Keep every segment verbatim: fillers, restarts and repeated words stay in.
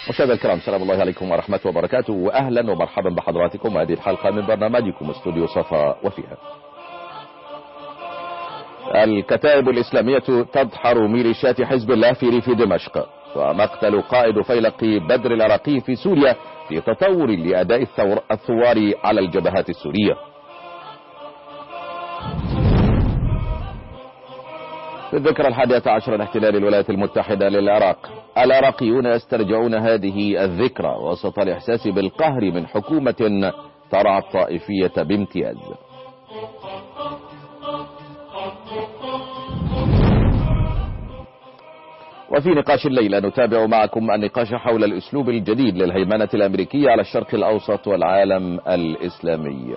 مشاهدينا الكرام، السلام الله عليكم ورحمة وبركاته، وأهلا ومرحبا بحضراتكم هذه الحلقة من برنامجكم استوديو صفا وفيها. الكتائب الإسلامية تدحر ميليشيات حزب الله في ريف دمشق، ومقتل قائد فيلق بدر العراقي في سوريا في تطور لأداء الثوار على الجبهات السورية. في الذكرى الحادية عشر لاحتلال الولايات المتحدة للعراق، العراقيون يسترجعون هذه الذكرى وسط الإحساس بالقهر من حكومة ترعى الطائفية بامتياز. وفي نقاش الليلة نتابع معكم النقاش حول الأسلوب الجديد للهيمنة الأمريكية على الشرق الأوسط والعالم الإسلامي.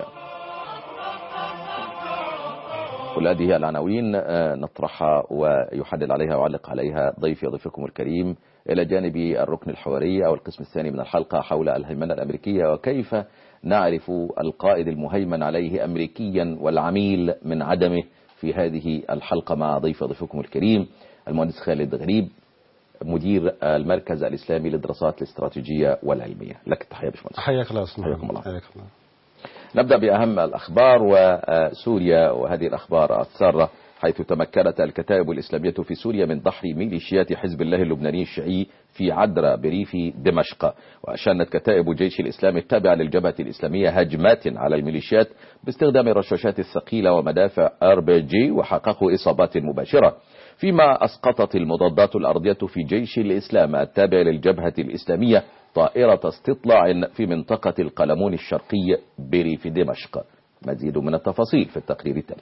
كل هذه العناوين نطرحها ويحدد عليها ويعلق عليها ضيفي ضيفكم الكريم، إلى جانب الركن الحواري أو القسم الثاني من الحلقة حول الهيمنة الأمريكية وكيف نعرف القائد المهيمن عليه أمريكيا والعميل من عدمه. في هذه الحلقة مع ضيفي ضيفكم الكريم المهندس خالد غريب، مدير المركز الإسلامي للدراسات الاستراتيجية والعلمية. لك التحية باشمهندس. حياك الله. حياكم الله. حياك الله. نبدأ بأهم الأخبار وسوريا، وهذه الأخبار السارة، حيث تمكنت الكتائب الإسلامية في سوريا من دحر ميليشيات حزب الله اللبناني الشيعي في عدرا بريف دمشق، وأشانت كتائب جيش الإسلام التابعة للجبهة الإسلامية هجمات على الميليشيات باستخدام الرشاشات الثقيلة ومدافع ار بي جي، وحققوا إصابات مباشرة، فيما أسقطت المضادات الأرضية في جيش الإسلام التابع للجبهة الإسلامية طائرة استطلاع في منطقة القلمون الشرقي بريف دمشق. مزيد من التفاصيل في التقرير التالي.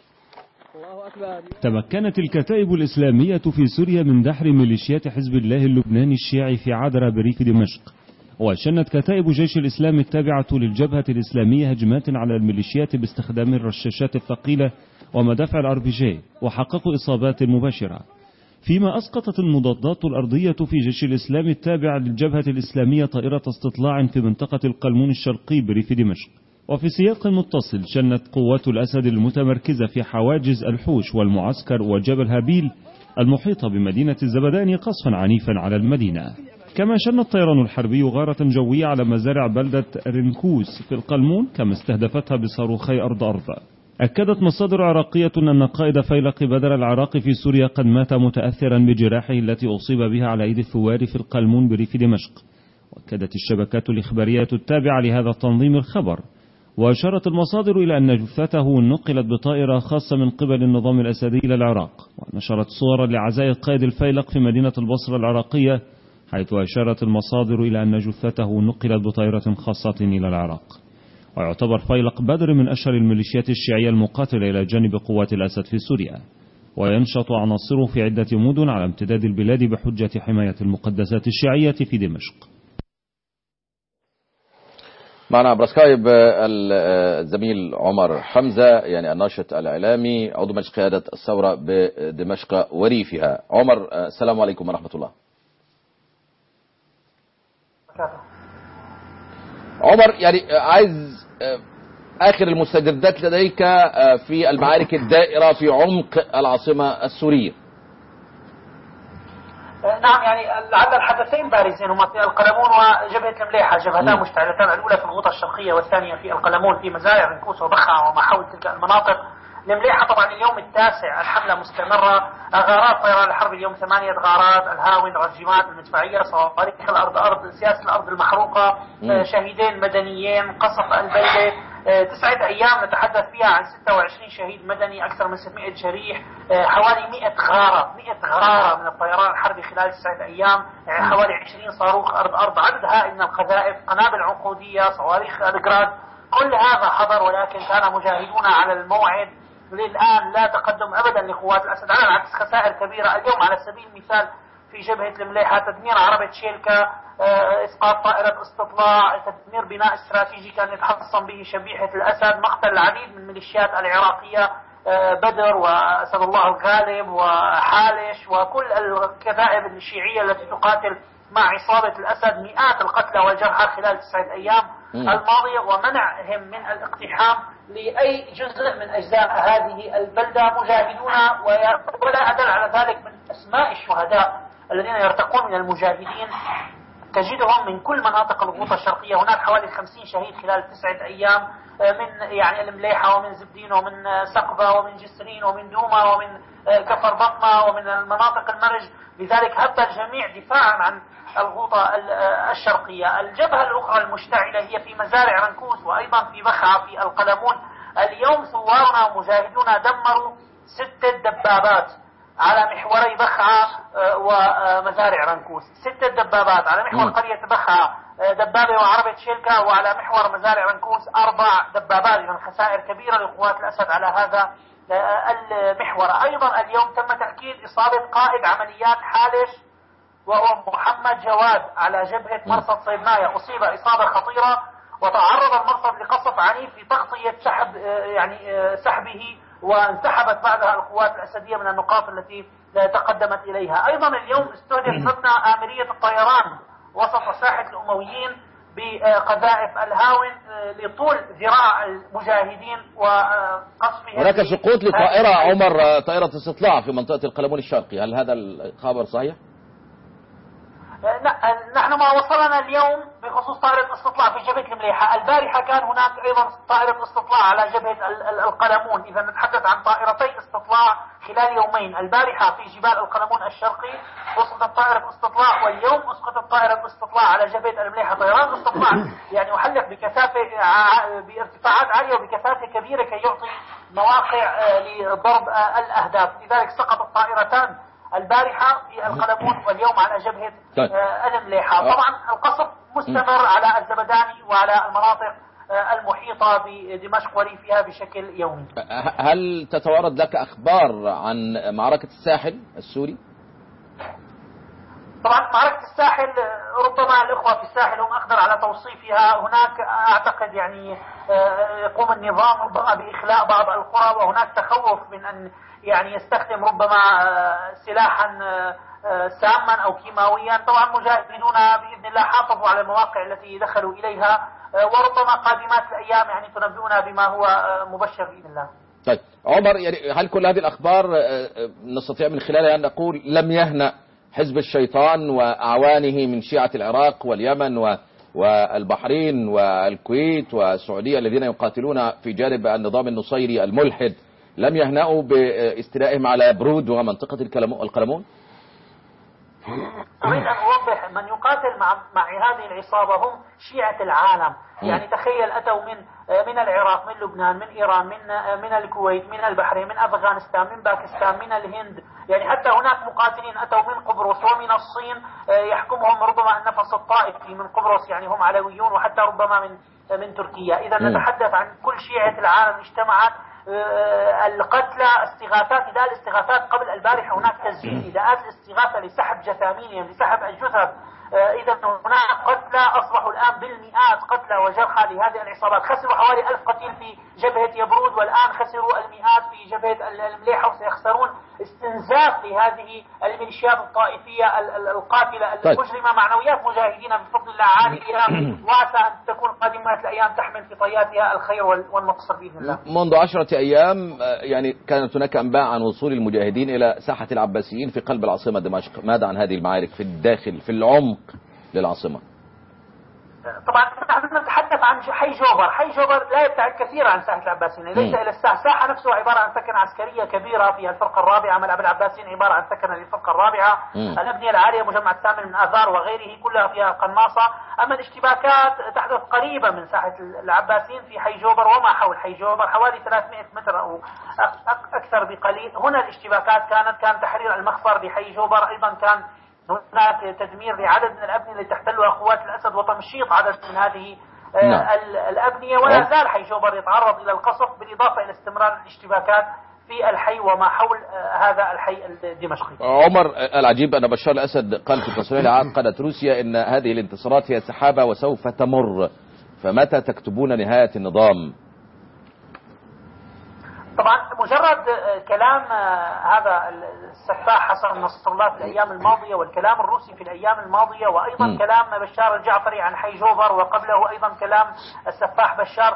تمكنت الكتائب الإسلامية في سوريا من دحر ميليشيات حزب الله اللبناني الشيعي في عدرا بريف دمشق، وشنت كتائب جيش الإسلام التابعة للجبهة الإسلامية هجمات على الميليشيات باستخدام الرشاشات الثقيلة ومدافع الار بي جي، وحققوا إصابات مباشرة، فيما أسقطت المضادات الأرضية في جيش الإسلام التابع للجبهة الإسلامية طائرة استطلاع في منطقة القلمون الشرقي بريف دمشق. وفي سياق متصل، شنت قوات الأسد المتمركزة في حواجز الحوش والمعسكر وجبل هابيل المحيطة بمدينة الزبداني قصفا عنيفا على المدينة. كما شن الطيران الحربي غارة جوية على مزارع بلدة رنكوس في القلمون، كما استهدفتها بصاروخي أرض أرض. أكدت مصادر عراقية أن قائد فيلق بدر العراقي في سوريا قد مات متأثرا بجراحه التي أصيب بها على أيدي الثوار في القلمون بريف دمشق. وأكدت الشبكات الإخبارية التابعة لهذا التنظيم الخبر، وأشارت المصادر إلى أن جثته نقلت بطائرة خاصة من قبل النظام الأسدي إلى العراق، ونشرت صورا لعزاء القائد الفيلق في مدينة البصرة العراقية، حيث أشارت المصادر إلى أن جثته نقلت بطائرة خاصة إلى العراق. ويعتبر فيلق بدر من أشهر الميليشيات الشيعية المقاتلة إلى جانب قوات الأسد في سوريا، وينشط عناصره في عدة مدن على امتداد البلاد بحجة حماية المقدسات الشيعية في دمشق. معنا عبر سكايب الزميل عمر حمزة، يعني الناشط الإعلامي عضو مجلس قيادة الثورة بدمشق وريفها. عمر، السلام عليكم ورحمة الله. عمر، يعني عايز آخر المستجدات لديك في المعارك الدائرة في عمق العاصمة السورية. نعم، يعني لعل الحدثين بارزين هما في القلمون وجبهة المليحة، جبهتان مشتعلتان، الأولى في الغوطة الشرقية والثانية في القلمون في مزارع رنكوس وبخع وما حول تلك المناطق. المليحة طبعا اليوم التاسع الحملة مستمرة، غارات طيران الحرب اليوم ثمانية غارات، الهاون، الرجيمات، المدفعية، صواريخ الأرض أرض، سياسة الأرض المحروقة، شهيدين مدنيين، قصف البلدة، تسعة أيام نتحدث فيها عن ستة وعشرين شهيد مدني، أكثر من ستمائة جريح، حوالي مئة غارة مئة غارة من الطيران الحربي خلال تسعة أيام، يعني حوالي عشرين صاروخ أرض أرض، عدد هائل من القذائف، قنابل عنقودية، صواريخ الجراد، كل هذا حضر، ولكن كان مجاهدون على الموعد. للآن لا تقدم أبدا لقوات الأسد، على العكس خسائر كبيرة. اليوم على سبيل المثال في جبهة المليحة تدمير عربة شيلكا، إسقاط طائرة استطلاع، تدمير بناء استراتيجي كان يتحصن به شبيحة الأسد، مقتل العديد من الميليشيات العراقية، بدر وأسد الله الغالب وحالش وكل الكتائب الشيعية التي تقاتل مع عصابة الأسد، مئات القتلى والجرحى خلال تسعة أيام الماضية، ومنعهم من الاقتحام لأي جزء من أجزاء هذه البلدة. مجاهدون، ولا أدل على ذلك من أسماء الشهداء الذين يرتقون من المجاهدين تجدهم من كل مناطق الغوطة الشرقية. هناك حوالي خمسين شهيد خلال تسعة أيام من يعني المليحة ومن زبدين ومن سقبة ومن جسرين ومن دوما ومن كفر بطمة ومن المناطق المرج. لذلك هب الجميع دفاعا عن الغوطة الشرقية. الجبهة الأخرى المشتعلة هي في مزارع رنكوس وأيضا في بخعة في القلمون. اليوم ثوارنا ومجاهدونا دمروا ستة دبابات على محوري بخعة ومزارع رنكوس. ستة دبابات على محور قرية بخعة، دبابة وعربة شيلكا، وعلى محور مزارع رنكوس أربع دبابات. إذن خسائر كبيرة لقوات الأسد على هذا المحور. أيضا اليوم تم تأكيد إصابة قائد عمليات حالش وهو محمد جواد على جبهة مرصد صيدنايا. أصيب إصابة خطيرة وتعرض المرصد لقصف عنيف في تغطية سحب يعني سحبه، وانسحبت بعدها القوات الأسدية من النقاط التي تقدمت إليها. أيضا اليوم استهدف مبنى آمرية الطيران وسط ساحة الأمويين بقذائف الهاون لطول ذراع المجاهدين وقصفهم. هناك سقوط لطائرة عمر، طائرة استطلاع في منطقة القلمون الشرقي، هل هذا الخبر صحيح؟ نحن ما وصلنا اليوم بخصوص طائرة استطلاع في جبهة المليحة. البارحة كان هناك أيضا طائرة استطلاع على جبهة القلمون. إذا نتحدث عن طائرتي استطلاع خلال يومين. البارحة في جبال القلمون الشرقي أسقطت طائرة استطلاع، واليوم أسقطت طائرة استطلاع على جبهة المليحة. طيران استطلاع يعني يحلق بكثافة بارتفاعات عالية وبكثافة كبيرة كي يعطي مواقع لضرب الأهداف. لذلك سقطت طائرتان البارحة في القلمون واليوم على جبهة المليحة. طبعا القصف مستمر على الزبداني وعلى المناطق المحيطة بدمشق وريفها بشكل يومي. هل تتوارد لك أخبار عن معركة الساحل السوري؟ طبعا معركة الساحل ربما الإخوة في الساحل هم أقدر على توصيفها. هناك أعتقد يعني يقوم النظام ربما بإخلاء بعض القرى، وهناك تخوف من أن يعني يستخدم ربما سلاحا ساما أو كيماويا. طبعا مجاهدون بإذن الله حافظوا على المواقع التي دخلوا إليها، وربما قادمات الأيام يعني تنبئنا بما هو مبشر بإذن الله. طيب عمر، يعني هل كل هذه الأخبار نستطيع من خلالها أن نقول لم يهنأ حزب الشيطان وأعوانه من شيعة العراق واليمن والبحرين والكويت والسعودية الذين يقاتلون في جانب النظام النصيري الملحد، لم يهنأوا باستيلائهم على برود ومنطقة القلمون؟ أريد أن أوضح، من يقاتل مع مع هذه العصابة هم شيعة العالم. يعني تخيل أتوا من من العراق، من لبنان، من إيران، من من الكويت، من البحرين، من أفغانستان، من باكستان، من الهند. يعني حتى هناك مقاتلين أتوا من قبرص ومن الصين يحكمهم ربما النفس الطائفي من قبرص، يعني هم علويون، وحتى ربما من من تركيا. إذا نتحدث عن كل شيعة العالم اجتمعت. القتلى استغاثات، نداء الاستغاثات قبل البارحة هناك تسجيل نداءات الاستغاثة لسحب جثامينهم، لسحب الجثث. إذا هناك قتلى أصبحوا الآن بالمئات قتلى وجرحى لهذه العصابات. خسروا حوالي ألف قتيل في جبهة يبرود، والآن خسروا المئات في جبهة المليحة، وسيخسرون استنزاف لهذه الميليشيات الطائفية القاتلة المجرمة. معنويات مجاهدين بفضل الله عالية، وعسى أن تكون قادمات الأيام تحمل في طياتها الخير والنصر بإذن الله. منذ عشرة أيام يعني كانت هناك أنباء عن وصول المجاهدين إلى ساحة العباسيين في قلب العاصمة دمشق. ماذا عن هذه المعارك في الداخل في العمق للعاصمة؟ طبعا نحن نتحدث عن حي جوبر. حي جوبر لا يبتعد كثيرا عن ساحة العباسيين، ليس إلى الساحة. الساحة نفسها عبارة عن سكن عسكرية كبيرة فيها الفرقة الرابعة. ملعب العباسيين عبارة عن سكن للفرقة الرابعة. مم. الأبنية العالية مجمع الثامن من آذار وغيره كلها فيها قناصة. أما الاشتباكات تحدث قريبة من ساحة العباسيين في حي جوبر وما حول حي جوبر، حوالي ثلاثمئة متر أو أكثر بقليل. هنا الاشتباكات كانت كان تحرير المخفر بحي جوبر. أيضا كان هناك تدمير لعدد من الأبنية اللي تحتلها قوات الأسد وتمشيط عدد من هذه نعم. الأبنية. ولا زال حي جوبر يتعرض إلى القصف، بالإضافة إلى استمرار الاشتباكات في الحي وما حول هذا الحي الدمشقي. عمر، العجيب أن بشار الأسد قال في تصريح لعقدت روسيا إن هذه الانتصارات هي سحابة وسوف تمر، فمتى تكتبون نهاية النظام؟ طبعا مجرد كلام هذا السفاح حسن نصر الله في الأيام الماضية، والكلام الروسي في الأيام الماضية، وأيضا م. كلام بشار الجعفري عن حي جوبر، وقبله أيضا كلام السفاح بشار،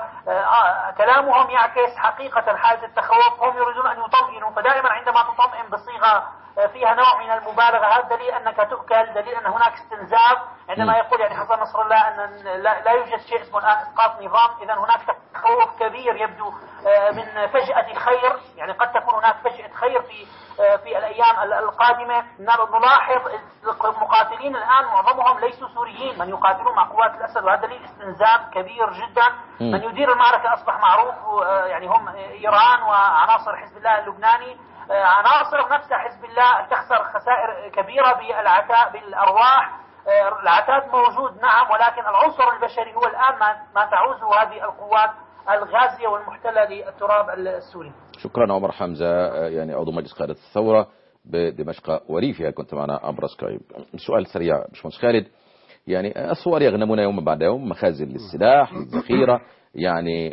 كلامهم يعكس حقيقة حالة التخوف. هم يريدون أن يطمئنوا، فدائما عندما تطمئن بصيغة فيها نوع من المبالغة. هذا دليل أنك تؤكل، دليل أن هناك استنزاف عندما يقول يعني حسن نصر الله أن لا, لا يوجد شيء اسمه الآن إسقاط نظام. إذا هناك تخوف كبير يبدو من فجأة الخير، يعني قد تكون هناك فجأة خير في في الأيام القادمة. نلاحظ المقاتلين الآن معظمهم ليسوا سوريين من يقاتلون مع قوات الأسد، وهذا دليل استنزاف كبير جدا. من يدير المعركة أصبح معروف، يعني هم إيران وعناصر حزب الله اللبناني. عناصر نفسها حزب الله تخسر خسائر كبيرة بالعتاء بالأرواح. العتاد موجود نعم، ولكن العنصر البشري هو الآن ما, ما تعوزه هذه القوات الغازية والمحتلة للتراب السوري. شكرا عمر حمزة، يعني عضو مجلس قادة الثورة بدمشق وريفها، كنت معنا عبر سكايب. سؤال سريع باشمهندس خالد، يعني الثوار يغنمون يوم بعد يوم مخازن للسلاح للذخيرة، يعني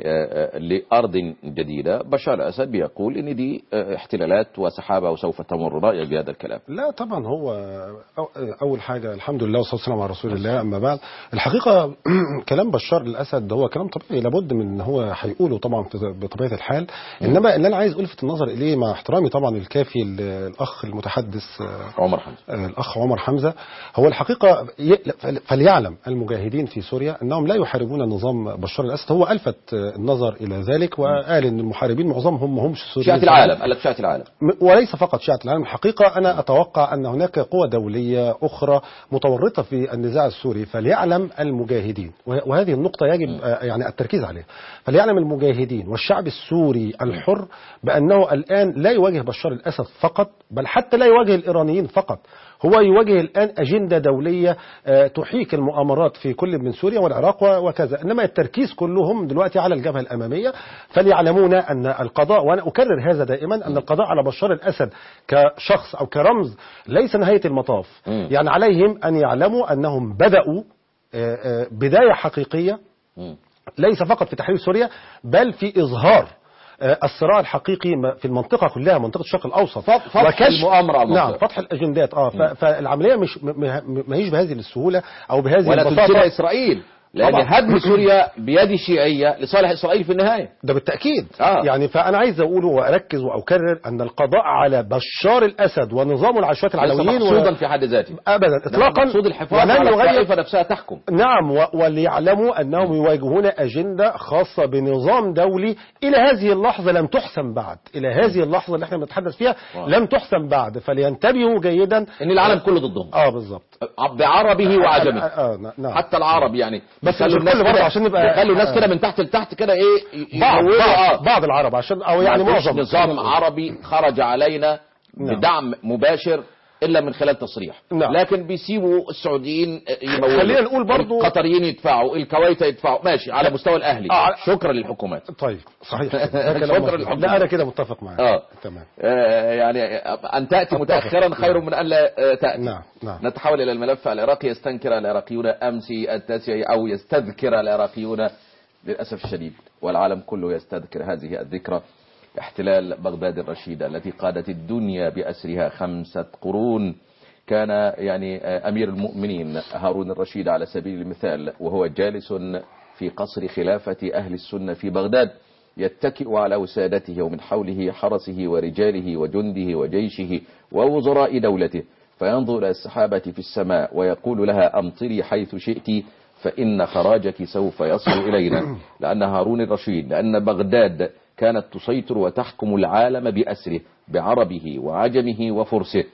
لأرض جديدة. بشار الأسد بيقول إن دي احتلالات وسحابة وسوف تمر. رأيك بهذا الكلام؟ لا طبعا، هو أول حاجة الحمد لله والصلاة والسلام على رسول الله. أما بعد الحقيقة كلام بشار الأسد هو كلام طبيعي لابد من إن هو هيقوله طبعا بطبيعة الحال. إنما اللي أنا عايز ألفت النظر إليه مع احترامي طبعا الكافي الأخ المتحدث عمر حمزة، الأخ عمر حمزة، هو الحقيقة فليعلم المجاهدين في سوريا أنهم لا يحاربون نظام بشار الأسد. هو ألفت النظر إلى ذلك وقال إن المحاربين معظمهم ما همش سوريين، شيعة العالم، قال لك شيعة العالم، وليس فقط شيعة العالم. الحقيقة أنا أتوقع أن هناك قوى دولية أخرى متورطة في النزاع السوري، فليعلم المجاهدين، وهذه النقطة يجب يعني التركيز عليها، فليعلم المجاهدين والشعب السوري الحر بأنه الآن لا يواجه بشار الأسد فقط، بل حتى لا يواجه الإيرانيين فقط، هو يواجه الآن أجندة دولية تحيك المؤامرات في كل من سوريا والعراق وكذا. إنما التركيز كلهم دلوقتي على الجبهة الأمامية. فليعلمون أن القضاء، وأنا أكرر هذا دائما، أن القضاء على بشار الأسد كشخص أو كرمز ليس نهاية المطاف. يعني عليهم أن يعلموا أنهم بدأوا بداية حقيقية ليس فقط في تحرير سوريا، بل في إظهار الصراع الحقيقي في المنطقة كلها، منطقة الشرق الأوسط، فتح المؤامرة، نعم فتح الأجندات. اه فالعملية مش ما هيش بهذه السهولة أو بهذه ولا البساطة. ولا إسرائيل، لأن هدم سوريا بيد شيعية لصالح إسرائيل في النهاية، ده بالتأكيد. آه. يعني فأنا عايز أقول وأركز وأكرر أن القضاء على بشار الأسد ونظام العشوات العلويين مقصودا و... في حد ذاته أبدا إطلاقا، مقصود الحفاظ على الطائفة نفسها تحكم. نعم، و... وليعلموا أنهم يواجهون أجندة خاصة بنظام دولي إلى هذه اللحظة لم تحسم بعد، إلى هذه اللحظة اللي احنا بنتحدث فيها واو. لم تحسم بعد، فلينتبهوا جيدا إن العالم كله ضدهم. اه بالظبط، بعربه وعجمه. آه آه نعم. حتى العرب يعني، بس مش الكل برضه عشان نبقى خلوا الناس كده من تحت لتحت كده ايه، بعض بعض, بعض العرب عشان او يعني معظم نظام عربي خرج علينا نعم. بدعم مباشر الا من خلال تصريح نعم. لكن بيسيبوا السعوديين يمولوا، خلينا نقول برضه القطريين يدفعوا، الكويت يدفعوا، ماشي على مستوى الاهلي. آه. شكرا للحكومات. طيب صحيح شكرا للحكومات. لا انا كده متفق معاك. اه تمام. آه يعني ان تاتي متاخرا خير من ان لا تاتي. نعم نعم. نتحول الى الملف العراقي. يستنكر العراقيون امس التاسع او يستذكر العراقيون للاسف الشديد والعالم كله يستذكر هذه الذكرى، احتلال بغداد الرشيدة التي قادت الدنيا بأسرها خمسة قرون. كان يعني أمير المؤمنين هارون الرشيد على سبيل المثال وهو جالس في قصر خلافة أهل السنة في بغداد يتكئ على وسادته ومن حوله حرسه ورجاله وجنده وجيشه ووزراء دولته، فينظر إلى السحابة في السماء ويقول لها أمطري حيث شئت فإن خراجك سوف يصل إلينا. لأن هارون الرشيد، لأن بغداد كانت تسيطر وتحكم العالم بأسره بعربه وعجمه وفرسه،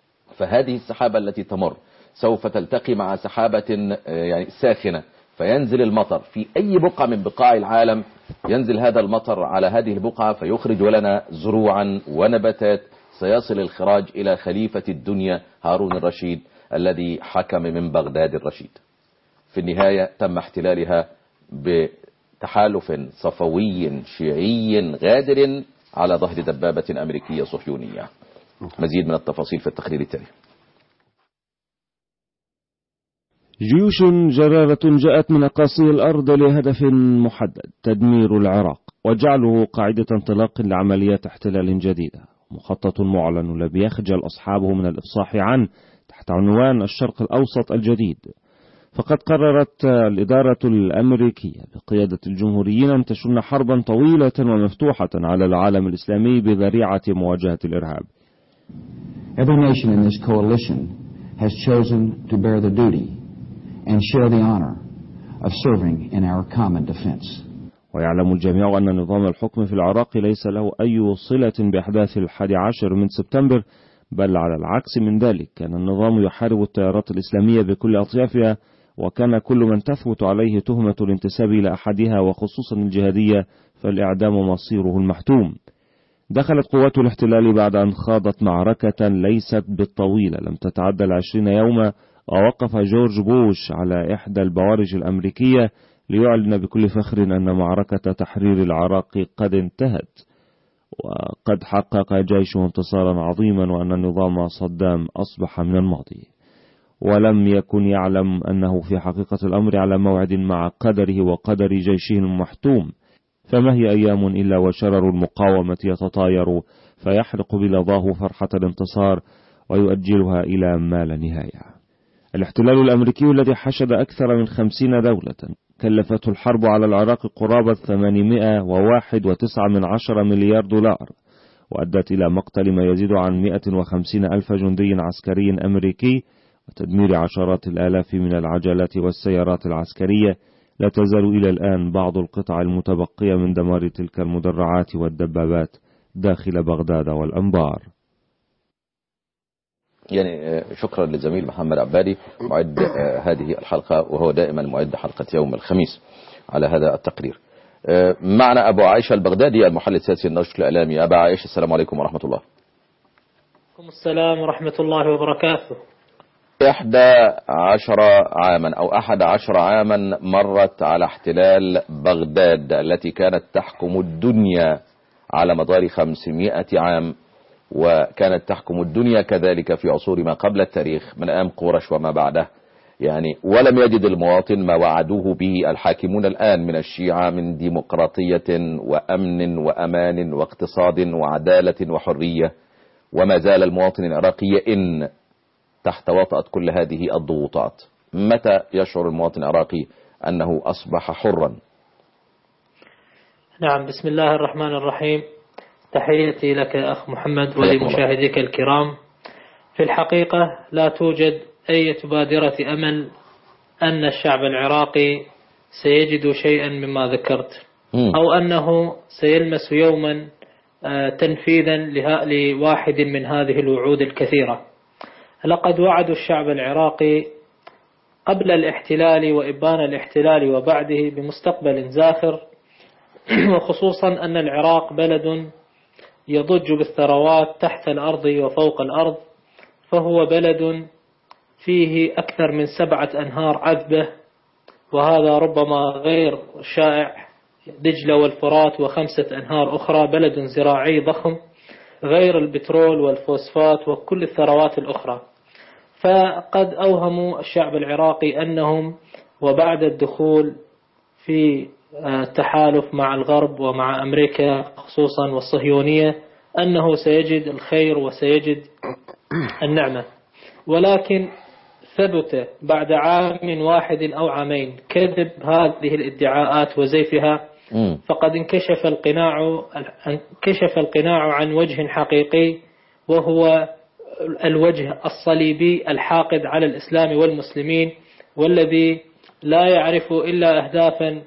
فهذه السحابة التي تمر سوف تلتقي مع سحابة يعني ساخنة فينزل المطر في أي بقعة من بقاع العالم، ينزل هذا المطر على هذه البقعة فيخرج لنا زروعا ونباتات، سيصل الخراج إلى خليفة الدنيا هارون الرشيد الذي حكم من بغداد الرشيد. في النهاية تم احتلالها بتحالف صفوي شيعي غادر على ظهر دبابة أمريكية صهيونية. مزيد من التفاصيل في التقرير التالي. جيوش جرارة جاءت من أقاصي الأرض لهدف محدد، تدمير العراق وجعله قاعدة انطلاق لعمليات احتلال جديدة، مخطط معلن لم يخجل أصحابه من الإفصاح عنه تحت عنوان الشرق الأوسط الجديد. فقد قررت الإدارة الأمريكية بقيادة الجمهوريين أن تشن حربا طويلة ومفتوحة على العالم الإسلامي بذريعة مواجهة الإرهاب. Every nation in this coalition has chosen to bear the duty and share the honor of serving in our common defense. ويعلم الجميع أن نظام الحكم في العراق ليس له أي صلة بأحداث الحادي عشر من سبتمبر، بل على العكس من ذلك كان النظام يحارب التيارات الإسلامية بكل أطيافها، وكان كل من تثبت عليه تهمة الانتساب إلى أحدها وخصوصا الجهادية فالإعدام مصيره المحتوم. دخلت قوات الاحتلال بعد أن خاضت معركة ليست بالطويلة لم تتعدى العشرين يوما، ووقف جورج بوش على إحدى البوارج الأمريكية ليعلن بكل فخر أن معركة تحرير العراق قد انتهت وقد حقق جيشه انتصارا عظيما وأن النظام صدام أصبح من الماضي. ولم يكن يعلم أنه في حقيقة الأمر على موعد مع قدره وقدر جيشه المحتوم، فما هي أيام إلا وشرر المقاومة يتطاير فيحرق بلظاه فرحة الانتصار ويؤجلها إلى ما لا نهاية. الاحتلال الأمريكي الذي حشد أكثر من خمسين دولة كلفته الحرب على العراق قرابة ثمانمائة وواحد وتسعة من عشرة مليار دولار، وأدت إلى مقتل ما يزيد عن مائة وخمسين ألف جندي عسكري أمريكي وتدمير عشرات الآلاف من العجلات والسيارات العسكرية. لا تزال إلى الآن بعض القطع المتبقية من دمار تلك المدرعات والدبابات داخل بغداد والأنبار. يعني شكرا للزميل محمد عبادي معد هذه الحلقة، وهو دائما معد حلقة يوم الخميس على هذا التقرير. معنا أبو عائشة البغدادي المحلل السياسي الناشط الإعلامي. أبو عائشة السلام عليكم ورحمة الله. عليكم السلام ورحمة الله وبركاته. إحدى عشر عاما أو أحد عشر عاما مرت على احتلال بغداد التي كانت تحكم الدنيا على مدار خمسمائة عام، وكانت تحكم الدنيا كذلك في عصور ما قبل التاريخ من أيام قرش وما بعده، يعني ولم يجد المواطن ما وعدوه به الحاكمون الآن من الشيعة من ديمقراطية وأمن وأمان واقتصاد وعدالة وحرية، وما زال المواطن العراقي يئن تحت وطأة كل هذه الضغوطات. متى يشعر المواطن العراقي أنه أصبح حرا؟ نعم، بسم الله الرحمن الرحيم. تحياتي لك أخ محمد ولمشاهديك الكرام. في الحقيقة لا توجد أي بادرة أمل أن الشعب العراقي سيجد شيئا مما ذكرت، أو أنه سيلمس يوما تنفيذا لواحد من هذه الوعود الكثيرة. لقد وعدوا الشعب العراقي قبل الاحتلال وإبان الاحتلال وبعده بمستقبل زاخر، وخصوصا أن العراق بلد يضج بالثروات تحت الأرض وفوق الأرض، فهو بلد فيه أكثر من سبعة أنهار عذبة، وهذا ربما غير شائع، دجلة والفرات وخمسة أنهار أخرى. بلد زراعي ضخم غير البترول والفوسفات وكل الثروات الأخرى. فقد أوهموا الشعب العراقي أنهم وبعد الدخول في التحالف مع الغرب ومع أمريكا خصوصا والصهيونية أنه سيجد الخير وسيجد النعمة، ولكن ثبت بعد عام واحد أو عامين كذب هذه الادعاءات وزيفها، فقد انكشف القناع انكشف القناع عن وجه حقيقي، وهو الوجه الصليبي الحاقد على الإسلام والمسلمين، والذي لا يعرف إلا أهدافا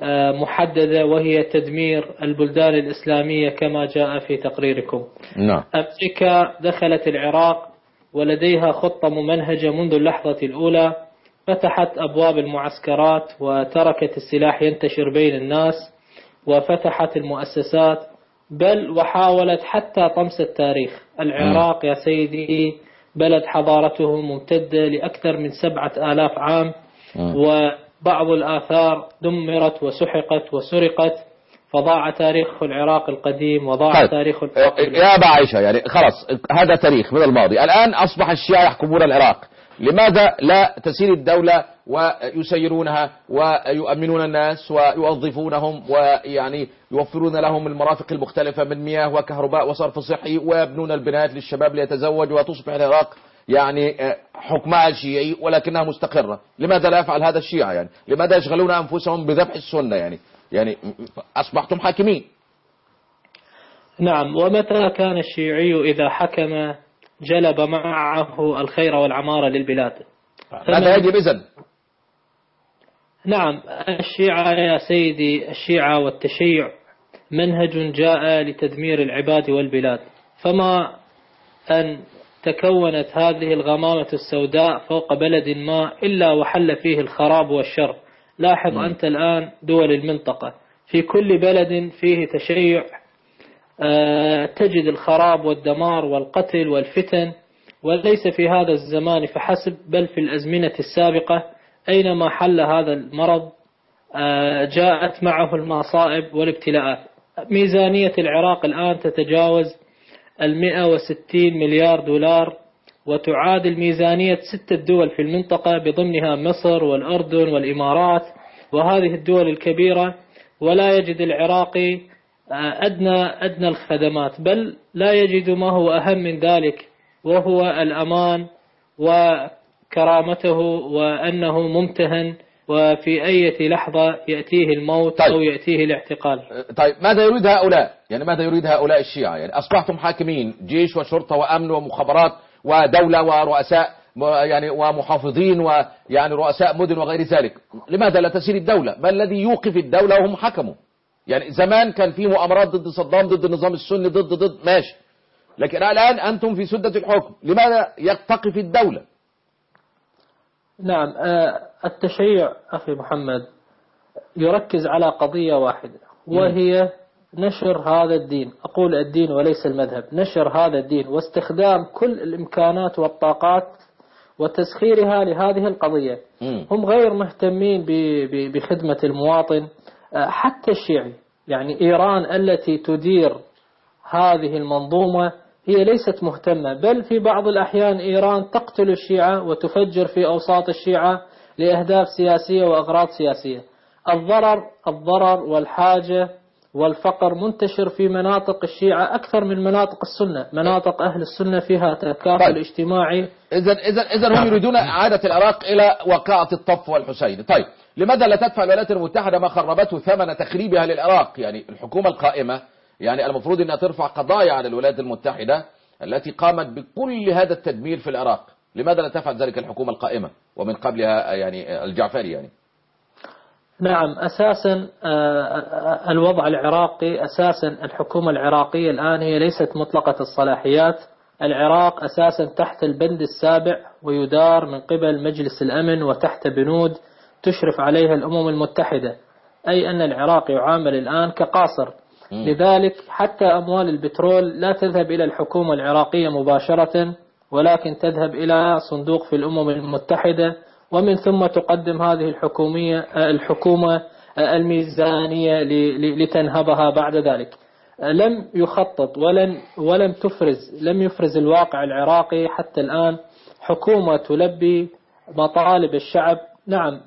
محددة وهي تدمير البلدان الإسلامية كما جاء في تقريركم. نعم. أمريكا دخلت العراق ولديها خطة ممنهجة منذ اللحظة الأولى، فتحت أبواب المعسكرات وتركت السلاح ينتشر بين الناس، وفتحت المؤسسات، بل وحاولت حتى طمس التاريخ. العراق يا سيدي بلد حضارته ممتدة لأكثر من سبعة آلاف عام، وبعض الآثار دمرت وسحقت وسرقت، فضاع تاريخ العراق القديم وضاع طيب. تاريخ العراق. يا أبا عائشة، يعني خلاص هذا تاريخ من الماضي، الآن أصبح الشيعة يحكمون العراق، لماذا لا تسير الدولة ويسيرونها ويؤمنون الناس ويوظفونهم ويعني يوفرون لهم المرافق المختلفة من مياه وكهرباء وصرف صحي، ويبنون البنايات للشباب ليتزوج، وتصبح العراق يعني حكمها الشيعي ولكنها مستقرة؟ لماذا لا يفعل هذا الشيعة؟ يعني لماذا يشغلون أنفسهم بذبح السنة؟ يعني يعني أصبحتم حاكمين. نعم، ومتى كان الشيعي إذا حكم جلب معه الخير والعمارة للبلاد. هذا يجب إذن. نعم، الشيعة يا سيدي، الشيعة والتشيع منهج جاء لتدمير العباد والبلاد، فما أن تكونت هذه الغمامة السوداء فوق بلد ما إلا وحل فيه الخراب والشر. لاحظ م. أنت الآن دول المنطقة في كل بلد فيه تشيع تجد الخراب والدمار والقتل والفتن، وليس في هذا الزمان فحسب بل في الأزمنة السابقة أينما حل هذا المرض جاءت معه المصائب والابتلاءات. ميزانية العراق الآن تتجاوز المئة وستين مليار دولار، وتعادل ميزانية ستة دول في المنطقة بضمنها مصر والأردن والإمارات وهذه الدول الكبيرة، ولا يجد العراقي أدنى أدنى الخدمات، بل لا يجد ما هو أهم من ذلك وهو الأمان وكرامته، وأنه ممتهن وفي أي لحظة يأتيه الموت طيب. أو يأتيه الاعتقال. طيب ماذا يريد هؤلاء؟ يعني ماذا يريد هؤلاء الشيعة؟ يعني أصبحتم حاكمين، جيش وشرطة وأمن ومخابرات ودولة ورؤساء يعني ومحافظين ويعني رؤساء مدن وغير ذلك، لماذا لا تسير الدولة؟ ما الذي يوقف الدولة وهم حكموا؟ يعني زمان كان في مؤامرات ضد صدام، ضد النظام السني، ضد ضد ماشي، لكن الآن أنتم في سدة الحكم، لماذا يقتقف الدولة؟ نعم، التشيع أخي محمد يركز على قضية واحدة وهي نشر هذا الدين، أقول الدين وليس المذهب، نشر هذا الدين واستخدام كل الإمكانات والطاقات وتسخيرها لهذه القضية. هم غير مهتمين بخدمة المواطن. حتى الشيعي، يعني إيران التي تدير هذه المنظومة هي ليست مهتمة، بل في بعض الأحيان إيران تقتل الشيعة وتفجر في أوساط الشيعة لأهداف سياسية وأغراض سياسية. الضرر الضرر والحاجة والفقر منتشر في مناطق الشيعة أكثر من مناطق السنة. مناطق أهل السنة فيها تكافل طيب. اجتماعي. إذن إذن إذن هم يريدون إعادة العراق إلى وقاعة الطف والحسين. طيب لماذا لا تدفع الولايات المتحدة ما خربته ثمن تخريبها للعراق؟ يعني الحكومة القائمة يعني المفروض أنها ترفع قضايا على الولايات المتحدة التي قامت بكل هذا التدمير في العراق. لماذا لا تفعل ذلك الحكومة القائمة ومن قبلها يعني الجعفري؟ يعني نعم، أساسا الوضع العراقي، أساسا الحكومة العراقية الآن هي ليست مطلقة الصلاحيات. العراق أساسا تحت البند السابع ويدار من قبل مجلس الأمن وتحت بنود تشرف عليها الأمم المتحدة، أي أن العراق يعامل الآن كقاصر. لذلك حتى أموال البترول لا تذهب إلى الحكومة العراقية مباشرة، ولكن تذهب إلى صندوق في الأمم المتحدة، ومن ثم تقدم هذه الحكومية الحكومة الميزانية لتنهبها بعد ذلك. لم يخطط ولن ولم تفرز لم يفرز الواقع العراقي حتى الآن حكومة تلبي مطالب الشعب. نعم،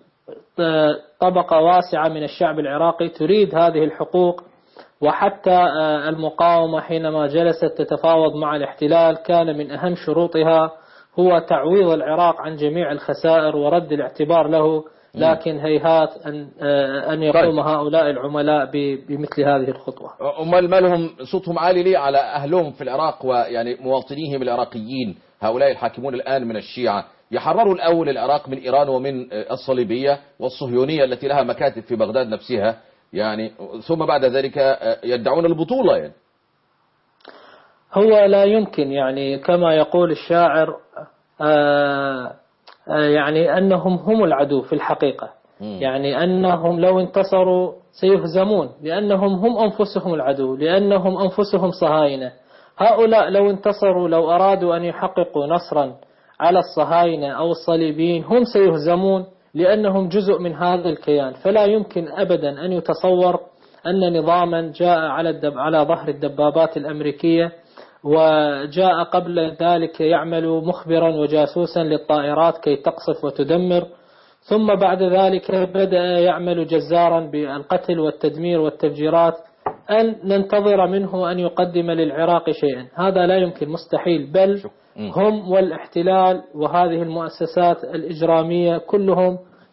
طبقة واسعة من الشعب العراقي تريد هذه الحقوق، وحتى المقاومة حينما جلست تتفاوض مع الاحتلال كان من أهم شروطها هو تعويض العراق عن جميع الخسائر ورد الاعتبار له، لكن هيهات أن أن يقوم هؤلاء العملاء بمثل هذه الخطوة. أمال ما لهم صوتهم عالي ليه على أهلهم في العراق ويعني مواطنيهم العراقيين؟ هؤلاء الحاكمون الآن من الشيعة يحرروا الأول العراق من إيران ومن الصليبية والصهيونية التي لها مكاتب في بغداد نفسها، يعني ثم بعد ذلك يدعون البطولة. يعني هو لا يمكن، يعني كما يقول الشاعر آآ آآ يعني أنهم هم العدو في الحقيقة. يعني أنهم لو انتصروا سيهزمون، لأنهم هم أنفسهم العدو، لأنهم أنفسهم صهاينة. هؤلاء لو انتصروا، لو أرادوا أن يحققوا نصرا على الصهاينة أو الصليبيين، هم سيهزمون لأنهم جزء من هذا الكيان. فلا يمكن أبدا أن يتصور أن نظاما جاء على الدب على ظهر الدبابات الأمريكية وجاء قبل ذلك يعمل مخبرا وجاسوسا للطائرات كي تقصف وتدمر، ثم بعد ذلك بدأ يعمل جزارا بالقتل والتدمير والتفجيرات، أن ننتظر منه أن يقدم للعراق شيئا؟ هذا لا يمكن، مستحيل. بل هم والاحتلال وهذه المؤسسات الإجرامية كلهم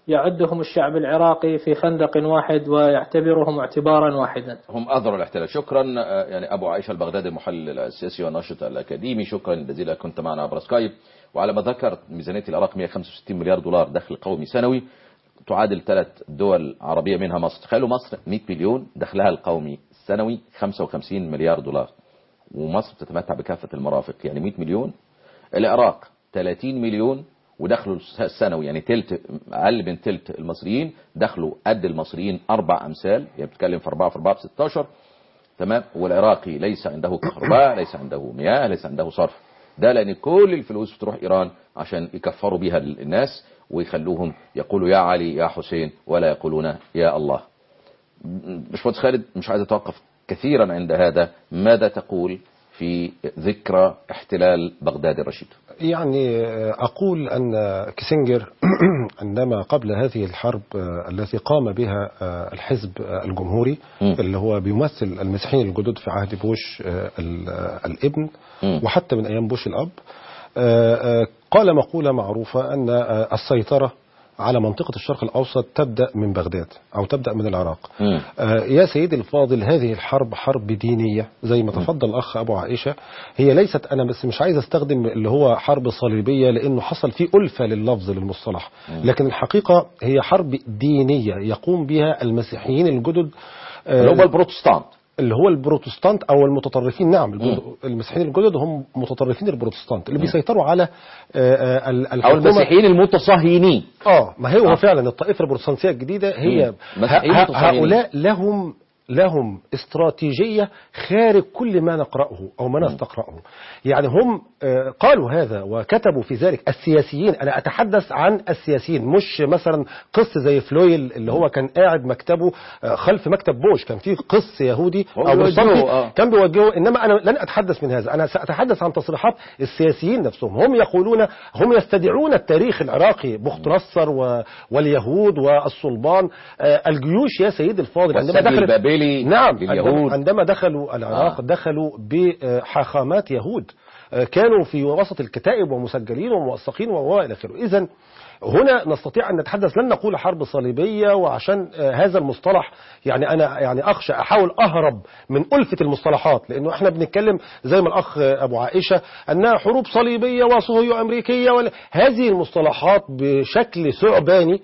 يعدهم الشعب العراقي في خندق واحد ويعتبرهم اعتبارا واحدا. هم أظهروا الاحتلال. شكرا يعني أبو عائشة البغدادي المحلل السياسي والناشط الأكاديمي، شكرا جزيلا كنت معنا عبر سكايب. وعلى ما ذكرت ميزانية العراق مئة وخمسة وستين مليار دولار دخل قومي سنوي، تعادل ثلاث دول عربية منها مصر. تخيلوا مصر مئة مليون دخلها القومي السنوي خمسة وخمسين مليار دولار، ومصر تتمتع بكافة المرافق يعني مئة مليون. العراق ثلاثين مليون ودخلوا السنوي يعني تلت، أقل من تلت المصريين دخلوا قد المصريين أربع أمثال، يعني بتتكلم في أربعة في أربعة في ستاشر. تمام. والعراقي ليس عنده كهرباء، ليس عنده مياه، ليس عنده صرف. ده لأن كل الفلوس بتروح إيران عشان يكفروا بها الناس ويخلوهم يقولوا يا علي يا حسين ولا يقولون يا الله. باشمهندس خالد، مش عايز أتوقف كثيرا عند هذا، ماذا تقول في ذكرى احتلال بغداد الرشيد؟ يعني أقول أن كيسنجر عندما قبل هذه الحرب التي قام بها الحزب الجمهوري م. اللي هو بيمثل المسيحيين الجدد في عهد بوش الابن م. وحتى من أيام بوش الأب، قال مقولة معروفة أن السيطرة على منطقة الشرق الأوسط تبدأ من بغداد أو تبدأ من العراق. آه يا سيدي الفاضل، هذه الحرب حرب دينية زي ما تفضل الأخ أبو عائشة. هي ليست، أنا بس مش عايز أستخدم اللي هو حرب صليبية لأنه حصل فيه ألفة لللفظ للمصطلح، لكن الحقيقة هي حرب دينية يقوم بها المسيحيين الجدد، آه اللي هو البروتستانت اللي هو البروتستانت او المتطرفين. نعم، المسيحيين الجدد هم متطرفين البروتستانت اللي بيسيطروا على الحكومة او المسيحيين المتصهينين. اه ما هو آه. فعلا الطائفة البروتستانتية الجديدة هي هؤلاء لهم لهم استراتيجية خارج كل ما نقرأه أو ما نستقرأه. يعني هم قالوا هذا وكتبوا في ذلك السياسيين. أنا أتحدث عن السياسيين، مش مثلا قس زي فلويل اللي هو كان قاعد مكتبه خلف مكتب بوش، كان فيه قس يهودي أو بروتستانتي كان بيوجهه. إنما أنا لن أتحدث من هذا، أنا سأتحدث عن تصريحات السياسيين نفسهم. هم يقولون، هم يستدعون التاريخ العراقي، بخت نصر واليهود والصلبان، الجيوش يا سيد الفاضل عندما دخلت نعم لليهود. عندما دخلوا العراق آه. دخلوا بحاخامات يهود، كانوا في وسط الكتائب ومسجلين وموثقين وإلى آخره. إذن هنا نستطيع أن نتحدث، لن نقول حرب صليبية، وعشان هذا المصطلح يعني أنا يعني أخشى أحاول أهرب من ألفة المصطلحات، لأنه إحنا بنتكلم زي ما الأخ أبو عائشة أنها حروب صليبية وصهيو أمريكية، هذه المصطلحات بشكل ثعباني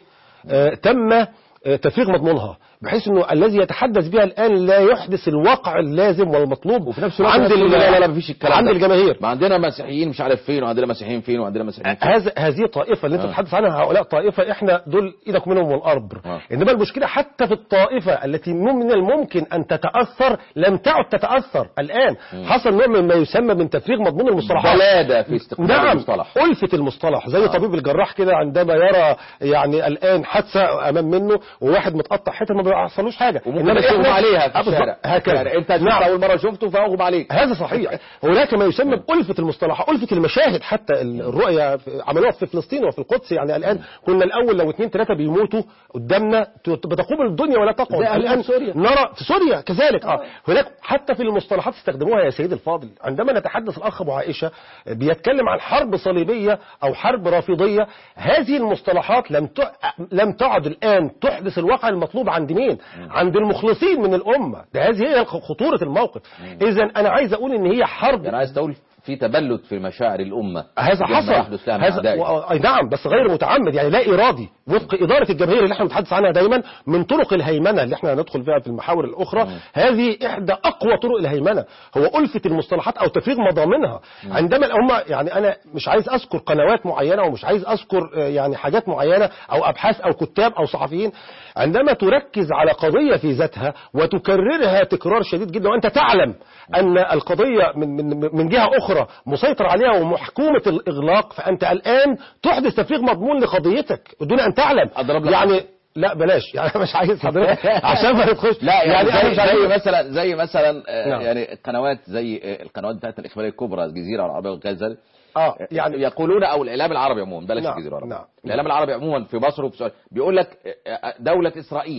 تم تفريغ مضمونها، بحيث انه الذي يتحدث بها الان لا يحدث الواقع اللازم والمطلوب وفي نفس الوقت عند لا لا لا مفيش الكلام عند الجماهير. ما عندنا مسيحيين مش عارف فين، وعندنا مسيحيين فين، وعندنا مسيحيين فين. هذا هذه الطائفه اللي انت بتتحدث آه. عنها، هؤلاء طائفه احنا دول ايدك منهم والارض. آه. انما المشكله حتى في الطائفه التي من الممكن ان تتاثر لم تعد تتاثر الان. م. حصل نوع من ما يسمى من تفريغ مضمون المصطلحات، بلاده في استقبال نعم. المصطلح، ألفة المصطلح زي آه. طبيب الجراح كده عندما يرى يعني الان حادثه امام منه وواحد متقطع حته ما بيحصلوش حاجه، انما يغمى عليها في الشارع هكذا. يعني انت نعم. اول مره شفته فاغمى عليك. هذا صحيح. هناك ما يسمى بألفة المصطلح، ألفة المشاهد. حتى الرؤية عملوها في فلسطين وفي القدس. يعني الآن كنا الأول لو اثنين ثلاثة بيموتوا قدامنا بتقوم الدنيا ولا تقعد. الآن سوريا. نرى في سوريا كذلك. آه. هناك حتى في المصطلحات استخدموها يا سيد الفاضل. عندما نتحدث الأخ أبو عائشة بيتكلم عن حرب صليبية أو حرب رافضية، هذه المصطلحات لم ت... لم تعد الآن تحدث الواقع المطلوب عند مين؟ عند المخلصين من الأمة. ده هذه هي خطورة الموقف. إذا أنا عايز أقول إن هي حرب، يعني عايز تقول في تبلد في مشاعر الأمة. هذا حصل هذا و... نعم، بس غير متعمد، يعني لا إرادي، وفق إدارة الجماهير اللي احنا بنتحدث عنها دايما من طرق الهيمنة اللي احنا ندخل فيها في المحاور الأخرى. م. هذه إحدى أقوى طرق الهيمنة، هو ألفة المصطلحات أو تفريغ مضامنها. م. عندما الأمة، يعني أنا مش عايز أذكر قنوات معينة ومش عايز أذكر يعني حاجات معينة أو أبحاث أو كتاب أو صحفيين، عندما تركز على قضية في ذاتها وتكررها تكرار شديد جدا وأنت تعلم أن القضية من من من جهة أخرى مسيطر عليها ومحكومة الإغلاق، فأنت الآن تحدث تفريغ مضمون لقضيتك دون أن تعلم. يعني لا بلاش، يعني مش عايز حضرتك عشان ما ندخلش. لا يعني, يعني زي, زي مثلا زي مثلا آه يعني القنوات زي القنوات بتاعت الإخبارية الكبرى، الجزيرة العربية وغزة، اه يعني يقولون، او الاعلام العربي عموما، بلاش نعم. الجزيره العربيه. نعم. الاعلام العربي عموما في مصر وفي سوريا بيقول لك دوله اسرائيل.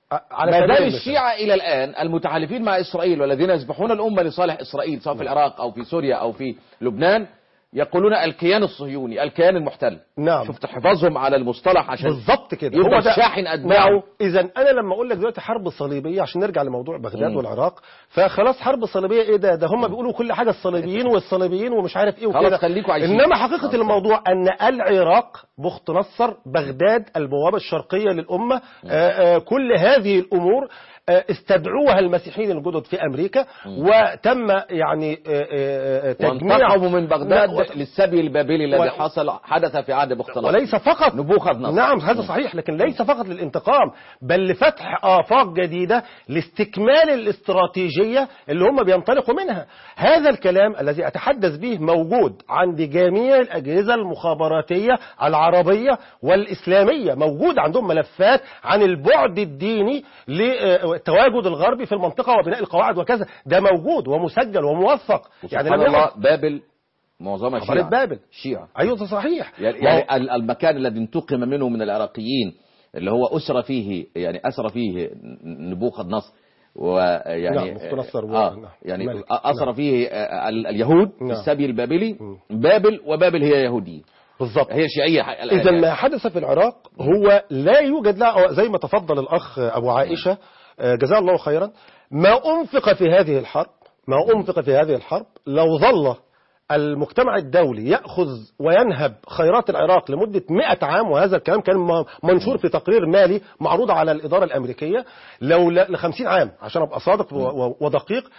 ما زال الشيعة الى الان المتحالفين مع اسرائيل والذين يسبحون الامه لصالح اسرائيل، سواء في العراق او في سوريا او في لبنان، يقولون الكيان الصهيوني، الكيان المحتل. نعم. شفت حفاظهم على المصطلح عشان بالظبط كده، هو ده شاحن أتباعه. إذا أنا لما أقول لك دلوقتي حرب صليبية، عشان نرجع لموضوع بغداد مم. والعراق، فخلاص حرب صليبية إيه ده ده هم بيقولوا كل حاجة الصليبيين والصليبيين ومش عارف إيه وكده. خليكوا عايشين. إنما حقيقة الموضوع أن العراق، بخت نصر، بغداد، البوابة الشرقية للأمة، آآ آآ كل هذه الأمور استدعوها المسيحيين الجدد في أمريكا، وتم يعني تجميعهم من بغداد للسبي البابلي الذي حصل حدث في عهد بخت نصر. وليس فقط نبوخذ نصر. نعم هذا صحيح، لكن ليس فقط للانتقام، بل لفتح آفاق جديدة لاستكمال الاستراتيجية اللي هم بينطلقوا منها. هذا الكلام الذي أتحدث به موجود عند جميع الأجهزة المخابراتية العربية والإسلامية، موجود عندهم ملفات عن البعد الديني التواجد الغربي في المنطقة وبناء القواعد وكذا، ده موجود ومسجل وموثق. يعني لما الله بابل معظمها شيعة. بابل شيعة. أيوة ده صحيح. يعني, يعني المكان الذي انتقم منه من العراقيين اللي هو أسر فيه، يعني أسر فيه نبوخذ نصر، ويعني نعم نصر آه يعني أسر نعم. فيه اليهود في نعم. السبي البابلي. م. بابل وبابل هي يهودية بالضبط، هي شيعية. إذا ما حدث في العراق هو لا يوجد له، زي ما تفضل الأخ أبو عائشة جزاه الله خيرا، ما أنفق في هذه الحرب ما أنفق في هذه الحرب لو ظل المجتمع الدولي يأخذ وينهب خيرات العراق لمدة مئة عام، وهذا الكلام كان منشور في تقرير مالي معروض على الإدارة الأمريكية، لو لخمسين عام عشان أبقى صادق ودقيق،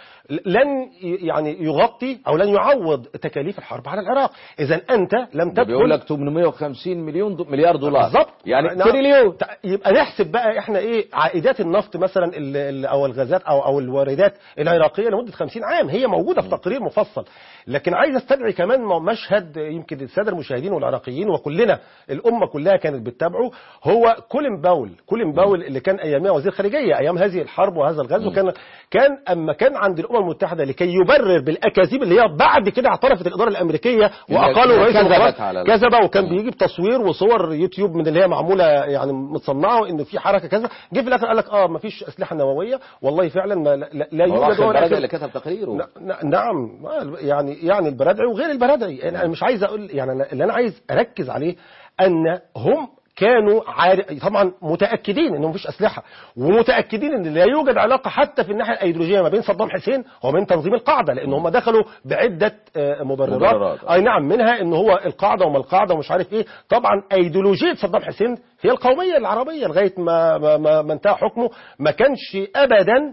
لن يعني يغطي أو لن يعوض تكاليف الحرب على العراق. إذا أنت لم تبذل، بيقول لك ثمانمئة وخمسين مليون دو مليار دولار بالظبط، يعني تريليون. يبقى نحسب بقى احنا ايه عائدات النفط مثلا او الغازات او او الواردات العراقيه لمده خمسين عام، هي موجوده في تقرير مفصل. لكن عايز استدعي كمان مشهد يمكن الساده المشاهدين والعراقيين وكلنا الامه كلها كانت بتتابعه، هو كولين باول كولين باول اللي كان ايامها وزير خارجيه ايام هذه الحرب وهذا الغزو، كان كان اما كان عند الامم المتحده لكي يبرر بالاكاذيب اللي هي بعد كده اعترفت الاداره الامريكيه واقالوا رئيس الوزراء كذب، وكان بيجيب تصوير وصور يوتيوب من اللي هي معموله يعني متصنعه ان في حركه كذا، جه في الاخر قال لك اه ما فيش اسلحه نوويه، والله فعلا ما لا, لا يوجد. البرادعي اللي كتب تقريره. نعم يعني يعني البرادعي وغير البرادعي، انا مش عايز اقول يعني اللي انا عايز اركز عليه ان هم كانوا عار... طبعا متاكدين ان مفيش اسلحه، ومتاكدين ان لا يوجد علاقه حتى في الناحيه الايديولوجيه ما بين صدام حسين وبين تنظيم القاعده، لان هم دخلوا بعده مبررات, مبررات. اي نعم، منها ان هو القاعده وما القاعده ومش عارف ايه. طبعا ايديولوجيه صدام حسين هي القوميه العربيه لغايه ما ما, ما انتهى حكمه، ما كانش ابدا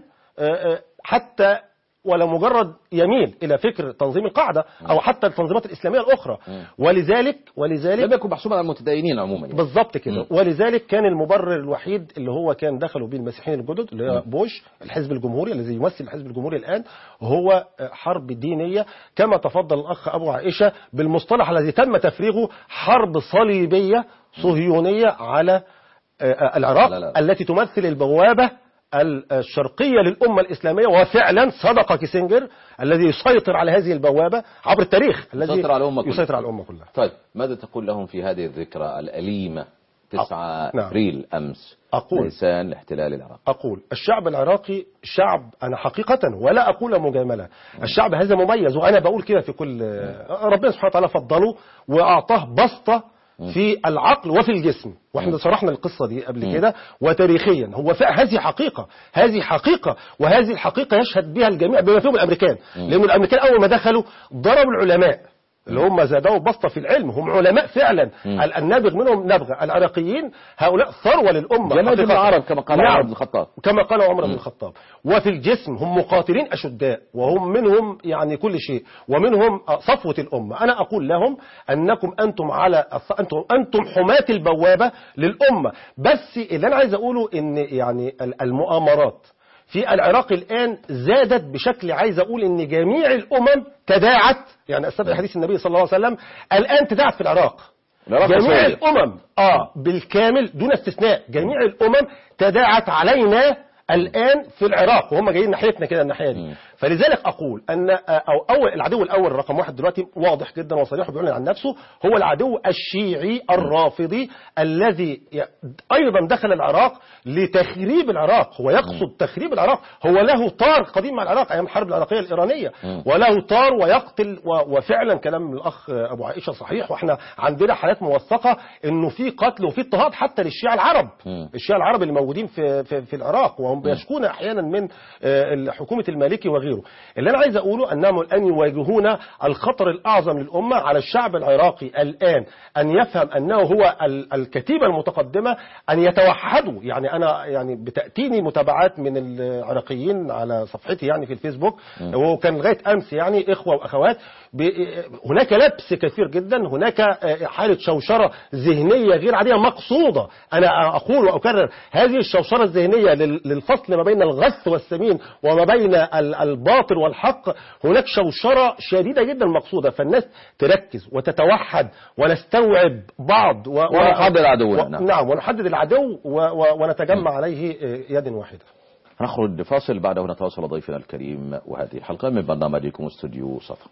حتى ولا مجرد يميل إلى فكر تنظيم القاعدة أو حتى التنظيمات الإسلامية الأخرى. ولذلك ولذلك لم يكن محسوبا على المتدينين عموما يعني. بالضبط كده. ولذلك كان المبرر الوحيد اللي هو كان دخلوا به المسيحيين الجدد اللي هو بوش الحزب الجمهوري الذي يمثل الحزب الجمهوري الآن، هو حرب دينية كما تفضل الأخ أبو عائشة بالمصطلح الذي تم تفريغه، حرب صليبية صهيونية على العراق لا لا. التي تمثل البوابة الشرقية للأمة الإسلامية، وفعلا صدق كيسنجر الذي يسيطر على هذه البوابة عبر التاريخ، الذي يسيطر على الأمة يسيطر على الأمة كلها. طيب ماذا تقول لهم في هذه الذكرى الأليمة تسعة نعم. أبريل أمس أقول نيسان لاحتلال العراق؟ أقول الشعب العراقي شعب، أنا حقيقة ولا أقول مجاملة، الشعب هذا مميز، وأنا بقول كده في كل ربنا سبحانه وتعالى فضله وأعطاه بسطة في العقل وفي الجسم، واحنا شرحنا القصة دي قبل كده وتاريخيا، هو هذه حقيقة هذه حقيقة وهذه الحقيقة يشهد بها الجميع بما فيهم الأمريكان، لأن الأمريكان أول ما دخلوا ضربوا العلماء اللي هم زادوا بسطة في العلم، هم علماء فعلا، النابغ منهم نبغة، العراقيين هؤلاء ثروة للأمة، جمال العرب كما قال نعم. عمر بن الخطاب كما قال عمر بن الخطاب. وفي الجسم هم مقاتلين أشداء، وهم منهم يعني كل شيء، ومنهم صفوة الأمة. أنا أقول لهم أنكم أنتم على أنتم أنتم حماة البوابة للأمة. بس اللي أنا عايز أقوله إن يعني المؤامرات في العراق الآن زادت بشكل، عايز أقول إن جميع الأمم تداعت، يعني أستدعي حديث النبي صلى الله عليه وسلم، الآن تداعت في العراق جميع الأمم آه بالكامل دون استثناء، جميع الأمم تداعت علينا الآن في العراق، وهم جايين ناحيتنا كده الناحية دي. فلذلك أقول أن أو أول العدو الأول رقم واحد دلوقتي واضح جدا وصريح وبيعلن عن نفسه، هو العدو الشيعي الرافضي الذي أيضا دخل العراق لتخريب العراق. هو يقصد تخريب العراق، هو له طار قديم مع العراق أيام الحرب العراقية الإيرانية، وله طار ويقتل. وفعلا كلام الأخ أبو عائشة صحيح، وإحنا عندنا حالات موثقة إنه في قتل وفي اضطهاد حتى للشيعة العرب، الشيعة العرب اللي موجودين في في, في العراق، وهم بيشكون أحيانا من حكومة المالكي وغيره. اللي أنا عايز أقوله أنهم الآن يواجهون الخطر الأعظم للأمة على الشعب العراقي الآن، أن يفهم أنه هو الكتيبة المتقدمة، أن يتوحدوا. يعني أنا يعني بتأتيني متابعات من العراقيين على صفحتي يعني في الفيسبوك، وكان لغاية أمس يعني إخوة وأخوات، هناك لبس كثير جدا، هناك حالة شوشرة ذهنية غير عادية مقصودة. أنا أقول وأكرر، هذه الشوشرة الذهنية للفصل ما بين الغث والسمين وما بين الباطل والحق، هناك شوشرة شديدة جدا مقصودة. فالناس تركز وتتوحد ونستوعب بعض ونحدد عدونا. و... نعم، ونحدد العدو و... و... ونتجمع عليه يد واحدة. نخرج فاصل، بعده نتواصل ضيفنا الكريم، وهذه الحلقة من برنامجكم استوديو صفا.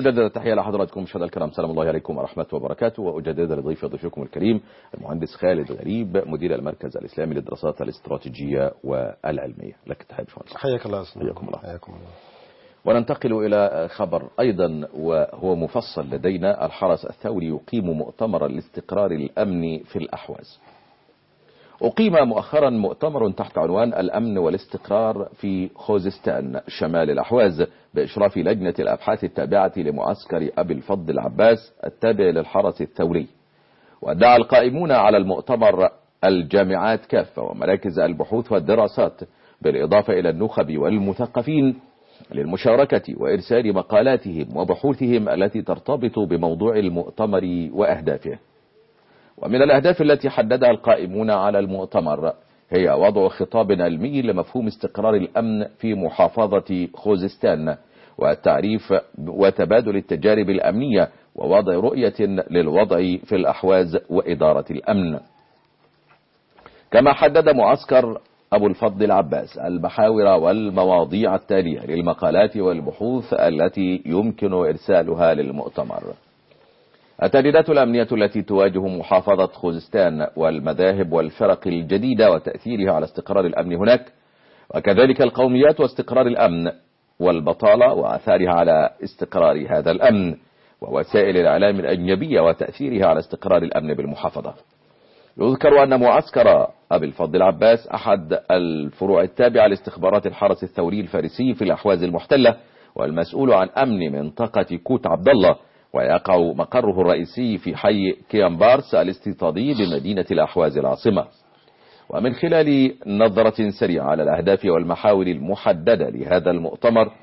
أجدد التحية لحضراتكم مشاهدينا الكرام، سلام الله عليكم ورحمة وبركاته، وأجدد لضيف ضيفكم الكريم المهندس خالد غريب مدير المركز الإسلامي للدراسات الاستراتيجية والعلمية. لك التحية باشمهندس. حياك الله. حياكم الله. حياكم الله. وننتقل إلى خبر أيضا وهو مفصل لدينا. الحرس الثوري يقيم مؤتمر لاستقرار الأمن في الأحواز. أقيم مؤخرا مؤتمر تحت عنوان الأمن والاستقرار في خوزستان شمال الأحواز بإشراف لجنة الأبحاث التابعة لمعسكر أبي الفضل العباس التابع للحرس الثوري. ودعا القائمون على المؤتمر الجامعات كافة ومراكز البحوث والدراسات بالإضافة إلى النخب والمثقفين للمشاركة وإرسال مقالاتهم وبحوثهم التي ترتبط بموضوع المؤتمر وأهدافه. ومن الأهداف التي حددها القائمون على المؤتمر هي وضع خطاب علمي لمفهوم استقرار الأمن في محافظة خوزستان والتعريف وتبادل التجارب الأمنية ووضع رؤية للوضع في الأحواز وإدارة الأمن. كما حدد معسكر أبو الفضل العباس المحاور والمواضيع التالية للمقالات والبحوث التي يمكن إرسالها للمؤتمر: التهديدات الأمنية التي تواجه محافظة خوزستان والمذاهب والفرق الجديدة وتأثيرها على استقرار الأمن هناك، وكذلك القوميات واستقرار الأمن والبطالة وآثارها على استقرار هذا الأمن، ووسائل الإعلام الأجنبية وتأثيرها على استقرار الأمن بالمحافظة. يذكر أن معسكر أبي الفضل العباس أحد الفروع التابعة لاستخبارات الحرس الثوري الفارسي في الأحواز المحتلة والمسؤول عن أمن منطقة كوت عبد الله، ويقع مقره الرئيسي في حي كيامبارس الاستيطادي بمدينة الأحواز العاصمة. ومن خلال نظرة سريعة على الأهداف والمحاور المحددة لهذا المؤتمر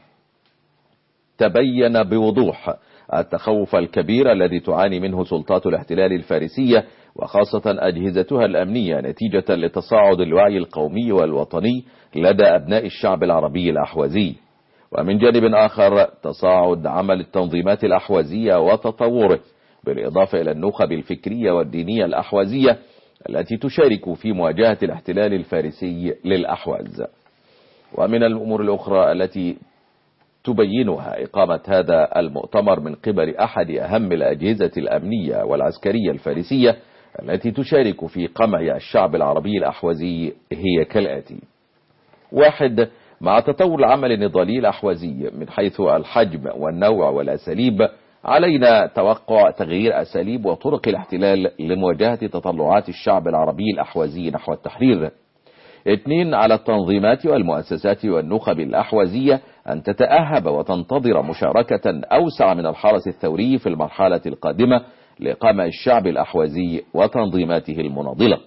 تبين بوضوح التخوف الكبير الذي تعاني منه سلطات الاحتلال الفارسية وخاصة أجهزتها الأمنية نتيجة لتصاعد الوعي القومي والوطني لدى أبناء الشعب العربي الأحوازي. ومن جانب آخر تصاعد عمل التنظيمات الأحوازية وتطوره بالإضافة إلى النخب الفكرية والدينية الأحوازية التي تشارك في مواجهة الاحتلال الفارسي للأحواز. ومن الأمور الأخرى التي تبينها إقامة هذا المؤتمر من قبل أحد أهم الأجهزة الأمنية والعسكرية الفارسية التي تشارك في قمع الشعب العربي الأحوازي هي كالآتي: واحد، مع تطور العمل النضالي الأحوازي من حيث الحجم والنوع والأساليب علينا توقع تغيير أساليب وطرق الاحتلال لمواجهة تطلعات الشعب العربي الأحوازي نحو التحرير. اثنين، على التنظيمات والمؤسسات والنخب الأحوازية أن تتأهب وتنتظر مشاركة أوسع من الحرس الثوري في المرحلة القادمة لقمع الشعب الأحوازي وتنظيماته المناضلة.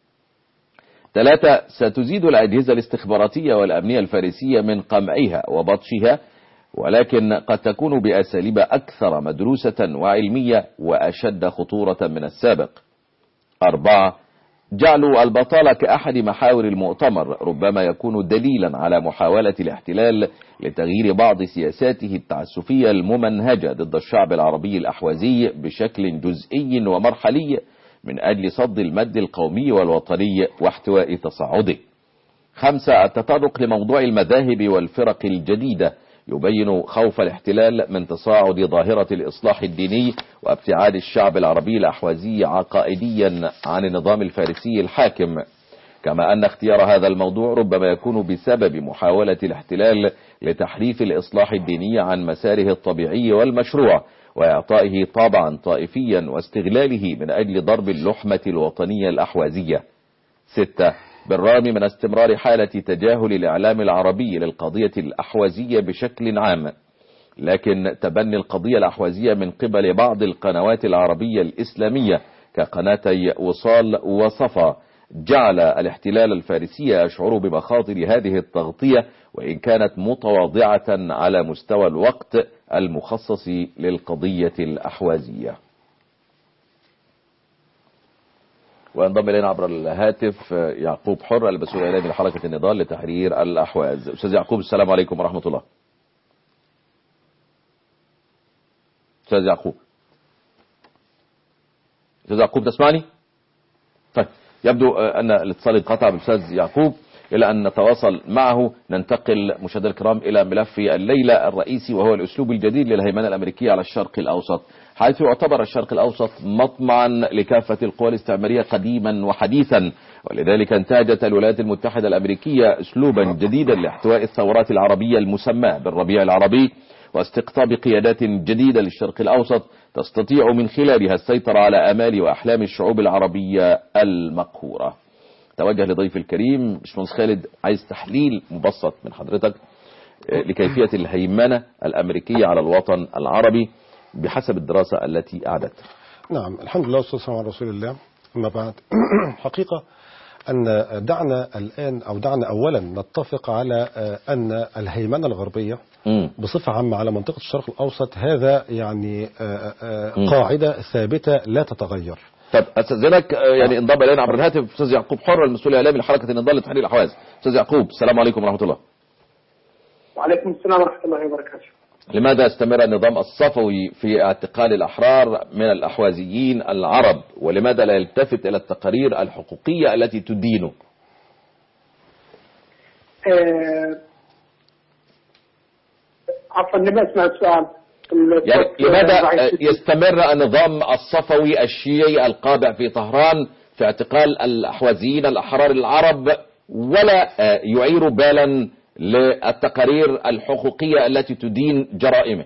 ثلاثة، ستزيد الأجهزة الاستخباراتية والأمنية الفارسية من قمعها وبطشها، ولكن قد تكون بأساليب أكثر مدروسة وعلمية وأشد خطورة من السابق. أربعة، جعل البطالة كأحد محاور المؤتمر ربما يكون دليلا على محاولة الاحتلال لتغيير بعض سياساته التعسفية الممنهجة ضد الشعب العربي الأحوازي بشكل جزئي ومرحلي من أجل صد المد القومي والوطني واحتواء تصاعده. خمسة، التطرق لموضوع المذاهب والفرق الجديدة يبين خوف الاحتلال من تصاعد ظاهرة الإصلاح الديني وابتعاد الشعب العربي الأحوازي عقائديا عن النظام الفارسي الحاكم، كما أن اختيار هذا الموضوع ربما يكون بسبب محاولة الاحتلال لتحريف الإصلاح الديني عن مساره الطبيعي والمشروع وإعطائه طابعا طائفيا واستغلاله من أجل ضرب اللحمة الوطنية الأحوازية. ستة، بالرغم من استمرار حالة تجاهل الإعلام العربي للقضية الأحوازية بشكل عام، لكن تبني القضية الأحوازية من قبل بعض القنوات العربية الإسلامية كقناتي وصال وصفا جعل الاحتلال الفارسي يشعر بمخاطر هذه التغطية وإن كانت متواضعة على مستوى الوقت المخصص للقضية الأحوازية. وانضم إلينا عبر الهاتف يعقوب حر المسؤول الإعلامي لحركة النضال لتحرير الأحواز. أستاذ يعقوب السلام عليكم ورحمة الله. أستاذ يعقوب أستاذ يعقوب تسمعني؟ طيب يبدو أن الاتصال انقطع بالأستاذ يعقوب. إلى أن نتواصل معه ننتقل مشاهدينا الكرام إلى ملف الليلة الرئيسي، وهو الأسلوب الجديد للهيمنة الأمريكية على الشرق الأوسط، حيث يعتبر الشرق الأوسط مطمعا لكافة القوى الاستعمارية قديما وحديثا، ولذلك انتهجت الولايات المتحدة الأمريكية أسلوبا جديدا لاحتواء الثورات العربية المسماة بالربيع العربي واستقطاب قيادات جديدة للشرق الأوسط تستطيع من خلالها السيطرة على آمال وأحلام الشعوب العربية المقهورة. توجه لضيف الكريم باشمهندس خالد، عايز تحليل مبسط من حضرتك لكيفية الهيمنة الأمريكية على الوطن العربي بحسب الدراسة التي أعدتها. نعم، الحمد لله والصلاة والسلام على رسول الله. أما بعد، حقيقة أن دعنا الآن أو دعنا أولا نتفق على أن الهيمنة الغربية بصفة عامة على منطقة الشرق الأوسط هذا يعني قاعدة ثابتة لا تتغير. طب استاذنك يعني انضم الينا عبر الهاتف استاذ يعقوب حر، المسؤول الاعلامي لحركه النضال لتحرير الاحواز. استاذ يعقوب، السلام عليكم ورحمه الله. وعليكم السلام ورحمه الله وبركاته. لماذا استمر النظام الصفوي في اعتقال الاحرار من الاحوازيين العرب، ولماذا لا يلتفت الى التقارير الحقوقيه التي تدينه؟ أه... عفوا لما اسمع السؤال. يعني لماذا يستمر النظام الصفوي الشيعي القابع في طهران في اعتقال الأحوازيين الأحرار العرب ولا يعير بالا للتقارير الحقوقية التي تدين جرائمه؟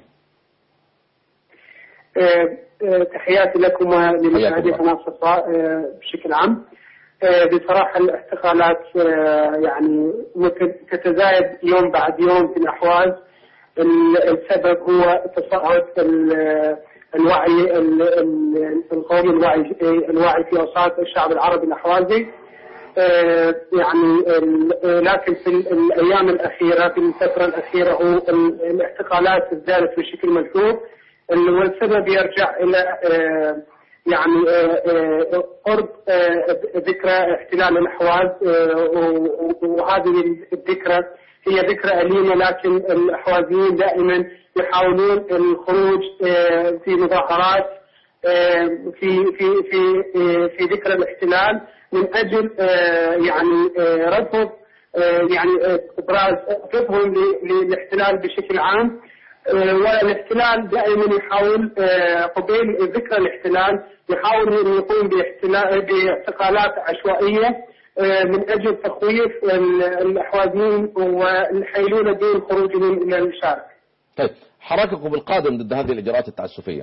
تحياتي لكم ولمشاهدي قناة صفاء بشكل عام. بصراحة الاعتقالات يعني تتزايد يوم بعد يوم في الأحواز. السبب هو تصاعد الوعي القومي، الوعي الوعي في اوساط الشعب العربي الاحوازي. يعني لكن في الايام الاخيره في الفتره الاخيره هو الاعتقالات ازدادت بشكل ملحوظ، والسبب يرجع الى يعني قرب ذكرى احتلال الاحواز، وهذه الذكرى هي ذكرى أليمة، لكن الأحوازيين دائما يحاولون الخروج في مظاهرات في في في في ذكرى الاحتلال من أجل يعني رفض يعني إبراز رفضهم للاحتلال بشكل عام. والاحتلال دائما يحاول قبيل ذكرى الاحتلال يحاول أن يقوم باعتقالات عشوائية من أجل تخويف الأحوازيين والحيلولة دون خروجهم إلى الشارع. طيب، حرككم القادم ضد هذه الإجراءات التعسفية؟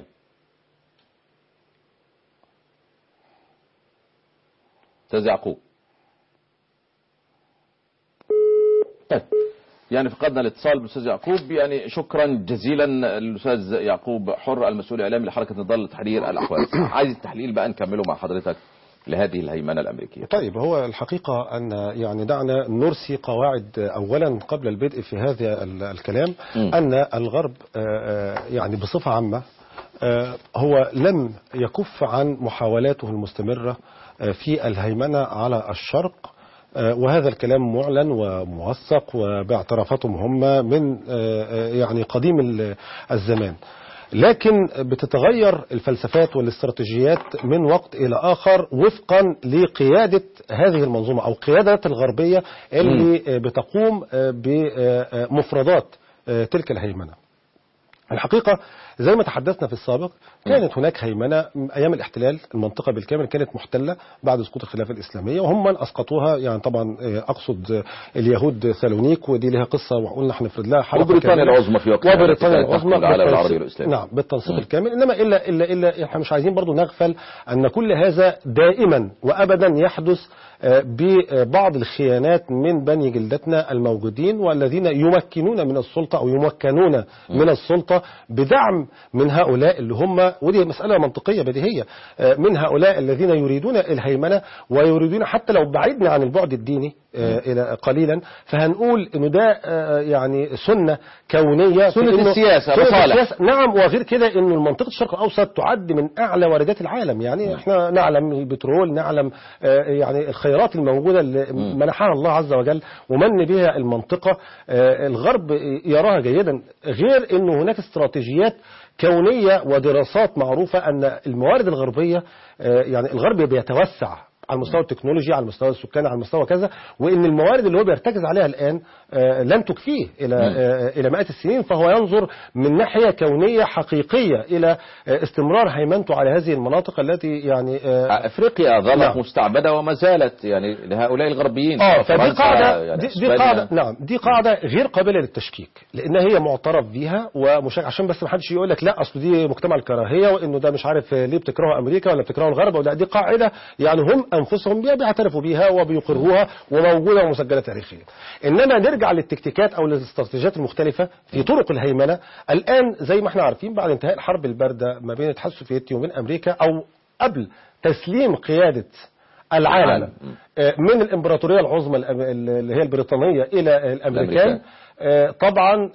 أستاذ يعقوب. طيب، يعني فقدنا الاتصال بالأستاذ يعقوب. يعني شكرا جزيلا الأستاذ يعقوب حر، المسؤول الإعلامي لحركة النضال لتحرير الأحواز. عايز التحليل بقى نكمله مع حضرتك لهذه الهيمنة الأمريكية. طيب، هو الحقيقة أن يعني دعنا نرسي قواعد أولا قبل البدء في هذا الكلام. م. أن الغرب يعني بصفة عامة هو لم يكف عن محاولاته المستمرة في الهيمنة على الشرق، وهذا الكلام معلن وموثق وباعترافاتهم هم من يعني قديم الزمان. لكن بتتغير الفلسفات والاستراتيجيات من وقت إلى آخر وفقا لقيادة هذه المنظومة أو قيادات الغربية اللي م. بتقوم بمفردات تلك الهيمنة. الحقيقة زي ما تحدثنا في السابق كانت هناك هيمنة أيام الاحتلال، المنطقة بالكامل كانت محتلة بعد سقوط الخلافة الإسلامية، وهم من أسقطوها. يعني طبعا أقصد اليهود ثالونيك، ودي لها قصة وقلنا هنفرد لها حلقة. وبريطانيا العظمى في وقتها، وبريطانيا العظمى العالم العربي والإسلامي. نعم، بالتنسيق الكامل. إنما إلا إلا إلا احنا مش عايزين برضو نغفل أن كل هذا دائما وأبدا يحدث ببعض الخيانات من بني جلدتنا الموجودين والذين يمكنون من السلطة أو يمكنون من السلطة بدعم من هؤلاء اللي هم، ودي مسألة منطقية بديهية، من هؤلاء الذين يريدون الهيمنة ويريدون حتى لو بعدنا عن البعد الديني إلى قليلا فهنقول إنه ده يعني سنة كونية، سنة السياسة مصالح. نعم، وغير كده إنه منطقة الشرق الأوسط تعد من أعلى واردات العالم. يعني إحنا نعلم البترول، نعلم يعني الخيرات الموجودة اللي منحها الله عز وجل ومن بها المنطقة. الغرب يراها جيدا، غير إنه هناك استراتيجيات كونية ودراسات معروفة أن الموارد الغربية يعني الغرب بيتوسع على المستوى التكنولوجي، على المستوى السكاني، على المستوى كذا، وان الموارد اللي هو بيرتكز عليها الان آه لن تكفيه الى آه الى مئات السنين، فهو ينظر من ناحيه كونيه حقيقيه الى آه استمرار هيمنته على هذه المناطق التي يعني آه افريقيا ظلت مستعبده وما زالت يعني لهؤلاء الغربيين. اه فدي قاعده يعني دي, دي قاعده نعم دي قاعده غير قابله للتشكيك، لان هي معترف بيها ومش عشان بس ما حدش يقول لك لا اصل دي مجتمع الكراهيه وانه ده مش عارف ليه بتكرهوا امريكا ولا بتكرهوا الغرب، ولا دي قاعده يعني هم انفسهم بيعترفوا بيها وبيقروها وموجوده ومسجله تاريخيا. انما نرجع للتكتيكات او للاستراتيجيات المختلفه في طرق الهيمنه الان، زي ما احنا عارفين بعد انتهاء الحرب البارده ما بين الاتحاد السوفيتي وبين امريكا، او قبل تسليم قياده العالم من الامبراطوريه العظمى اللي هي البريطانيه الى الامريكان، طبعا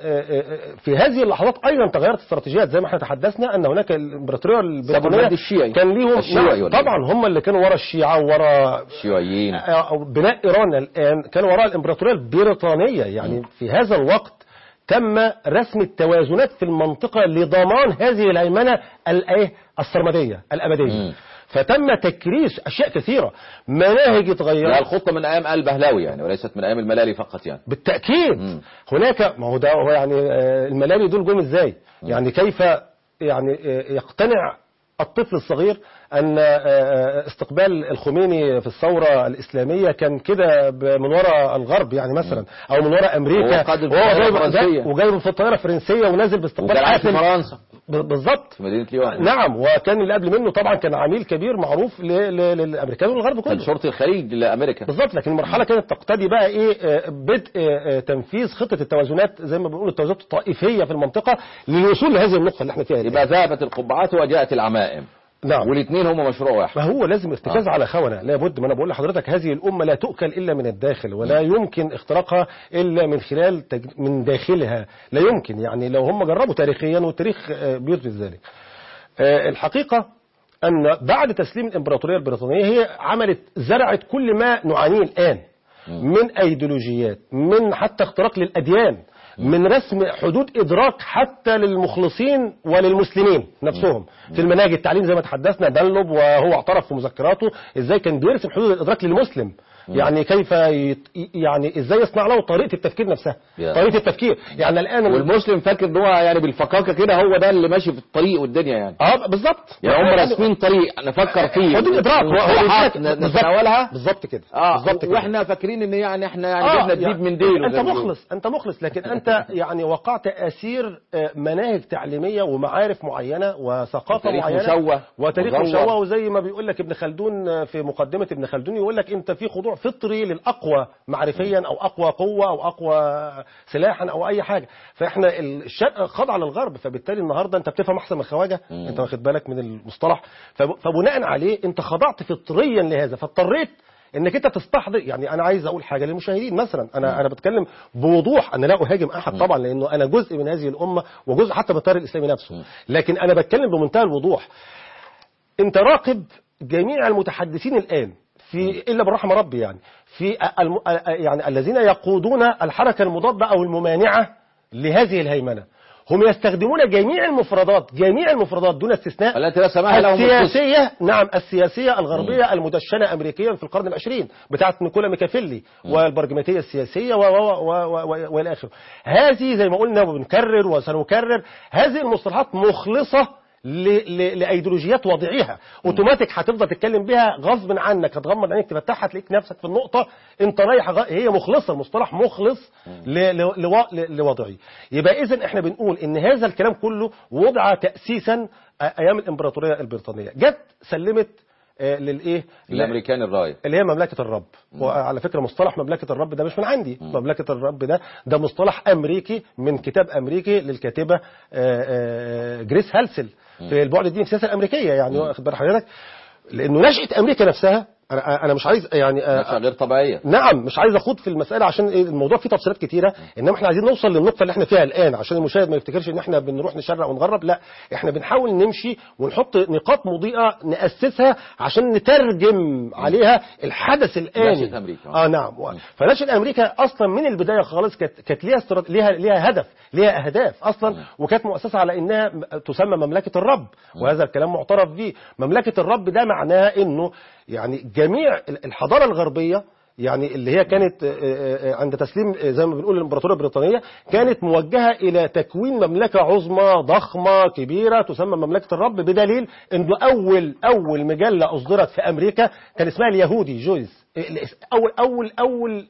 في هذه اللحظات ايضا تغيرت استراتيجيات. زي ما احنا تحدثنا ان هناك الامبراطوريه البريطانيه كان ليهم طبعا هم اللي كانوا ورا الشيعه وورا الشيوعيين او بناء ايران الان كانوا وراء الامبراطوريه البريطانيه. يعني في هذا الوقت تم رسم التوازنات في المنطقه لضمان هذه الهيمنه الايه السرمديه الابديه. م. فتم تكريس اشياء كثيره، مناهج اتغيرت. يعني الخطه من ايام البهلاوي يعني وليست من ايام الملالي فقط يعني. بالتاكيد. م. هناك ما هو ده هو يعني الملالي دول جم ازاي؟ م. يعني كيف يعني يقتنع الطفل الصغير أن استقبال الخميني في الثورة الإسلامية كان كده من وراء الغرب يعني مثلا، أو من وراء أمريكا وجايبه في الطائرة الفرنسية ونازل باستقبال حافل فرنسا بالظبط في مدينة ليون. نعم، وكان اللي قبل منه طبعا كان عميل كبير معروف للأمريكان والغرب كله، كان شرطي الخليج لأمريكا بالظبط. لكن المرحلة كانت تقتضي بقى إيه بدء تنفيذ خطة التوازنات زي ما بنقول التوازنات الطائفية في المنطقة للوصول لهذه النقطة اللي احنا فيها. يبقى ذهبت القبعات وجاءت العمائم. نعم. والاثنين هم مشروع واحد. ما هو لازم ارتكاز آه. على خونة، لابد. ما انا بقول لحضرتك هذه الامه لا تؤكل الا من الداخل، ولا يمكن اختراقها الا من خلال تج... من داخلها، لا يمكن. يعني لو هم جربوا تاريخيا والتاريخ بيثبت ذلك. الحقيقه ان بعد تسليم الامبراطوريه البريطانيه هي عملت زرعت كل ما نعانيه الان من ايديولوجيات، من حتى اختراق للاديان، من رسم حدود إدراك حتى للمخلصين وللمسلمين نفسهم في المناهج التعليم. زي ما تحدثنا دانلوب وهو اعترف في مذكراته ازاي كان بيرسم حدود الإدراك للمسلم، يعني كيف يت... يعني ازاي يصنع له طريقه التفكير نفسها، طريقه التفكير. يعني الان والمسلم فاكر ان هو يعني بالفقاقه كده هو ده اللي ماشي في الطريق والدنيا يعني. اه بالظبط. يعني هم راسمين طريق نفكر فيه حدود ادراك نتناولها بالظبط كده. اه بالظبط كده. واحنا فاكرين ان يعني احنا يعني آه احنا تجيب من ديله. انت مخلص انت مخلص لكن انت يعني وقعت اسير مناهج تعليميه ومعارف معينه وثقافه معينه مشوه وتاريخ مشوه. وزي ما بيقول لك ابن خلدون في مقدمه ابن خلدون يقول لك انت في خضوع فطري للأقوى معرفيا أو أقوى قوة أو أقوى سلاحا أو أي حاجة. فإحنا الشرق خضع للغرب، فبالتالي النهاردة أنت بتفهم أحسن من الخواجة، أنت واخد بالك من المصطلح، فبناء عليه أنت خضعت فطريا لهذا، فاضطريت انك انت تستحضر. يعني انا عايز اقول حاجه للمشاهدين مثلا، انا انا بتكلم بوضوح، انا لا اهاجم احد طبعا لانه انا جزء من هذه الامه وجزء حتى من التيار الاسلامي نفسه، لكن انا بتكلم بمنتهى الوضوح. انت راقب جميع المتحدثين الان في الا بالرحمه ربي يعني في الم... يعني الذين يقودون الحركه المضاده او الممانعه لهذه الهيمنه، هم يستخدمون جميع المفردات جميع المفردات دون استثناء التي رسمها لهم السياسيه نعم السياسيه الغربيه م. المدشنه امريكيا في القرن العشرين بتاعه نيكولا ميكافيلي والبرجماتيه السياسيه والى اخره. هذه زي ما قلنا وبنكرر وسنكرر، هذه المصطلحات مخلصه لايديولوجيات وضعيها اوتوماتيك، هتفضل تتكلم بها غصب عنك، هتغمض عينيك تفتحها تلاقيك نفسك في النقطه انت رايح غ... هي مخلصه، المصطلح مخلص ل... ل... لو... لوضعي. يبقى اذا احنا بنقول ان هذا الكلام كله وضع تاسيسا ايام الامبراطوريه البريطانيه، جت سلمت للايه الامريكان الرايه اللي هي مملكه الرب. وعلى فكره مصطلح مملكه الرب ده مش من عندي، م. مملكه الرب ده ده مصطلح امريكي من كتاب امريكي للكاتبه جريس هالسل في البعد الديني في السياسه الامريكيه. يعني واخد بال حضرتك، لانه نشأة امريكا نفسها انا انا مش عايز يعني نشأة غير طبيعيه. نعم مش عايز اخوض في المساله عشان الموضوع فيه تفصيلات كتيره، انما احنا عايزين نوصل للنقطه اللي احنا فيها الان عشان المشاهد ما يفتكرش ان احنا بنروح نشرق ونغرب، لا احنا بنحاول نمشي ونحط نقاط مضيئه ناسسها عشان نترجم عليها الحدث الاني. نشأة امريكا اه نعم. فنشأة امريكا اصلا من البدايه خالص كانت كانت ليها استرات... ليها ليها هدف، ليها اهداف اصلا، وكانت مؤسسه على انها تسمى مملكه الرب، وهذا الكلام معترف به. مملكه الرب ده معناها انه يعني جميع الحضاره الغربيه يعني اللي هي كانت عند تسليم زي ما بنقول الامبراطوريه البريطانيه كانت موجهه الى تكوين مملكه عظمى ضخمه كبيره تسمى مملكه الرب، بدليل انه اول اول مجله اصدرت في امريكا كان اسمها اليهودي جويس، اول اول اول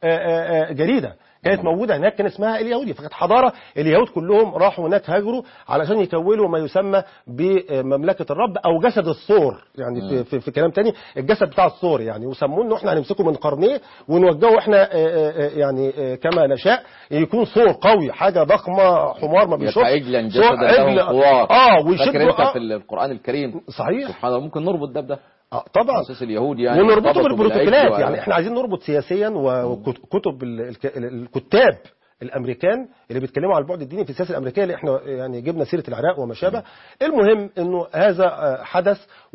جريده كانت موجوده هناك كان اسمها اليهودي. فكانت حضاره اليهود كلهم راحوا هناك هاجروا علشان يكونوا ما يسمى بمملكه الرب او جسد الثور، يعني في, في, في كلام تاني الجسد بتاع الثور يعني، وسموه انه احنا هنمسكه من قرنيه ونوجهه احنا يعني كما نشاء، يكون ثور قوي حاجه ضخمه حمار ما بيشوفش عجلا جسدا له خوار. اه ويشدوا انت في القران الكريم صحيح سبحان الله ممكن نربط ده بده آه طبعا اساس اليهود يعني ونربطه بالبروتوكولات، يعني احنا عايزين نربط سياسيا وكتب الكتاب الامريكان اللي بيتكلموا على البعد الديني في السياسه الامريكيه اللي احنا يعني جبنا سيره العراق وما شابه. المهم انه هذا حدث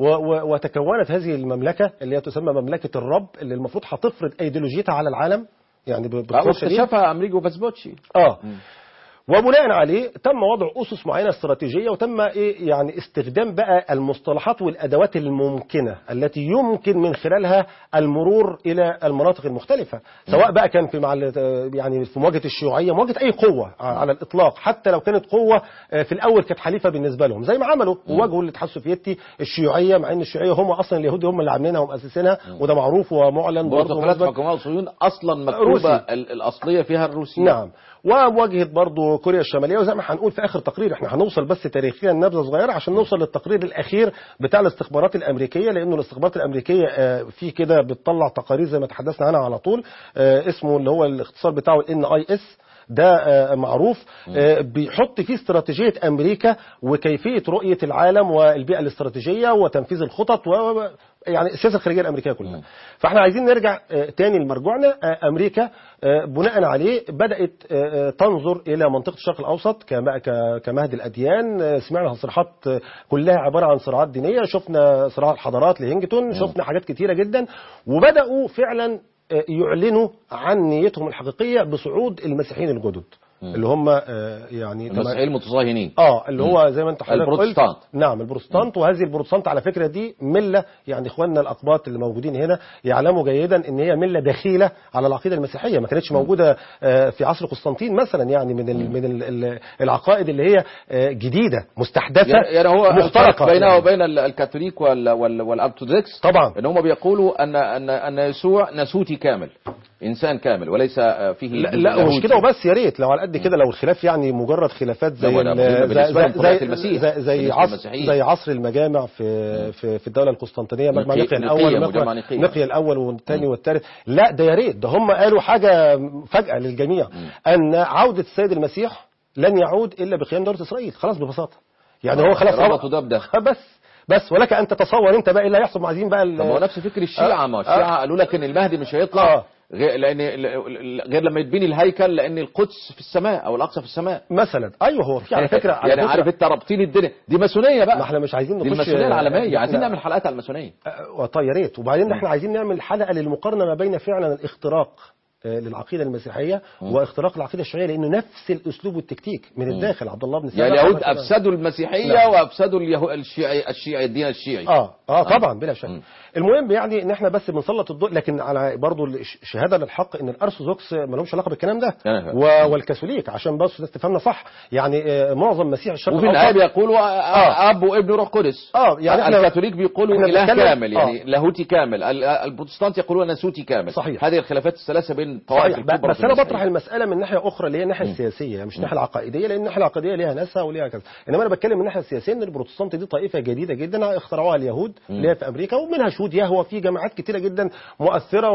وتكونت هذه المملكه اللي هي تسمى مملكه الرب اللي المفروض هتفرض ايديولوجيتها على العالم يعني باختصار امريكو فاسبوتشي اه م. وبناء عليه تم وضع أسس معينة استراتيجية وتم إيه يعني استخدام بقى المصطلحات والأدوات الممكنة التي يمكن من خلالها المرور إلى المناطق المختلفة، سواء بقى كان في مع يعني في مواجهة الشيوعية، مواجهة أي قوة على الإطلاق، حتى لو كانت قوة في الأول كانت حليفة بالنسبة لهم زي ما عملوا وواجهوا الاتحاد السوفيتي الشيوعية، مع إن الشيوعية هم أصلا اليهود هم اللي عاملينها ومؤسسينها وده معروف ومعلن برضه. بروتوكولات حكومة الصهيون أصلا مكتوبة الأصلية فيها الروسية. نعم. ومواجهة برضو كوريا الشمالية، وزي ما هنقول في آخر تقرير احنا هنوصل بس تاريخيا نبذة صغيرة عشان نوصل للتقرير الأخير بتاع الاستخبارات الأمريكية، لأنه الاستخبارات الأمريكية في كده بتطلع تقارير زي ما تحدثنا عنها على طول، اسمه اللي هو الاختصار بتاعه إن آي إس، ده معروف بيحط فيه استراتيجية أمريكا وكيفية رؤية العالم والبيئة الاستراتيجية وتنفيذ الخطط و يعني السياسة الخارجية الأمريكية كلها. فاحنا عايزين نرجع تاني لمرجوعنا. أمريكا بناء عليه بدأت تنظر إلى منطقة الشرق الأوسط كمهد الأديان. سمعنا صراحات كلها عبارة عن صراعات دينية، شفنا صراع الحضارات لهينجتون، شفنا حاجات كتيرة جدا، وبدأوا فعلا يعلنوا عن نيتهم الحقيقية بصعود المسيحيين الجدد اللي هم يعني المسيحيين المتظاهرين اه اللي هو زي ما انت حضرتك قلت البروتستانت. نعم البروتستانت. وهذه البروتستانت على فكره دي مله، يعني اخواننا الاقباط اللي موجودين هنا يعلموا جيدا ان هي مله دخيله على العقيده المسيحيه، ما كانتش موجوده في عصر قسطنطين مثلا، يعني من ال من ال العقائد اللي هي جديده مستحدثه يعني هو مختلقه بينه يعني. وبين الكاثوليك والارثوذكس طبعا ان هم بيقولوا ان ان ان يسوع ناسوتي كامل، انسان كامل وليس فيه لا, لا مش كده وبس، يا ريت لو على قد كده، لو الخلاف يعني مجرد خلافات زي زي زي, زي, زي, زي عصر زي عصر المجامع في في في الدوله القسطنطينيه، مجمع نقيا الاول نقيا الاول والثاني والثالث. لا ده يا ريت، ده هم قالوا حاجه فجاه للجميع ان عوده السيد المسيح لن يعود الا بقيام دوله اسرائيل، خلاص ببساطه يعني هو خلاص ربطوا ده بده بس بس ولك ان تتصور انت بقى ايه اللي هيحصل. عايزين بقى طب هو نفس فكر الشيعة. ما الشيعة قالوا لك ان المهدي مش هيطلع آه. غير لان غير لما يتبني الهيكل، لان القدس في السماء او الاقصى في السماء مثلا. ايوه هو في على فكره على يعني عارف انت رابطين الدنيا دي ماسونيه بقى. ما احنا مش عايزين نخش الماسونيه العالميه، عايزين نعمل حلقات على الماسونيه. آه طيب يا ريت. وبعدين احنا عايزين نعمل حلقه للمقارنه ما بين فعلا الاختراق للعقيده المسيحيه واختراق العقيده الشيعيه، لانه نفس الاسلوب والتكتيك من الداخل. عبد الله بن سلام يعني اليهود افسدوا المسيحيه لا. وافسدوا اليهود الشيعي الشيعي الدين الشيعي. اه اه طبعا بلا شك. المهم يعني ان احنا بس بنسلط الضوء، لكن على برضه الشهاده للحق ان الارثوذكس ما لهمش علاقه بالكلام ده والكاثوليك، عشان بس تفهمنا صح. يعني معظم مسيح الشرق وفي النهايه بيقولوا آه. اب وابن روح قدس. اه يعني الكاثوليك بيقولوا اله كامل، يعني آه. لاهوتي كامل. البروتستانت يقولون ناسوتي كامل. صحيح. هذه الخلافات الثلاثه بين طوائف الكبرى. بس انا بطرح المساله من ناحيه اخرى اللي هي الناحيه السياسيه، مش الناحيه العقائديه، لان الناحيه العقائديه ليها ناسها وليها كذا، انما انا بتكلم من الناحيه السياسيه ان البروتستانت دي طائفه جديده جدا اخترعوها اليهود اللي هي في امريكا، ومنها شهود يهوه في جامعات كتيره جدا مؤثره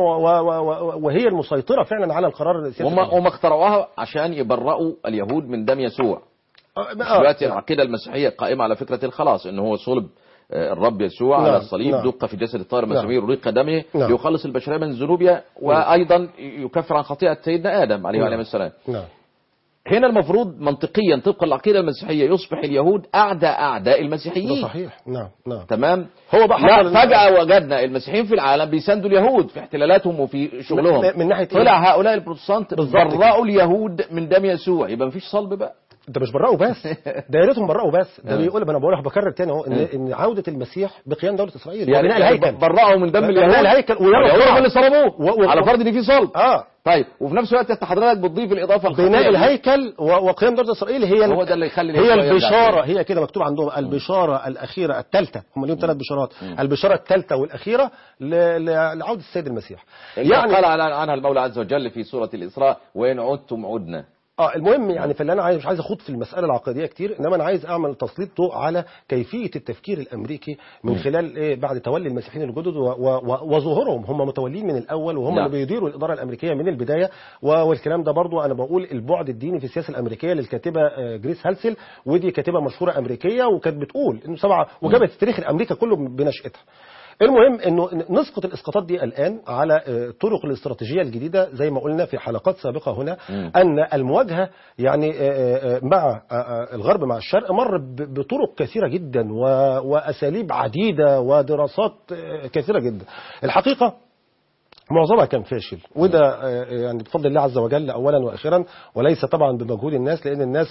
وهي المسيطره فعلا على القرار السياسي. هم هم اخترعوها عشان يبرئوا اليهود من دم يسوع. دلوقتي العقيده المسيحيه قائمه على فكره الخلاص، ان هو صلب الرب يسوع نعم. على الصليب، نعم. دق في جسد الطاهر المسامير وريق دمه نعم. ليخلص البشريه من ذنوبها، وايضا يكفر عن خطيئه سيدنا ادم عليه وعليه السلام. نعم. هنا المفروض منطقيا طبقا للعقيده المسيحيه يصبح اليهود اعداء اعداء المسيحيين. صحيح. نعم نعم تمام. هو بقى لا فجاه وجدنا المسيحيين في العالم بيساندوا اليهود في احتلالاتهم وفي شغلهم. من ناحيه طلع هؤلاء البروتستانت برأوا اليهود من دم يسوع، يبقى مفيش صلب بقى. ده مش برأوا بس، ده يا ريتهم برأوا بس، ده بيقول انا بقول بكرر تاني اهو ان ان عوده المسيح بقيام دوله اسرائيل يعني وبناء الهيكل، برأوا من دم اليهود الهيكل ويروا اللي صلبوه و... و... على فرض ان في صلب. اه طيب وفي نفس الوقت انت حضرتك بتضيف الاضافه بناء الهيكل و... وقيام دوله اسرائيل هي هو ده اللي يخلي هي البشاره، هي كده مكتوب عندهم البشاره الاخيره الثالثه، هم ليهم ثلاث بشارات، البشاره الثالثه والاخيره ل... ل... لعوده السيد المسيح. يعني قال عنها المولى عز وجل في سوره الاسراء وان عدتم عدنا. اه المهم يعني في اللي انا عايز مش عايز اخوض في المساله العقديه كتير، انما انا عايز اعمل تسليط ضوء على كيفيه التفكير الامريكي من خلال ايه بعد تولي المسيحيين الجدد وظهورهم. هم متولين من الاول وهم اللي بيديروا الاداره الامريكيه من البدايه، والكلام ده برضو انا بقول البعد الديني في السياسه الامريكيه للكاتبه جريس هالسل، ودي كاتبه مشهوره امريكيه وكانت بتقول انه سبعه وجابت التاريخ الامريكي كله بنشأتها. المهم انه نسقط الاسقاطات دي الان على طرق الاستراتيجيه الجديده زي ما قلنا في حلقات سابقه هنا، م. ان المواجهه يعني مع الغرب مع الشرق مر بطرق كثيره جدا واساليب عديده ودراسات كثيره جدا. الحقيقه معظمها كان فاشل، وده يعني بفضل الله عز وجل اولا واخيرا، وليس طبعا بمجهود الناس لان الناس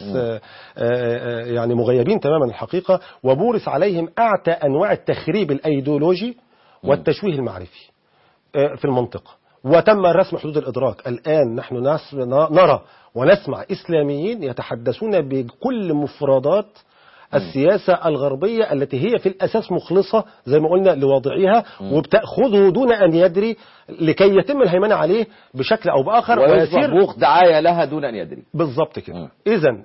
يعني مغيبين تماما الحقيقه، وبورس عليهم اعتى انواع التخريب الايديولوجي والتشويه المعرفي في المنطقه، وتم رسم حدود الادراك. الان نحن نرى ونسمع اسلاميين يتحدثون بكل مفردات السياسة الغربية التي هي في الأساس مخلصة زي ما قلنا لواضعيها، وبتأخذه دون أن يدري لكي يتم الهيمنة عليه بشكل أو بآخر ويصبح بوق دعاية لها دون أن يدري. بالضبط كده. إذن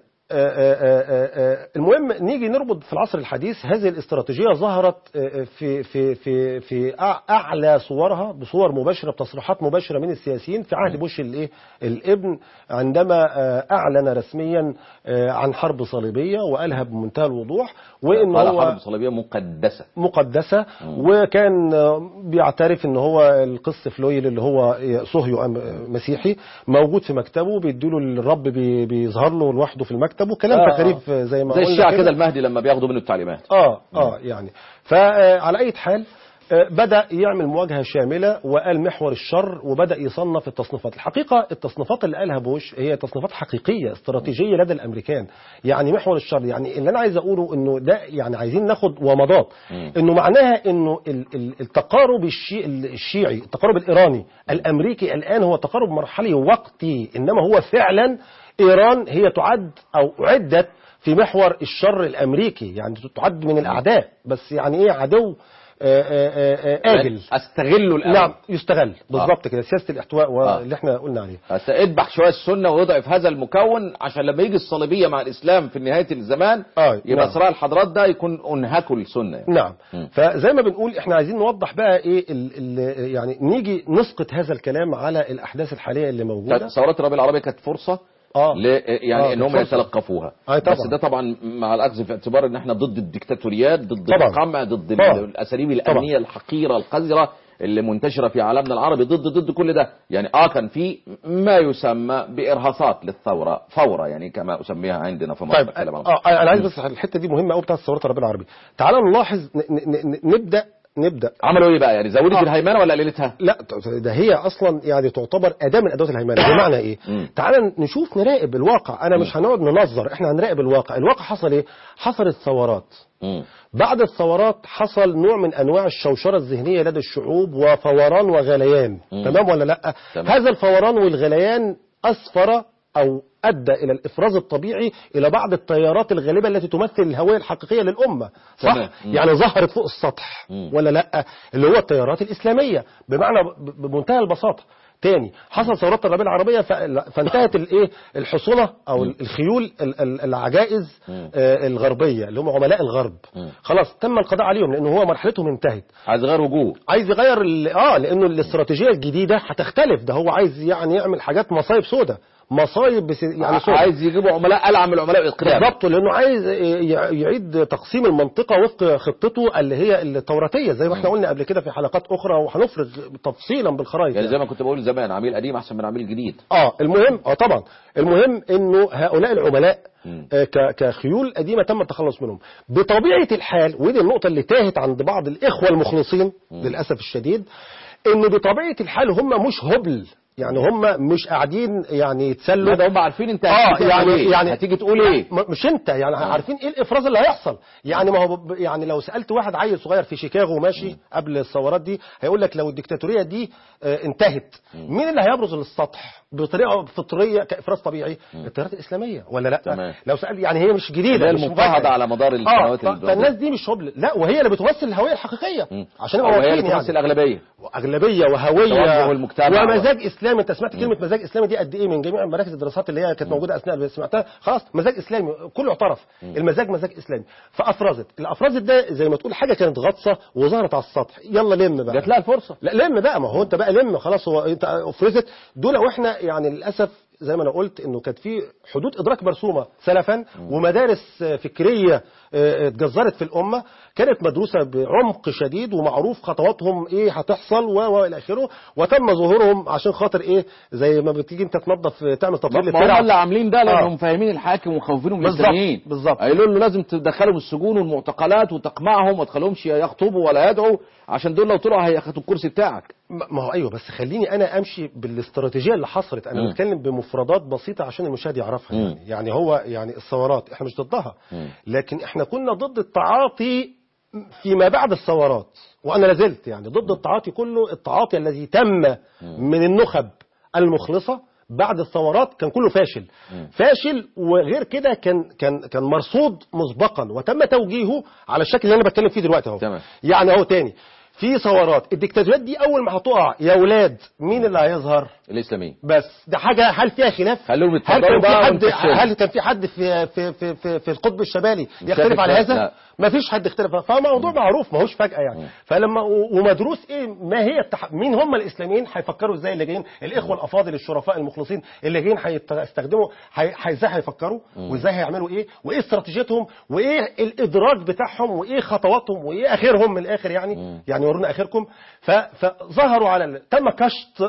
المهم نيجي نربط في العصر الحديث هذه الاستراتيجية ظهرت في في في في أعلى صورها بصور مباشرة بتصريحات مباشرة من السياسيين في عهد بوش الايه الابن، عندما أعلن رسميا عن حرب صليبية وقالها بمنتهى الوضوح، وإن هو حرب صليبية مقدسة مقدسة وكان بيعترف إن هو القس فلويل اللي هو صهيو مسيحي موجود في مكتبه بيديله الرب بيظهر له لوحده في المكتب وكلام آه تخريف زي ما زي الشيعة كده المهدي لما بياخدوا منه التعليمات. اه اه يعني فعلى اي حال بدأ يعمل مواجهة شاملة وقال محور الشر، وبدأ يصنف التصنيفات. الحقيقة التصنيفات اللي قالها بوش هي تصنيفات حقيقية استراتيجية لدى الأمريكان. يعني محور الشر يعني اللي أنا عايز أقوله إنه ده يعني عايزين ناخد ومضات، إنه معناها إنه التقارب الشيعي التقارب الإيراني الأمريكي الآن هو تقارب مرحلي وقتي، إنما هو فعلا إيران هي تعد أو أعدت في محور الشر الأمريكي، يعني تعد من الأعداء، بس يعني إيه عدو آجل استغله الأمر. نعم يستغل بالضبط آه. كده سياسة الاحتواء واللي آه. احنا قلنا عليه. اذبح شوية السنة ويضعف هذا المكون عشان لما يجي الصليبية مع الإسلام في نهاية الزمان آه. يبقى نعم. صراع الحضارات ده يكون انهكوا السنة يعني. نعم م. فزي ما بنقول احنا عايزين نوضح بقى ايه ال ال يعني نيجي نسقط هذا الكلام على الأحداث الحالية اللي موجودة. ثورات الربيع العربي كانت فرصة آه. يعني آه. ان هم يتلقفوها، آه بس ده طبعا مع الاخذ في اعتبار ان احنا ضد الدكتاتوريات، ضد القمع، ضد طبعا. الاساليب الامنيه طبعا. الحقيره القذره اللي منتشره في عالمنا العربي، ضد ضد كل ده. يعني اه كان في ما يسمى بارهاصات للثوره، فوره يعني كما اسميها عندنا في مصر. طيب اه انا عايز بس الحته دي مهمه قوي بتاعت ثورات الربيع العربي. تعال نلاحظ نبدا نبدا عملوا ايه بقى؟ يعني زودت آه. الهيمنه ولا قللتها؟ لا ده هي اصلا يعني تعتبر اداه من ادوات الهيمنه. بمعنى ايه؟ تعال نشوف نراقب الواقع. انا مش هنقعد ننظر، احنا هنراقب الواقع. الواقع حصل ايه؟ حصلت ثورات. مم. بعد الثورات حصل نوع من انواع الشوشره الذهنيه لدى الشعوب وفوران وغليان. مم. تمام ولا لا؟ تمام. هذا الفوران والغليان اسفر او أدى إلى الإفراز الطبيعي إلى بعض التيارات الغالبة التي تمثل الهوية الحقيقية للأمة، صح؟ مم. يعني ظهرت فوق السطح مم. ولا لأ؟ اللي هو التيارات الإسلامية بمعنى بمنتهى البساطة. تاني حصل ثورات الربيع العربية فانتهت الايه الحصولة او الخيول العجائز الغربية اللي هم عملاء الغرب، خلاص تم القضاء عليهم لأنه هو مرحلتهم انتهت. عايز يغير وجوه، عايز يغير اه لأنه الاستراتيجية الجديدة هتختلف. ده هو عايز يعني يعمل حاجات مصايب سودة، مصايب بس يعني سودة. عايز يجيبوا عملاء ألعن من العملاء القدام بالضبط، لأنه عايز يعيد تقسيم المنطقة وفق خطته اللي هي التوراتية زي ما احنا قلنا قبل كده في حلقات أخرى، وهنفرغ تفصيلا بالخرائط. يعني زي ما كنت بقول زمان عميل قديم أحسن من عميل جديد. اه المهم اه طبعا المهم إنه هؤلاء العملاء كخيول قديمة تم التخلص منهم بطبيعة الحال. ودي النقطة اللي تاهت عند بعض الإخوة المخلصين للأسف الشديد، إنه بطبيعة الحال هم مش هبل يعني هم مش قاعدين يعني يتسلوا. ده هم عارفين انت اه يعني إيه؟ يعني هتيجي تقول ايه؟ مش انت يعني آه. عارفين ايه الافراز اللي هيحصل. يعني ما هو يعني لو سالت واحد عيل صغير في شيكاغو ماشي م. قبل الثورات دي هيقول لك لو الديكتاتوريه دي آه انتهت م. مين اللي هيبرز للسطح بطريقه فطريه كافراز طبيعي؟ التيارات الاسلاميه ولا لا؟ تمام. لو سال يعني هي مش جديده، هي المضطهده على مدار السنوات آه. فالناس دي مش هبل، لا وهي اللي بتمثل الهويه الحقيقيه م. عشان نبقى واضحين يعني بتمثل اغلبيه اغلبيه وهويه ومزاج اسلامي. انت سمعت كلمه مزاج اسلامي دي قد ايه من جميع مراكز الدراسات اللي هي كانت موجوده اثناء اللي سمعتها؟ خلاص مزاج اسلامي كله اعترف المزاج مزاج اسلامي. فافرزت الافرازت ده زي ما تقول حاجه كانت غطسه وظهرت على السطح. يلا لم بقى، جات لها الفرصه. لا لم بقى، ما هو انت بقى لم خلاص. هو انت افرزت دول. واحنا يعني للاسف زي ما انا قلت انه كانت في حدود ادراك مرسومه سلفا ومدارس فكريه اتجذرت في الامه، كانت مدروسه بعمق شديد ومعروف خطواتهم ايه هتحصل والى اخره، وتم ظهورهم عشان خاطر ايه زي ما بتيجي انت تنظف تعمل تطهير للفرع. هم اللي عاملين ده لانهم آه. فاهمين الحاكم ومخوفينهم الاسلاميين بالظبط. قالوا له لازم تدخلهم السجون والمعتقلات وتقمعهم وما تخليهمش يخطبوا ولا يدعوا عشان دول لو طلعوا هياخدوا الكرسي بتاعك. ما هو ايوه، بس خليني انا امشي بالاستراتيجيه اللي حصلت. انا بتكلم بمفردات بسيطه عشان المشاهد يعرفها. يعني يعني هو يعني الثورات احنا مش ضدها، لكن احنا كنا ضد التعاطي فيما بعد الثورات، وانا لازلت يعني ضد التعاطي كله. التعاطي الذي تم من النخب المخلصه بعد الثورات كان كله فاشل فاشل وغير كده كان كان كان مرصود مسبقا وتم توجيهه على الشكل اللي انا بتكلم فيه دلوقتي اهو. يعني اهو تاني في ثورات الديكتاتوريات دي اول ما هتقع يا اولاد مين اللي هيظهر؟ الاسلاميين. بس ده حاجه هل فيها خلاف؟ هل كان في حد هل كان في حد في في في في, في القطب الشمالي يختلف على هذا؟ لا. ما فيش حد اختلف. فموضوع معروف ما هوش فجأة يعني. فلما ومدروس ايه ما هي التح... مين هم الاسلاميين هيفكروا ازاي اللي جايين الاخوه الافاضل الشرفاء المخلصين اللي جايين هيستخدموا ازاي هيفكروا وازاي هيعملوا ايه وايه استراتيجيتهم وايه الادراك بتاعهم وايه خطواتهم وايه اخرهم من الاخر يعني يعني ورونا اخركم. فظهروا على ال... تم كشط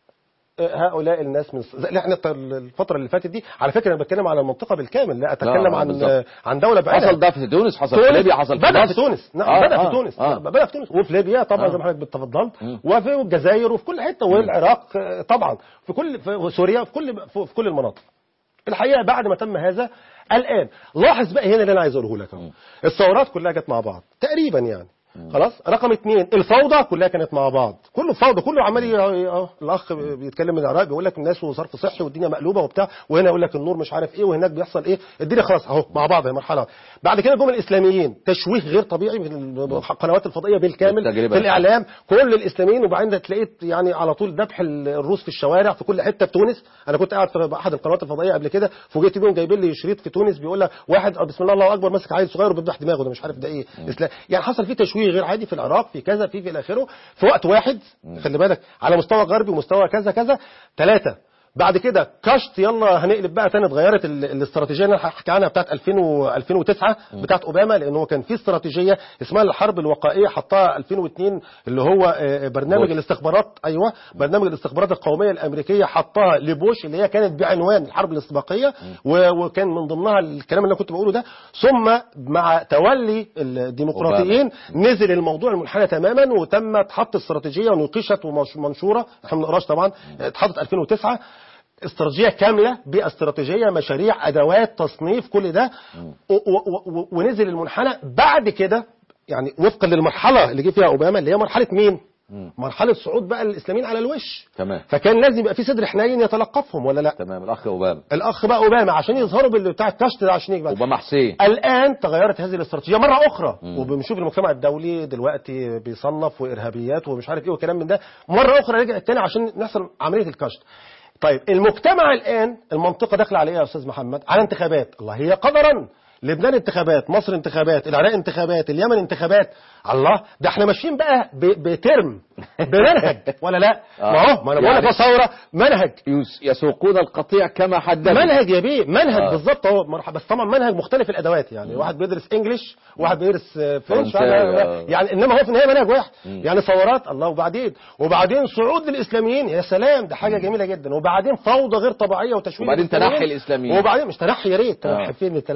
هؤلاء الناس من احنا الفتره اللي فاتت دي. على فكره انا بتكلم على المنطقه بالكامل، لا اتكلم عن بالزبط. عن دوله بعيده. حصل ده في تونس، حصل في ليبيا، حصل في بدا في تونس. نعم آه بدا آه في تونس آه بدا في تونس وفي ليبيا طبعا آه زي ما حضرتك اتفضلت وفي الجزائر وفي كل حته والعراق طبعا في كل في سوريا في كل في كل المناطق. الحقيقه بعد ما تم هذا الان لاحظ بقى هنا اللي انا عايز اقوله لك اهو. الثورات كلها جت مع بعض تقريبا يعني. خلاص. رقم اثنين الفوضى كلها كانت مع بعض، كله فوضى كله عمال اه الاخ بيتكلم من العراق بيقول لك الناس وصرف صحي والدنيا مقلوبه وبتاع، وهنا يقول لك النور مش عارف ايه وهناك بيحصل ايه. الدنيا خلاص اهو مع بعض هي مرحله. بعد كده جم الاسلاميين تشويه غير طبيعي من القنوات الفضائيه بالكامل في الاعلام كل الاسلاميين، وبعدين تلاقيت يعني على طول ذبح الروس في الشوارع في كل حته في تونس. انا كنت قاعد في احد القنوات الفضائيه قبل كده فوجئت بيهم جايبين لي شريط في تونس بيقول لك واحد بسم الله الله اكبر ماسك عيل صغير وبيذبح دماغه، ده مش عارف ده ايه اسلام. يعني حصل فيه تشويه غير عادي في العراق في كذا في في الى اخره في وقت واحد. خلي بالك على مستوى غربي ومستوى كذا كذا. ثلاثة بعد كده كشط يلا هنقلب بقى تاني. اتغيرت الاستراتيجيه اللي انا هحكي عنها بتاعت ألفين وتسعة بتاعت اوباما، لانه كان في استراتيجيه اسمها الحرب الوقائيه حطها ألفين واثنين اللي هو برنامج الاستخبارات. ايوه برنامج الاستخبارات القوميه الامريكيه حطها لبوش اللي هي كانت بعنوان الحرب الاستباقيه، وكان من ضمنها الكلام اللي انا كنت بقوله ده. ثم مع تولي الديمقراطيين نزل الموضوع المنحنى تماما وتم تحط استراتيجيه ونقشت ومنشوره احنا ما بنقراش طبعا. اتحطت ألفين وتسعة استراتيجية كاملة باستراتيجية مشاريع أدوات تصنيف كل ده ونزل المنحنى. بعد كده يعني وفقا للمرحلة اللي جه فيها أوباما اللي هي مرحلة مين؟ مم. مرحلة صعود بقى الإسلاميين على الوش. تمام. فكان لازم يبقى في صدر حنين يتلقفهم ولا لا؟ تمام. الأخ أوباما الأخ بقى أوباما عشان يظهروا بالبتاع الكشط ده عشان يجي أوباما حسين. الآن تغيرت هذه الاستراتيجية مرة أخرى وبنشوف المجتمع الدولي دلوقتي بيصنف وإرهابيات ومش عارف إيه وكلام من ده. مرة أخرى رجعت تاني عشان نحصل عملية الكشط. طيب المجتمع الآن المنطقة داخله على ايه يا أستاذ محمد؟ على انتخابات. الله هي قدرا لبنان انتخابات، مصر انتخابات، العراق انتخابات، اليمن انتخابات. الله ده احنا ماشيين بقى بترم بمنهج ولا لا؟ آه. ما هو ما انا بقول لك ثوره منهج يسوقون القطيع كما حددوا. منهج يا بيه منهج آه. بالظبط اهو. بس طبعا منهج مختلف الادوات يعني م. واحد بيدرس انجليش وواحد بيدرس فرنش يعني انما هو في النهايه منهج واحد. م. يعني ثورات الله وبعدين وبعدين صعود للاسلاميين يا سلام ده حاجه جميله جدا. وبعدين فوضى غير طبيعيه وتشويه وبعدين تنحي الاسلاميين وبعدين مش تنحي يا ريت تنحي فين التنحي ده.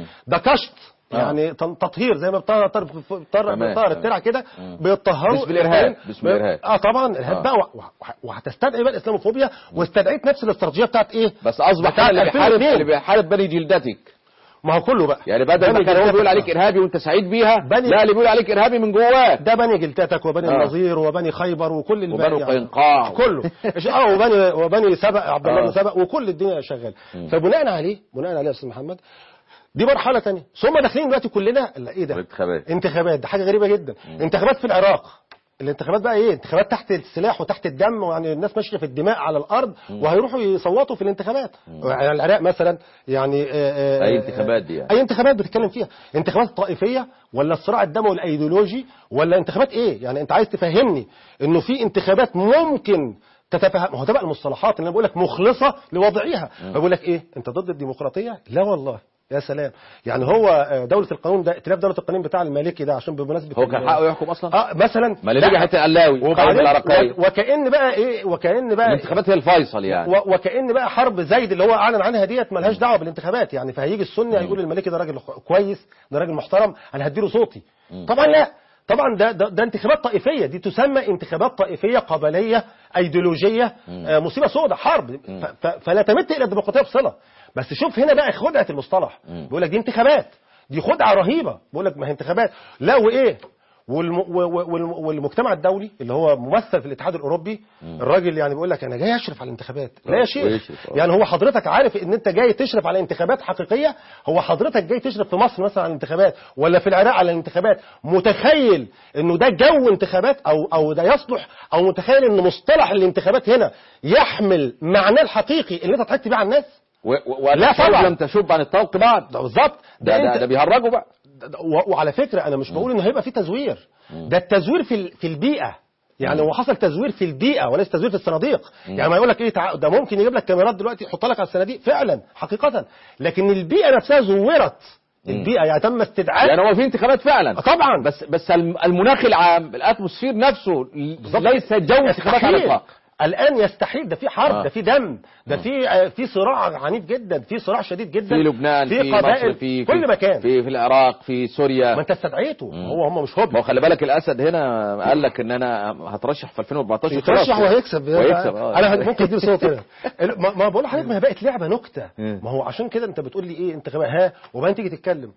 ده كشط يعني تطهير زي ما بتطهر بتطهر الترع كده بيطهروا باسم الارهاب باسم الارهاب اه طبعا ارهاب آه. بقى وهتستدعي بقى الاسلاموفوبيا واستدعيت نفس الاستراتيجيه بتاعت ايه بس اصبح اللي بيحارب اللي بيحارب بني جلدتك ما هو كله بقى يعني بدل ما كان هو بيقول عليك ارهابي وانت سعيد بيها لا اللي بيقول عليك ارهابي من جواك ده بني جلدتك وبني آه. النظير وبني خيبر وكل الباقي وبني قينقاع كله اه وبني وبني سبأ عبد الله بن سبأ وكل الدنيا شغاله فبناء عليه بناء عليه يا استاذ محمد دي مرحله ثانيه ثم داخلين دلوقتي كلنا ايه ده انتخابات انتخابات ده حاجه غريبه جدا مم. انتخابات في العراق الانتخابات بقى ايه انتخابات تحت السلاح وتحت الدم ويعني الناس ماشيه في الدماء على الارض مم. وهيروحوا يصوتوا في الانتخابات يعني العراق مثلا يعني آآ آآ اي انتخابات دي يعني. اي انتخابات بتتكلم فيها انتخابات طائفيه ولا الصراع الدموي الايديولوجي ولا انتخابات ايه يعني انت عايز تفهمني انه في انتخابات ممكن تتفهم هو ده بقى المصطلحات اللي انا بقول لك مخلصه لوضعها بقول لك ايه انت ضد الديمقراطيه لا والله يا سلام يعني هو دولة القانون ده ائتلاف دولة القانون بتاع المالكي ده عشان بمناسبة هو كان حقه يحكم اصلا اه مثلا ما اللي حته القلاوي وبعدين وكأن بقى ايه وكأن بقى الانتخابات هي الفيصل يعني وكأن بقى حرب زايد اللي هو اعلن عنها ديت مالهاش دعوه بالانتخابات يعني فهيجي السني هيقول المالكي ده راجل كويس ده راجل محترم انا هديله صوتي طبعا لا طبعا ده, ده ده انتخابات طائفيه دي تسمى انتخابات طائفيه قبليه ايديولوجيه آه مصيبه سوداء حرب فلا تمت الى الديمقراطيه بصله بس شوف هنا بقى خدعه المصطلح بيقول لك دي انتخابات دي خدعه رهيبه بيقول لك ما هي انتخابات لا وايه والم... والمجتمع الدولي اللي هو ممثل في الاتحاد الاوروبي الراجل يعني بيقول لك انا جاي اشرف على الانتخابات لا يا شيخ يعني هو حضرتك عارف ان انت جاي تشرف على انتخابات حقيقيه هو حضرتك جاي تشرف في مصر مثلا على الانتخابات ولا في العراق على الانتخابات متخيل انه ده جو انتخابات او او ده يصلح او متخيل ان مصطلح الانتخابات هنا يحمل معناه الحقيقي اللي انت ضحكت بيه على الناس ولا طبعا لم تشب عن الطلق بعد بالظبط ده ده, ده بيهرجوا بقى وعلى فكره انا مش بقول انه هيبقى في تزوير ده التزوير في في البيئه يعني هو حصل تزوير في البيئه وليس تزوير في الصناديق يعني ما يقول لك ايه ده ممكن يجيب لك كاميرات دلوقتي يحط لك على الصناديق فعلا حقيقه لكن البيئه نفسها زورت البيئه يعني تم استدعاء يعني هو في انتخابات فعلا طبعا بس بس المناخ العام الاتموسفير نفسه ليس جو انتخابات على الاطلاق الان يستحيل ده في حرب آه. ده في دم ده في في صراع عنيف جدا في صراع شديد جدا في لبنان في, في قبائل في كل مكان في في العراق في سوريا ما انت استدعيته مم. هو هم مش هوب هو خلي بالك الاسد هنا قال لك ان انا هترشح في ألفين وأربعتاشر يترشح وهيكسب ويكسب آه. انا ممكن اديله صوت هنا ما, ما بقول لحضرتك ما هي بقت لعبه نكته ما هو عشان كده انت بتقول لي ايه انت ها وبعدين تيجي تتكلم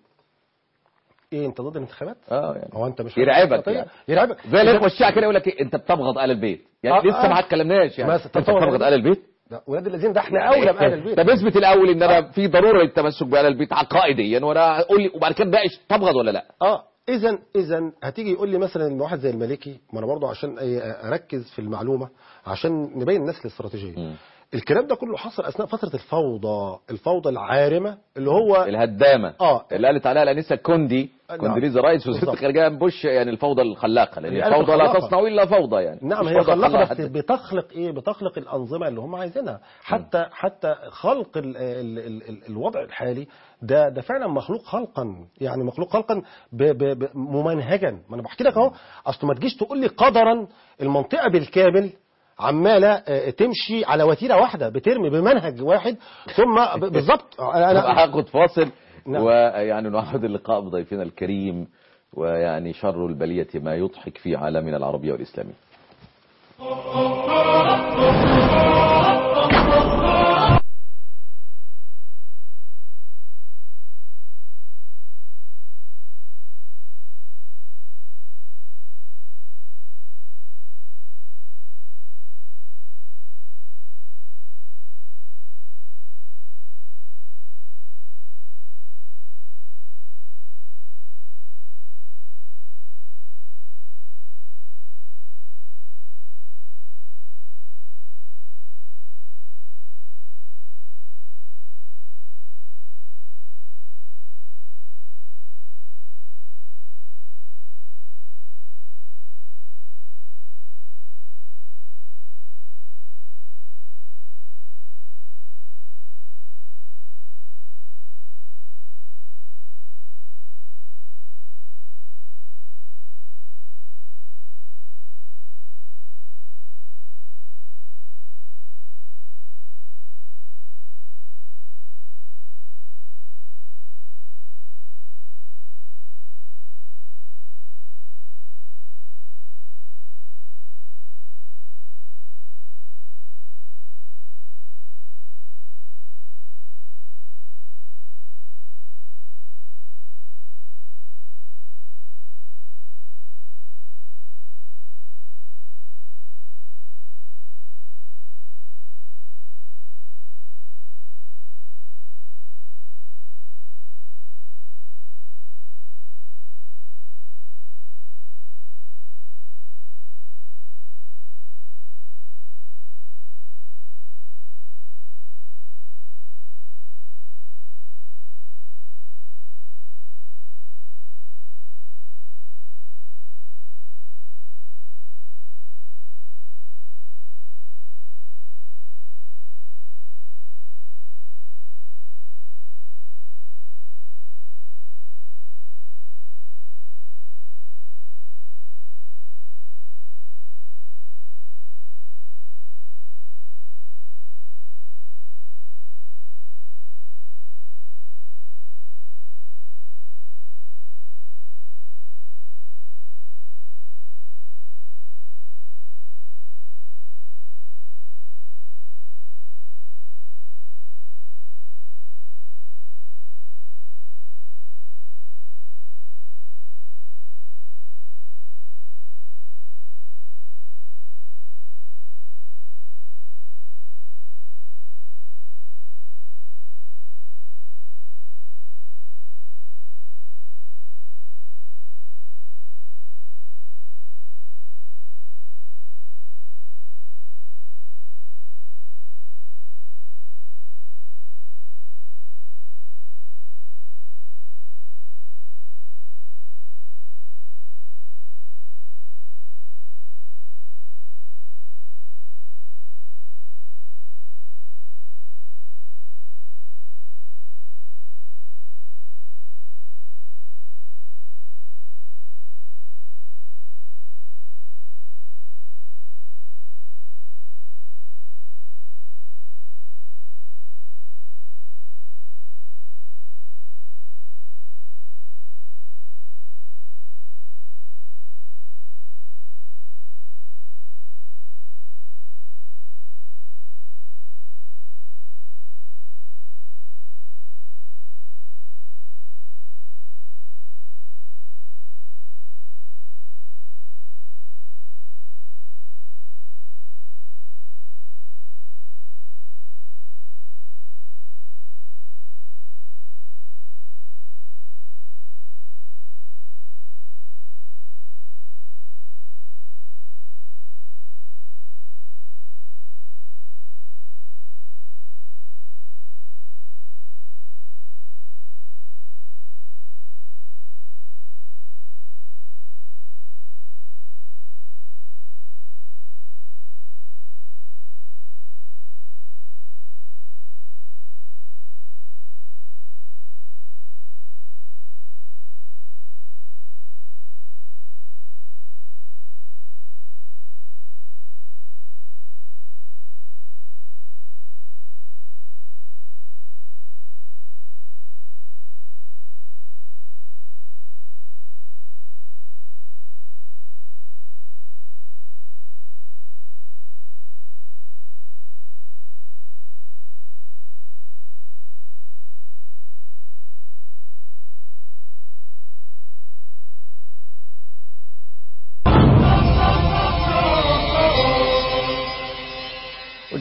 ايه انت ضد الانتخابات اه يعني هو انت مش يرعبك يعني. يرعبك زي الاخوه الشيعة كده يقول لك إيه؟ انت بتبغض آل البيت يعني آه لسه آه. ما اتكلمناش يعني انت بتبغض آل البيت ولاد الذين ده احنا اولى بآل البيت طب اثبت الاول ان انا في ضروره للتمسك بآل البيت عقائديا وانا قول لي وبعد كده ناقش تبغض ولا لا اه اذا اذا هتيجي يقول لي مثلا واحد زي المالكي ما انا برضه عشان اركز في المعلومه عشان نبين الناس الاستراتيجيه م. الكلام ده كله حصل اثناء فتره الفوضى الفوضى العارمه اللي هو الهدامه اه اللي قالت عليها الانسه كوندي كوندريزا رايس وزيره الخارجيه بوش يعني الفوضى الخلاقه لان يعني الفوضى لا تصنع الا فوضى يعني نعم هي خلاقه بس بتخلق ايه بتخلق الانظمه اللي هم عايزينها حتى م. حتى خلق ال ال ال ال الوضع الحالي ده ده فعلا مخلوق خلقا يعني مخلوق خلقا ب ب ب ممنهجا ما انا بحكي لك اهو اصل ما تجيش تقول لي قدرا المنطقه بالكامل عماله تمشي على وتيره واحده بترمي بمنهج واحد ثم بالظبط انا هاخد فاصل نعم. ويعني نعود اللقاء بضيفنا الكريم ويعني شر البليه ما يضحك في عالمنا العربي والاسلامي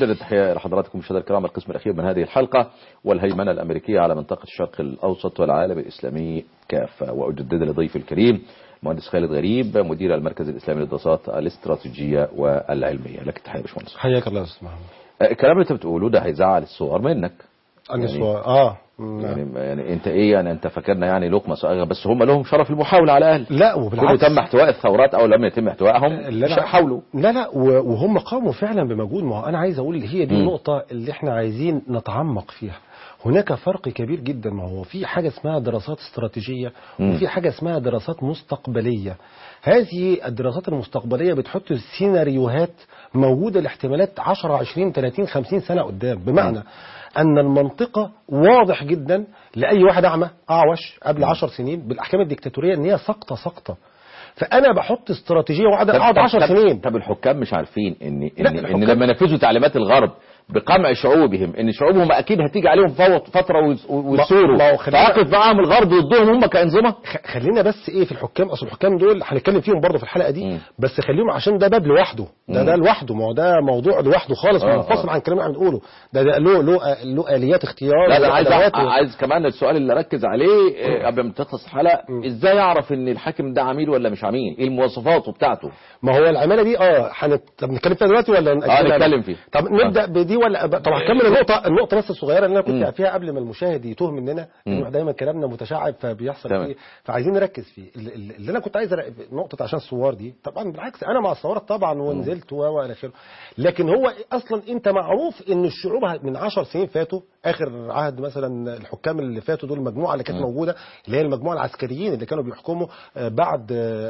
مجدد التحية لحضراتكم مشاهدينا الكرام، القسم الأخير من هذه الحلقة والهيمنة الأمريكية على منطقة الشرق الأوسط والعالم الإسلامي كافة. وأجدد لضيف الكريم المهندس خالد غريب مدير المركز الإسلامي للدراسات الاستراتيجية والعلمية. لك التحية يا باشمهندس. حياك الله يا استاذ محمد. الكلام اللي انت بتقوله ده هيزعل الصور منك. يعني الصور اه يعني, يعني انت ايه يعني انت فاكرنا يعني لقمه صغيره، بس هم لهم شرف المحاوله على الاقل. لا وبالعكس تم احتواء الثورات او لم يتم احتوائهم حاولوا. لا لا وهم قاموا فعلا بمجهود. ما انا عايز اقول هي دي النقطه اللي احنا عايزين نتعمق فيها. هناك فرق كبير جدا. ما هو في حاجه اسمها دراسات استراتيجيه وفي حاجه اسمها دراسات مستقبليه. هذه الدراسات المستقبليه بتحط سيناريوهات موجوده لاحتمالات عشرة عشرين ثلاثين خمسين سنه قدام، بمعنى م. أن المنطقة واضح جدا لأي واحد أعمى أعوش قبل عشر سنين بالأحكام الديكتاتورية أن هي سقطة سقطة. فأنا بحط استراتيجية وقعد أقعد عشر سنين. طب الحكام مش عارفين إن إن, إن لما نفذوا تعليمات الغرب بقمع شعوبهم ان شعوبهم اكيد هتيجي عليهم فتره ويسوروا، تعاقد معاهم الغرب ضدهم هم كانظمه. خلينا بس ايه في الحكام، اصل الحكام دول هنتكلم فيهم برضه في الحلقه دي. م. بس خليهم عشان ده باب لوحده، ده م. ده لوحده، ما هو ده موضوع لوحده خالص منفصل عن الكلام اللي احنا بنقوله. ده ده له له له اليات اختيار. لا لا عايز عايز كمان السؤال اللي ركز عليه قبل ما تخلص الحلقه، ازاي يعرف ان الحاكم ده عميل ولا مش عميل؟ ايه المواصفات بتاعته؟ ما هو العماله دي اه هنتكلم فيها دلوقتي ولا اه نتكلم فيها؟ طب نبدا بدي ولا طب هكمل النقطه النقطه بس الصغيره اللي انا كنت فيها قبل ما المشاهد يتوه مننا، انه دايما كلامنا متشعب فبيحصل فيه، فعايزين نركز فيه. اللي انا كنت عايز نقطه عشان الثوار دي، طبعا بالعكس انا مع الثورات طبعا ونزلت والى اخره، لكن هو اصلا انت معروف ان الشعوب من عشر سنين فاتوا، اخر عهد مثلا الحكام اللي فاتوا دول المجموعه اللي كانت موجوده اللي هي المجموعه العسكريين اللي كانوا بيحكموا بعد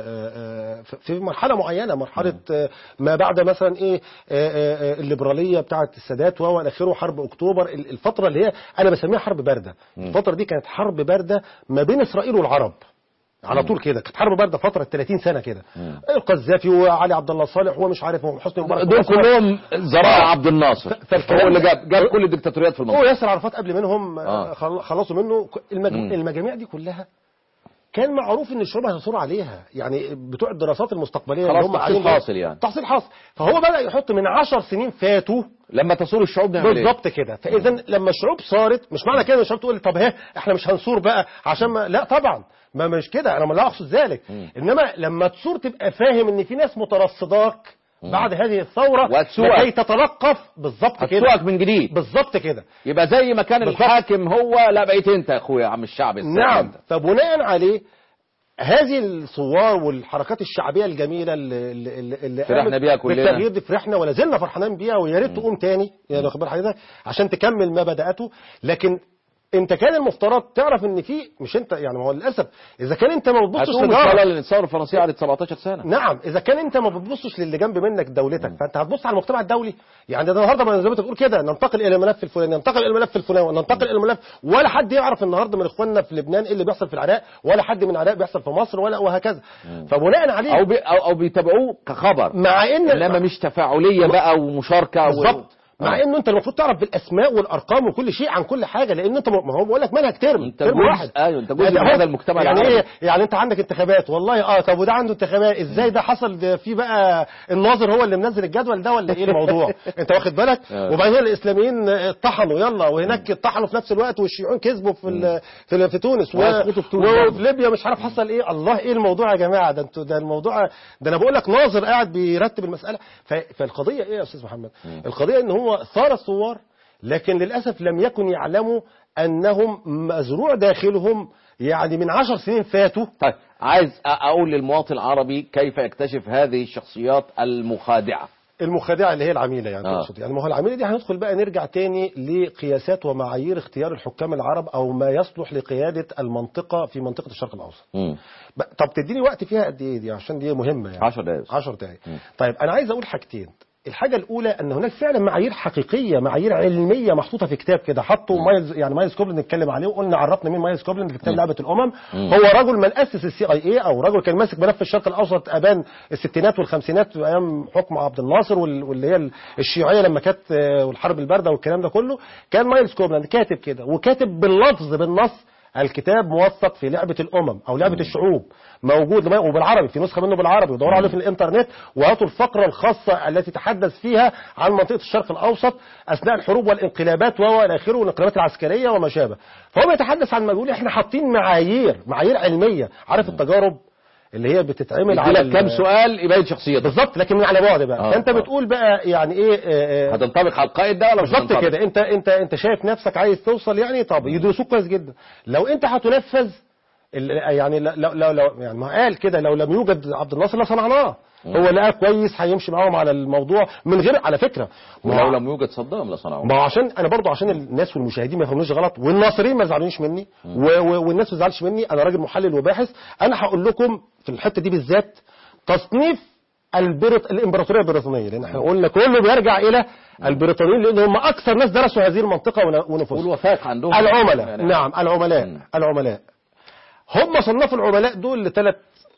في مرحله معينه، مرحله ما بعد مثلا ايه الليبراليه بتاعه السادات والى اخره، حرب اكتوبر، الفتره اللي هي انا بسميها حرب بارده. الفتره دي كانت حرب بارده ما بين اسرائيل والعرب على طول كده، كانت حرب بارده فتره ثلاثين سنه كده. القذافي وعلي عبد الله صالح ومش عارف وحسني مبارك دول كلهم زراعه عبد الناصر، هو اللي جاب جاب كل الدكتاتوريات في المنطقه، هو ياسر عرفات قبل منهم آه. خلصوا منه. المجاميع دي كلها كان معروف ان الشعوب هتصور عليها، يعني بتوع الدراسات المستقبليه اللي هم تحصيل حاصل يعني تحصيل حاصل. فهو بدا يحط من عشر سنين فاتوا لما تصور الشعوب نعمل ايه بالظبط كده. فاذا لما الشعوب صارت، مش معنى كده ان الشعوب تقول طب ها احنا مش هنصور بقى عشان ما، لا طبعا ما مش كده، انا ما لا اقصد ذلك. م. انما لما تصور تبقى فاهم ان في ناس مترصداك بعد هذه الثورة لكي تتلقف. بالظبط كده، هتسوقك من جديد بالظبط كده. يبقى زي ما كان الحاكم هو، لا بقيت انت يا اخويا عم الشعب. نعم. فبناء عليه هذه الثوار والحركات الشعبيه الجميله اللي اللي, اللي فرحنا بيها كلنا، بالتغيير دي فرحنا ولا زلنا فرحانين بيها، ويا ريت تقوم تاني يعني واخد بال حضرتك عشان تكمل ما بدأته. لكن انت كان المفترض تعرف ان في، مش انت يعني، ما هو للاسف اذا كان انت ما بتبصش للثوره الثوره الفرنسيه قعدت سبعتاشر سنه. نعم. اذا كان انت ما بتبصش للي جنب منك دولتك، م. فانت هتبص على المجتمع الدولي. يعني ده النهارده ما زي ما بتقول كده، ننتقل الى الملف الفلاني، ننتقل الى الملف الفلاني، وننتقل الى الملف، ولا حد يعرف النهارده من اخواننا في لبنان ايه اللي بيحصل في العراق، ولا حد من العراق بيحصل في مصر، ولا وهكذا. م. فبناء عليه او بي او, أو بيتابعوه كخبر، مع ان انما مش تفاعليه بقى ومشاركه بالظبط. مع انه انت المفروض تعرف بالاسماء والارقام وكل شيء عن كل حاجه، لان انت ما هو بقول لك منهج ترم ترم واحد. ايوه انت جزء من هذا المجتمع يعني ايه يعني انت عندك انتخابات والله اه طب وده عنده انتخابات ازاي ده حصل ده في بقى الناظر هو اللي منزل الجدول ده ولا ايه الموضوع انت واخد بالك. وبعدين الاسلاميين اتطحنوا يلا، وهناك اتطحنوا في نفس الوقت، والشيوعيين كسبوا في في, في تونس وفي ليبيا مش عارف حصل ايه. الله ايه الموضوع يا جماعه ده انتوا ده الموضوع ده انا بقول لك ناظر قاعد بيرتب المساله. فالقضيه ايه يا استاذ محمد؟ القضيه ان هو ثار الثوار، لكن للأسف لم يكن يعلموا أنهم مزروع داخلهم يعني من عشر سنين فاتوا. طيب عايز أقول للمواطن العربي كيف يكتشف هذه الشخصيات المخادعة. المخادعة اللي هي العميلة يعني آه. تقصد يعني ما هو العميلة دي هندخل بقى نرجع تاني لقياسات ومعايير اختيار الحكام العرب أو ما يصلح لقيادة المنطقة في منطقة الشرق الأوسط. م. طب تديني وقت فيها قد إيه دي عشان دي مهمة يعني. عشر دقائق عشر دقائق. طيب أنا عايز أقول حاجتين. الحاجة الأولى أن هناك فعلا معايير حقيقية، معايير علمية محطوطة في كتاب كده حطوا مايلز، يعني مايلز كوبلند نتكلم عليه وقلنا عرفنا مين مايلز كوبلند في كتاب لعبة الأمم. هو رجل من أسس السي اي اي، أو رجل كان ماسك ملف الشرق الأوسط أبان الستينات والخمسينات أيام حكم عبد الناصر واللي هي الشيوعية لما كانت والحرب الباردة والكلام ده كله. كان مايلز كوبلند كاتب كده، وكاتب باللفظ بالنص الكتاب موثق في لعبة الأمم أو لعبة الشعوب، موجود وبالعربي، في نسخة منه بالعربي، ودوروا عليه في الإنترنت وهاتوا الفقرة الخاصة التي تحدث فيها عن منطقة الشرق الأوسط أثناء الحروب والانقلابات وإلى آخره، والانقلابات العسكرية وما شابه. فهو بيتحدث عن ما بيقول إحنا حاطين معايير معايير علمية، عارف التجارب اللي هي بتتعمل على كم سؤال يبين شخصيته بالظبط، لكن من على بعد بقى. آه فانت آه. بتقول بقى يعني ايه آه هتنطبق على القائد ده ولا مش بالظبط كده؟ انت انت انت شايف نفسك عايز توصل يعني، طب يدرسوك كويس جدا. لو انت هتنفذ يعني لو لو لو يعني ما قال كده لو لم يوجد عبد الناصر لصنعناه، هو لقى كويس هيمشي معاهم على الموضوع من غير على فكره. ولو لم يوجد صدام لصنعوه. ما عشان انا برضو عشان الناس والمشاهدين ما يفهمونيش غلط، والناصرين ما يزعلونيش مني، والناس ما تزعلش مني، انا راجل محلل وباحث. انا هقول لكم في الحته دي بالذات تصنيف البريط... الامبراطوريه البريطانيه، لان احنا قلنا كله بيرجع الى البريطانيين، لان هم اكثر ناس درسوا هذه المنطقه ونفوسهم. والوفاق عندهم العملاء يعني. نعم العملاء م. العملاء هم صنفوا العملاء دول لثلاث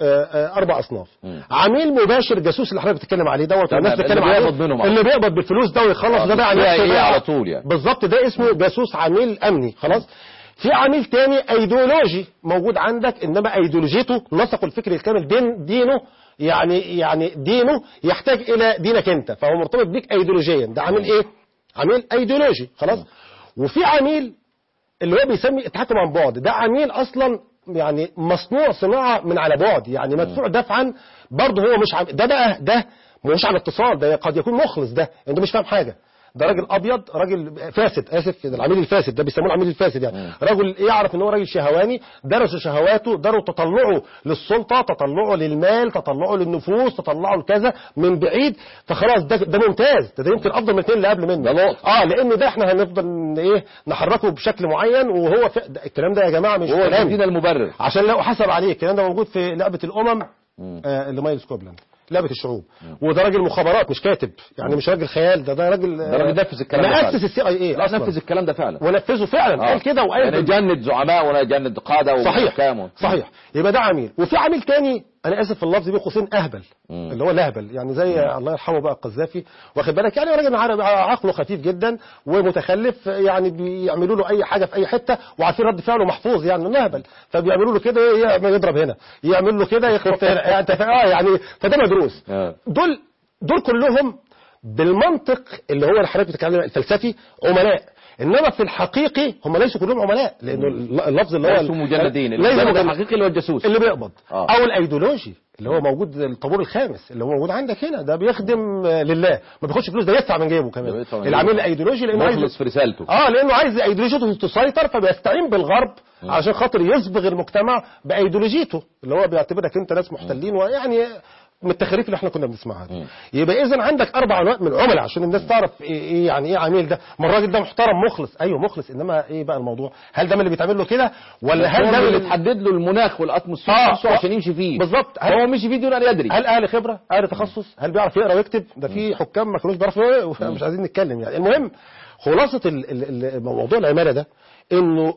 اربع اصناف. م. عميل مباشر جاسوس اللي حضرتك بتتكلم عليه دوت، والناس بتتكلم عليه اللي بيقبض بالفلوس ده ويخلص ده بقى على ايه على طول يعني بالظبط، ده اسمه جاسوس عميل امني خلاص. في عميل تاني ايديولوجي موجود عندك، انما ايديولوجيته نسقه الفكر الكامل، دين دينه يعني يعني دينه يحتاج الى دينك انت، فهو مرتبط بيك ايديولوجيا. ده عميل ايه؟ عميل ايديولوجي خلاص. وفي عميل اللي هو بيسمي التحكم عن بعد، ده عميل اصلا يعني مصنوع صناعه من على بعد، يعني مدفوع دفعا برضه، هو مش عم... ده بقى ده مش على اتصال، ده قد يكون مخلص، ده انت مش فاهم حاجه، ده راجل ابيض، راجل فاسد، اسف، ده العميل الفاسد، ده بيسموه العميل الفاسد يعني. راجل يعرف ان هو راجل شهواني، درس شهواته، دروا تطلعه للسلطه، تطلعه للمال، تطلعه للنفوس، تطلعه لكذا من بعيد، فخلاص ده ده ممتاز، ده, ده يمكن افضل من الاثنين اللي قبل منه. اه لان ده احنا هنفضل ايه نحركه بشكل معين، وهو ده الكلام ده يا جماعه مش هو كلام المبرر، عشان لو حسب عليه الكلام ده موجود في لعبه الامم آه اللي مايلز كوبلاند، لعبة الشعوب. وده راجل مخابرات مش كاتب يعني، مش راجل خيال، ده ده راجل ده راجل نفذ الكلام ده مؤسس السي اي اي، لا نفذ الكلام ده فعلا ونفذه فعلا. آه. قال كده وقال يعني جند زعماء ولا جند قاده وحكام. صحيح. يبقى ده عميل. وفي عميل تاني، انا اسف في اللفظ بين قوسين، اهبل، مم. اللي هو لهبل يعني، زي مم. الله يرحمه بقى القذافي، واخد بالك يعني، راجل عقله خفيف جدا ومتخلف، يعني بيعملوا له اي حاجه في اي حته وعارفين رد فعله محفوظ يعني، انه لهبل، فبيعملوا له كده يضرب هنا، يعمل له كده يخبط هنا يعني، اه يعني فده مدروس. دول دول كلهم بالمنطق اللي هو اللي حضرتك بتتكلم الفلسفي عملاء، انما في الحقيقي هم ليسوا كلهم عملاء، لانه اللفظ اللي هو ليسوا مجندين، ليس الحقيقي اللي هو الجاسوس اللي بيقبض آه. او الايديولوجي اللي هو موجود الطابور الخامس اللي هو موجود عندك هنا، ده بيخدم لله، ما بياخدش فلوس، ده يدفع من جيبه كمان العميل الايديولوجي، لانه عايز في رسالته اه لانه عايز ايديولوجيته تسيطر، فبيستعين بالغرب م. عشان خاطر يصبغ المجتمع بايديولوجيته، اللي هو بيعتبرك انت ناس محتلين، ويعني من التخاريف اللي احنا كنا بنسمعها دي. يبقى اذا عندك اربع انواع من العملاء عشان الناس تعرف ايه يعني ايه عميل ده. ما الراجل ده محترم مخلص، ايوه مخلص، انما ايه بقى الموضوع؟ هل ده اللي بيتعمل له كده، ولا هل ده اللي بتحدد له المناخ والاتموسفير آه نفسه عشان يمشي فيه بالظبط؟ هو مشي فيه دون ان يدري. هل اهل خبره، اهل تخصص، هل بيعرف يقرا ويكتب؟ ده في حكام ما كانوش بيعرفوا يقروا، مش عايزين نتكلم يعني. المهم خلاصه الموضوع العماله ده، انه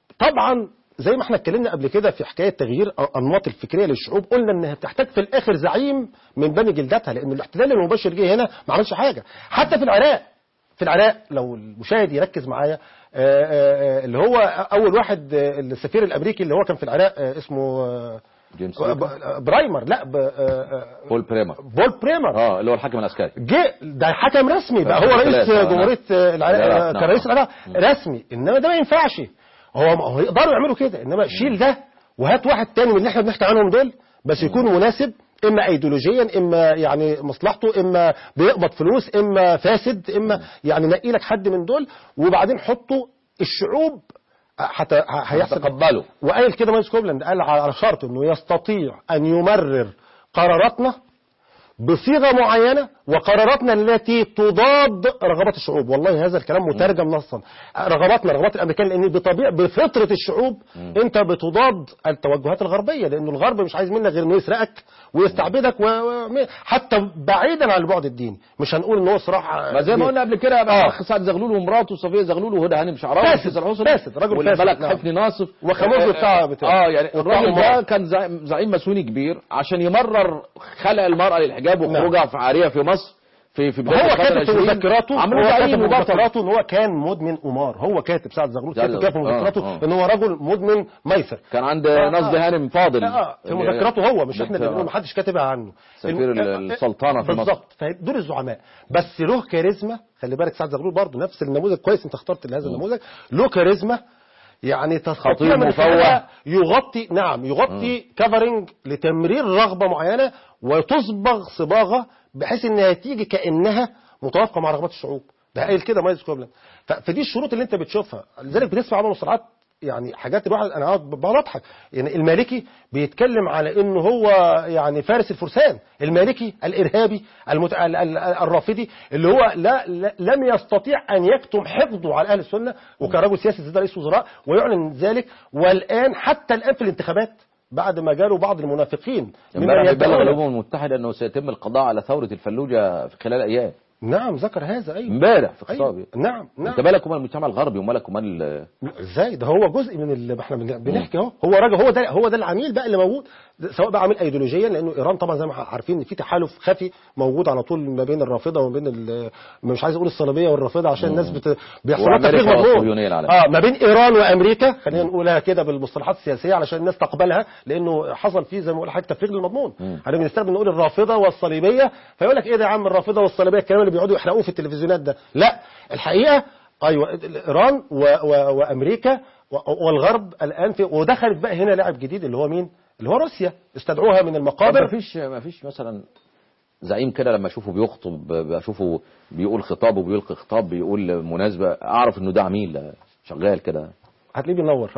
طبعا زي ما احنا اتكلمنا قبل كده في حكايه تغيير انماط الفكريه للشعوب، قلنا انها بتحتاج في الاخر زعيم من بني جلدتها، لان الاحتلال المباشر جه هنا ما عملش حاجه. حتى في العراق، في العراق لو المشاهد يركز معايا، اللي هو اول واحد السفير الامريكي اللي هو كان في العراق اسمه جيمس برايمر، لا بول بريمر بول بريمر اه اللي هو الحاكم العسكري، جه ده حكم رسمي بقى، هو رئيس جمهوريه العراق، كان رئيس العراق رسمي، انما ده ما ينفعش. هو يقدروا يعملوا كده، انما شيل ده وهات واحد تاني من اللي احنا بنحكي عنهم دول، بس يكون مناسب، اما ايديولوجيا، اما يعني مصلحته، اما بيقبض فلوس، اما فاسد، اما يعني نقي لك حد من دول، وبعدين حطوا الشعوب حتى هيحصل تقبله. وقال كده مايلز كوبلاند، قال على شرط انه يستطيع ان يمرر قراراتنا بصيغة معينة، وقراراتنا التي تضاد رغبات الشعوب. والله هذا الكلام مترجم نصا، رغباتنا رغبات الامريكان، لان بطبيعه بفطره الشعوب م. انت بتضاد التوجهات الغربيه، لانه الغرب مش عايز منك غير انه يسرقك ويستعبدك، وحتى بعيدا عن البعد الديني، مش هنقول ان هو صراحه ما زي ما قلنا قبل كده، اخ سعد زغلول ومراته صفيه زغلول وهدى هانم شعراوي فاسد فاسد رجل فاسد، والملك حفني ناصف وخموزه بتاع بتاع اه يعني الراجل ده كان زعيم ماسوني كبير، عشان يمرر خلع المراه للحجاب وخروجها في عاريه في مصر، في في هو كاتب في مذكراته عملوا هو زعيم كاتب في وبطل. مذكراته ان هو كان مدمن قمار. هو كاتب سعد زغلول كاتب كده في مذكراته آه آه. ان هو رجل مدمن ميسر. كان عند آه نصد آه. هانم فاضل اه في مذكراته هو، مش احنا اللي بنقول، ما حدش كاتبها عنه. سفير السلطنه في مصر بالظبط. فدول الزعماء بس له كاريزما. خلي بالك سعد زغلول برضه نفس النموذج، كويس انت اخترت لهذا النموذج. له كاريزما يعني تستطيع من خلالها يغطي نعم يغطي كفرنج لتمرير رغبه معينه وتصبغ صباغه بحيث انها تيجي كانها متوافقه مع رغبات الشعوب. ده قايل كده مايز كوبلاند. فدي الشروط اللي انت بتشوفها. لذلك بتسمع عنه مصطلحات يعني حاجات الواحد انا قاعد بضحك. يعني المالكي بيتكلم على انه هو يعني فارس الفرسان. المالكي الارهابي المت... الرافضي اللي هو لا... لا لم يستطيع ان يكتم حقده على اهل السنه، وكان رجل سياسي زي رئيس وزراء ويعلن ذلك. والان حتى الان في الانتخابات بعد ما جالوا بعض المنافقين امبارح بلغ الامم المتحده انه سيتم القضاء على ثوره الفلوجه في خلال ايام. نعم ذكر هذا. ايوه امبارح في خطابه. أيوة. نعم نعم. انت بالك ومال المجتمع الغربي ومالك ومال ازاي؟ ده هو جزء من اللي احنا بنحكي اهو. هو راجل، هو ده هو ده العميل بقى اللي موجود، سواء بقى عميل ايديولوجيا، لانه ايران طبعا زي ما عارفين ان في تحالف خفي موجود على طول ما بين الرافضه وما بين مش عايز اقول الصليبيه والرافضه عشان الناس بت... بيحصل لها تفريغ مضمون. اه ما بين ايران وامريكا، خلينا نقولها كده بالمصطلحات السياسيه علشان الناس تقبلها، لانه حصل فيه زي ما بقول حضرتك تفريغ للمضمون. احنا بنستخدم نقول الرافضه والصليبيه، فيقول لك ايه ده يا عم الرافضه والصليبيه، الكلام اللي بيقعدوا يحرقوه في التلفزيونات ده. لا الحقيقه ايوه ايران و... و... وامريكا والغرب الان في، ودخلت بقى هنا لاعب جديد اللي هو مين؟ اللي هو روسيا. استدعوها من المقابر. ما فيش ما فيش مثلا زعيم كده لما اشوفه بيخطب، بشوفه بيقول خطاب وبيلقي خطاب بيقول مناسبه، اعرف انه ده عميل شغال كده، هتلاقيه بينور.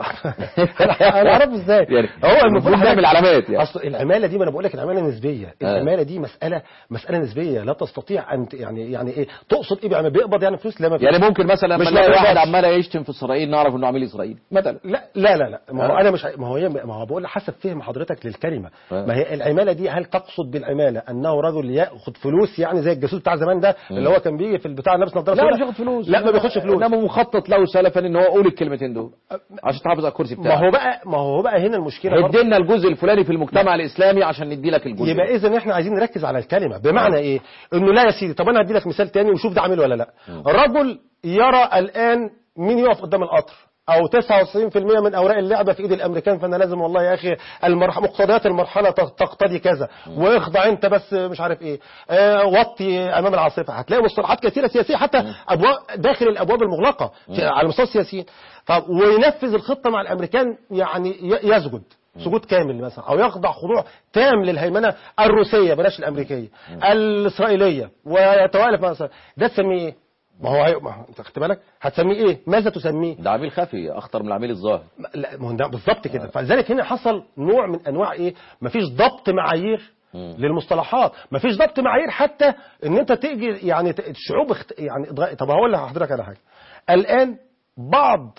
انا اعرفه ازاي يعني هو المفروض بيعمل علامات يعني. اصل العماله دي، ما انا بقول لك العماله نسبيه. العماله دي مساله مساله نسبيه، لا تستطيع ان يعني يعني ايه تقصد ايه بعمل بيقبض يعني فلوس؟ لا ما يعني ممكن مثلا لما نلاقي واحد عمال يشتم في اسرائيل نعرف انه عميل اسرائيل مثلا. لا لا لا لا ما هو انا مش ما هو ما هو بقول حسب فهم حضرتك للكلمه. ما هي العماله دي هل تقصد بالعماله انه رجل ياخذ فلوس يعني زي الجاسوس بتاع زمان ده اللي هو كان بيجي في البتاع لابس نظاره؟ لا مش بياخد فلوس، لا ما بياخدش فلوس، انما مخطط له سلفا ان هو يقول الكلمتين دول عشان تحافظ على الكرسي بتاعك. ما هو بقى ما هو بقى هنا المشكله، ادي لنا الجزء الفلاني في المجتمع الاسلامي عشان ندي لك الجزء. يبقى اذا احنا عايزين نركز على الكلمه بمعنى ايه؟ انه لا يا سيدي. طب انا هدي لك مثال تاني وشوف ده عامل ولا لا. الرجل يرى الان مين يقف قدام القطر، او تسعة وتسعين بالمئة من اوراق اللعبه في ايد الامريكان، فانا لازم والله يا اخي المرح... مقتضيات المرحله تقتضي كذا، واخضع انت بس مش عارف ايه، آه وطي امام العاصفه. هتلاقي مصطلحات كثيره سياسيه حتى ابواب داخل الابواب المغلقه على مستوى السياسيين. طب وينفذ الخطه مع الامريكان، يعني يسجد سجود كامل مثلا، او يخضع خضوع تام للهيمنه الروسيه بلاش الامريكيه الاسرائيليه، ويتوالف مثلا. ده تسميه ايه؟ ما هو ما انت خدت بالك هتسميه ايه؟ ماذا تسميه؟ ده عميل خفي اخطر من العميل الظاهر. لا ما هو ده بالظبط كده. فلذلك هنا حصل نوع من انواع ايه؟ مفيش ضبط معايير مم. للمصطلحات، مفيش ضبط معايير حتى ان انت تيجي يعني الشعوب اخت... يعني. طب هقول لحضرتك على حاجه. الان بعض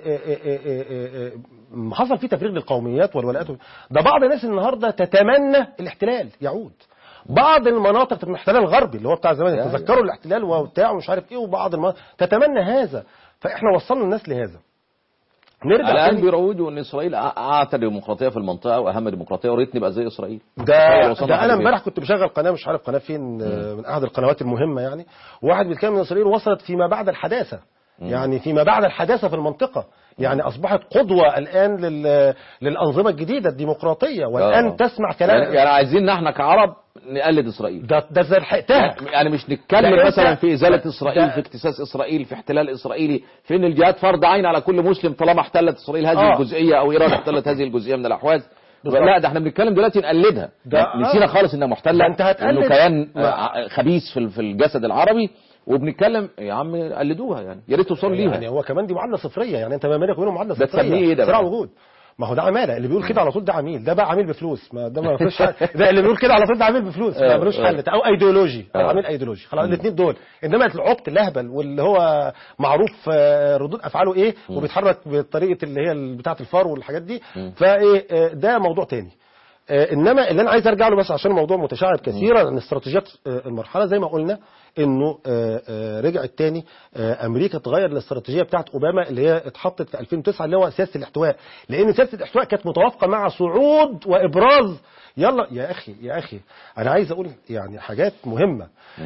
حصل فيه تفريغ للقوميات والولاءات، ده بعض الناس النهارده تتمنى الاحتلال يعود. بعض المناطق من الاحتلال الغربي اللي هو بتاع زمان، تذكروا الاحتلال وبتاع ومش عارف ايه، وبعض المناطق تتمنى هذا. فاحنا وصلنا الناس لهذا. نرجع الان بيروجوا ان اسرائيل اعتى ديمقراطيه في المنطقه واهم ديمقراطيه، وريت نبقى زي اسرائيل. ده, ده انا امبارح كنت بشغل قناه مش عارف قناه فين من احد القنوات المهمه يعني، واحد بيتكلم ان اسرائيل وصلت فيما بعد الحداثه، يعني فيما بعد الحداثة في المنطقة، يعني أصبحت قدوة الآن لل... للأنظمة الجديدة الديمقراطية، والآن أوه. تسمع كلام يعني, يعني عايزين احنا كعرب نقلد إسرائيل. ده ده زي لحقتها، يعني مش نتكلم مثلا في إزالة إسرائيل، في اكتساس إسرائيل، في احتلال إسرائيلي، في إن الجهاد فرض عين على كل مسلم طالما احتلت إسرائيل هذه أوه. الجزئية أو إيران احتلت هذه الجزئية من الأحواز. لا ده احنا بنتكلم دلوقتي نقلدها، نسينا خالص إنها محتلة، إنه كيان خبيث في الجسد العربي، وبنتكلم يا عم قلدوها يعني، يا ريت توصلوا ليها. يعني هو كمان دي معادله صفريه، يعني انت ما بينك وبينهم معادله صفريه. ده تسميه ايه ده؟ صراع وجود. ما هو ده عماله، اللي بيقول كده على طول ده عميل، ده بقى عميل بفلوس، ما ده ما فيش ده اللي بيقول كده على طول ده عميل بفلوس، ما ملوش حل، او ايديولوجي او عميل ايديولوجي، خلاص الاثنين دول. انما العبط اللهبل واللي هو معروف ردود افعاله ايه وبيتحرك بطريقه اللي هي بتاعه الفار والحاجات دي، فايه ده موضوع تاني. انما اللي انا عايز ارجع له بس عشان الموضوع متشعب كثيرا، ان استراتيجيات المرحله زي ما قلنا انه رجعت تاني امريكا تغير الاستراتيجيه بتاعت اوباما اللي هي اتحطت في ألفين وتسعة اللي هو سياسه الاحتواء، لان سياسه الاحتواء كانت متوافقه مع صعود وابراز. يلا يا اخي يا اخي انا عايز اقول يعني حاجات مهمه.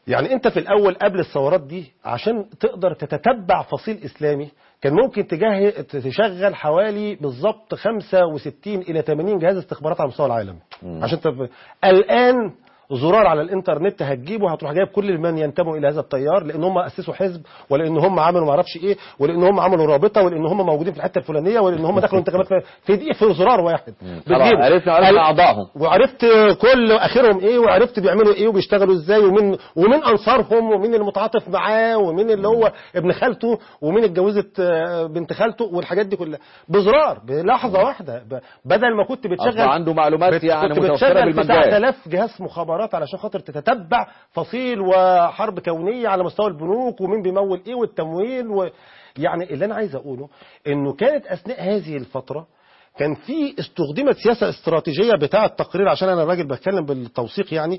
يعني انت في الاول قبل الثورات دي عشان تقدر تتتبع فصيل اسلامي كان ممكن تجاه تشغل حوالي بالظبط خمسة وستين الى ثمانين جهاز استخبارات على مستوى العالم. مم. عشان تف... الان زرار على الانترنت هتجيبه هتروح جايب كل من ينتموا الى هذا التيار، لان هم اسسوا حزب، ولان هم عملوا ما اعرفش ايه، ولان هم عملوا رابطه، ولان هم موجودين في الحته الفلانيه، ولان هم دخلوا انتخابات في دقيقه في زرار واحد. عرفنا عرفنا اعضائهم، وعرفت كل اخرهم ايه، وعرفت بيعملوا ايه وبيشتغلوا ازاي، ومين ومين انصارهم، ومين المتعاطف معاه، ومين اللي هو ابن خالته، ومين اتجوزت بنت خالته، والحاجات دي كلها بزرار بلحظه واحده. بدل ما كنت بتشغل عنده معلومات يعني متوفره بالمجال تسعة آلاف جهاز مخابرات علشان خاطر تتتبع فصيل وحرب كونيه على مستوى البنوك، ومين بيمول ايه والتمويل و... يعني اللي انا عايز اقوله انه كانت اثناء هذه الفتره كان في استخدمت سياسه استراتيجيه بتاع التقرير، عشان انا الراجل بتكلم بالتوثيق يعني،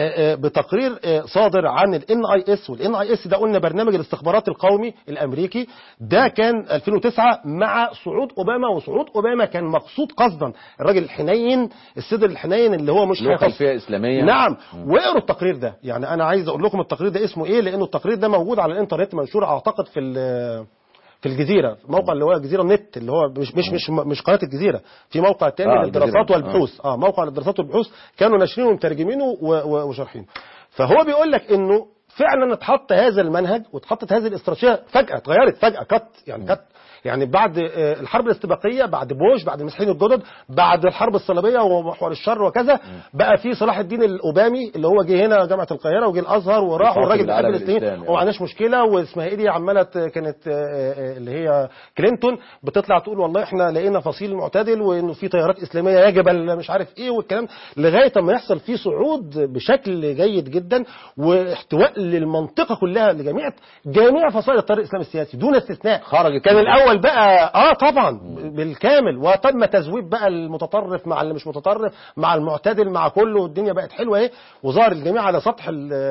بتقرير صادر عن الان اي اس، والان اي اس ده قلنا برنامج الاستخبارات القومي الامريكي، ده كان ألفين وتسعة مع صعود اوباما، وصعود اوباما كان مقصود قصدا الراجل الحنين الصدر الحنين اللي هو مش له خلفيه اسلاميه. نعم. واقروا التقرير ده، يعني انا عايز اقول لكم التقرير ده اسمه ايه، لانه التقرير ده موجود على الانترنت منشور اعتقد في في الجزيرة، موقع اللي هو الجزيرة نت، اللي هو مش مش مش مش قناة الجزيرة، في موقع تاني آه للدراسات والبحوث اه موقع للدراسات والبحوث كانوا ناشرينه ومترجمينه وشارحينه. فهو بيقول لك انه فعلا اتحط هذا المنهج واتحطت هذه الاستراتيجية فجأة، اتغيرت فجأة كت يعني كت يعني بعد الحرب الاستباقيه، بعد بوش، بعد المسيحيين الجدد، بعد الحرب الصليبيه ومحور الشر وكذا، بقى في صلاح الدين الاوبامي اللي هو جه هنا جامعه القاهره وجه الازهر وراح، والراجل بيقابل الاثنين وما عندناش مشكله، واسمها ايه دي عماله كانت اللي هي كلينتون بتطلع تقول والله احنا لقينا فصيل معتدل، وانه في تيارات اسلاميه يجب مش عارف ايه والكلام، لغايه ما يحصل فيه صعود بشكل جيد جدا واحتواء للمنطقه كلها لجميع جميع فصائل التيار الاسلامي السياسي دون استثناء. خرجت كان الاول بقى اه طبعا بالكامل، وتم تزويب بقى المتطرف مع اللي مش متطرف مع المعتدل مع كله، والدنيا بقت حلوه اهي، وظهر الجميع على سطح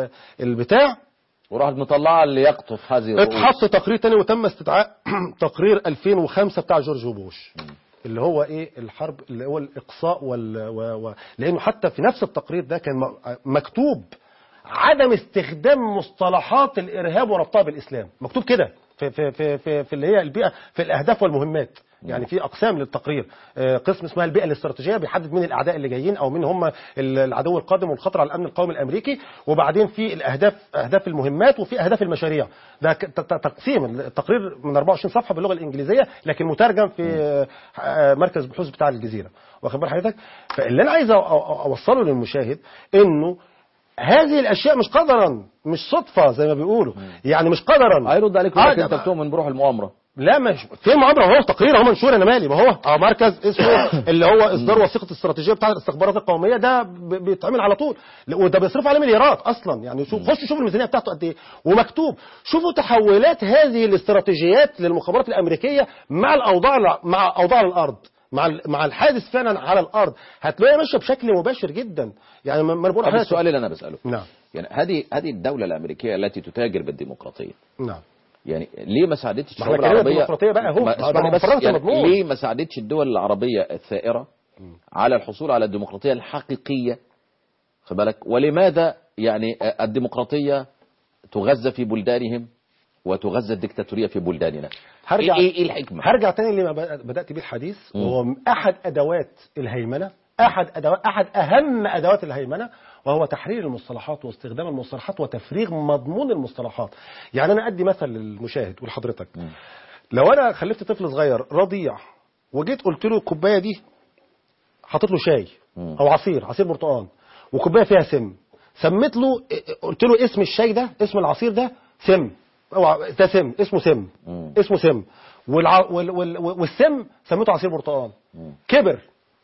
البتاع، وراحت مطلعه اللي يقطف هذه الرؤوس. اتحط تقرير تاني وتم استدعاء تقرير ألفين وخمسة بتاع جورج بوش اللي هو ايه الحرب اللي هو الاقصاء وال و... و... لانه حتى في نفس التقرير ده كان مكتوب عدم استخدام مصطلحات الارهاب وربطها بالاسلام، مكتوب كده في في في في, في اللي هي البيئه في الاهداف والمهمات. يعني في اقسام للتقرير، قسم اسمها البيئه الاستراتيجيه بيحدد مين الاعداء اللي جايين او مين هم العدو القادم والخطر على الامن القومي الامريكي، وبعدين في الاهداف اهداف المهمات، وفي اهداف المشاريع. ده تقسيم التقرير من أربعة وعشرين صفحه باللغه الانجليزيه، لكن مترجم في مركز بحوث بتاع الجزيره، واخد بال حضرتك؟ فاللي انا عايز اوصله للمشاهد انه هذه الاشياء مش قدرا، مش صدفه زي ما بيقولوا، يعني مش قدرا. هيرد عليك يقول لك انت بتؤمن بروح المؤامره. لا مش في مؤامره، هو تقرير، هو منشور، انا مالي، ما هو اه مركز اسمه اللي هو اصدار وثيقه استراتيجيه بتاع الاستخبارات القوميه، ده بيتعمل على طول، وده بيصرف عليه مليارات اصلا. يعني شوف خشوا شوفوا الميزانيه بتاعته قد ايه، ومكتوب شوفوا تحولات هذه الاستراتيجيات للمخابرات الامريكيه مع الاوضاع مع اوضاع الارض، مع مع الحادث فعلا على الارض، هتلاقيها ماشيه بشكل مباشر جدا. يعني ما انا بقول السؤال اللي انا بساله، نعم، يعني هذه هذه الدوله الامريكيه التي تتاجر بالديمقراطيه، نعم، يعني ليه ما ساعدتش الشعوب العربيه بقى هو ما بس يعني ليه ما ساعدتش الدول العربيه الثائره على الحصول على الديمقراطيه الحقيقيه؟ خد بالك، ولماذا يعني الديمقراطيه تغذى في بلدانهم وتغذى الدكتاتوريه في بلداننا؟ هرجع ايه ايه الحكمه؟ هرجع تاني لما بدات بيه الحديث، وهو احد ادوات الهيمنه، احد ادوات احد اهم ادوات الهيمنه، وهو تحرير المصطلحات واستخدام المصطلحات وتفريغ مضمون المصطلحات. يعني انا ادي مثل للمشاهد ولحضرتك، م. لو انا خلفت طفل صغير رضيع وجيت قلت له الكوبايه دي حطيت له شاي م. او عصير عصير برتقال، وكوبايه فيها سم، سميت له قلت له اسم الشاي ده اسم العصير ده سم، ده سم اسمه سم م. اسمه سم، والع... وال... وال... والسم سميته عصير برتقال، كبر،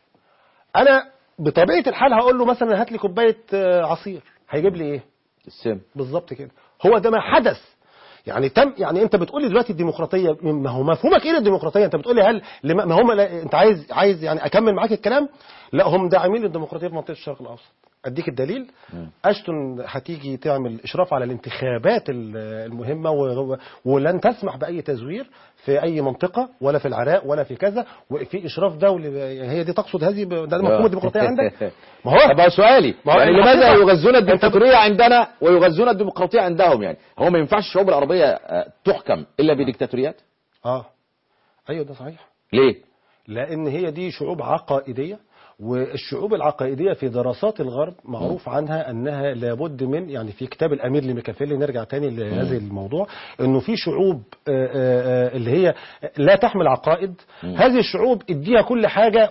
انا بطبيعه الحال هقول له مثلا هات لي كوبايه عصير، هيجيب لي ايه؟ السم. بالظبط كده، هو ده ما حدث. يعني تم يعني انت بتقول لي دلوقتي الديمقراطيه، ما هو مفهومك ايه الديمقراطيه؟ انت بتقول لي هل ما هم انت عايز عايز يعني اكمل معاك الكلام؟ لا، هم داعمين للديمقراطيه في منطقه الشرق الاوسط، اديك الدليل. اشتون هتيجي تعمل اشراف على الانتخابات المهمه ولن تسمح باي تزوير في اي منطقه ولا في العراق ولا في كذا، وفي اشراف دولي. هي دي تقصد هذه ده مفهوم الديمقراطيه عندك؟ ما هو طب سؤالي يعني لماذا يغزون الديمقراطيه عندنا ويغزون الديمقراطيه عندهم؟ يعني هو ما ينفعش الشعوب العربيه تحكم الا بديكتاتوريات؟ اه ايوه ده صحيح. ليه؟ لان هي دي شعوب عقائديه، والشعوب العقائدية في دراسات الغرب معروف عنها أنها لابد من، يعني في كتاب الأمير لميكافيلي نرجع تاني لهذا الموضوع، أنه في شعوب اللي هي لا تحمل عقائد، هذه الشعوب اديها كل حاجة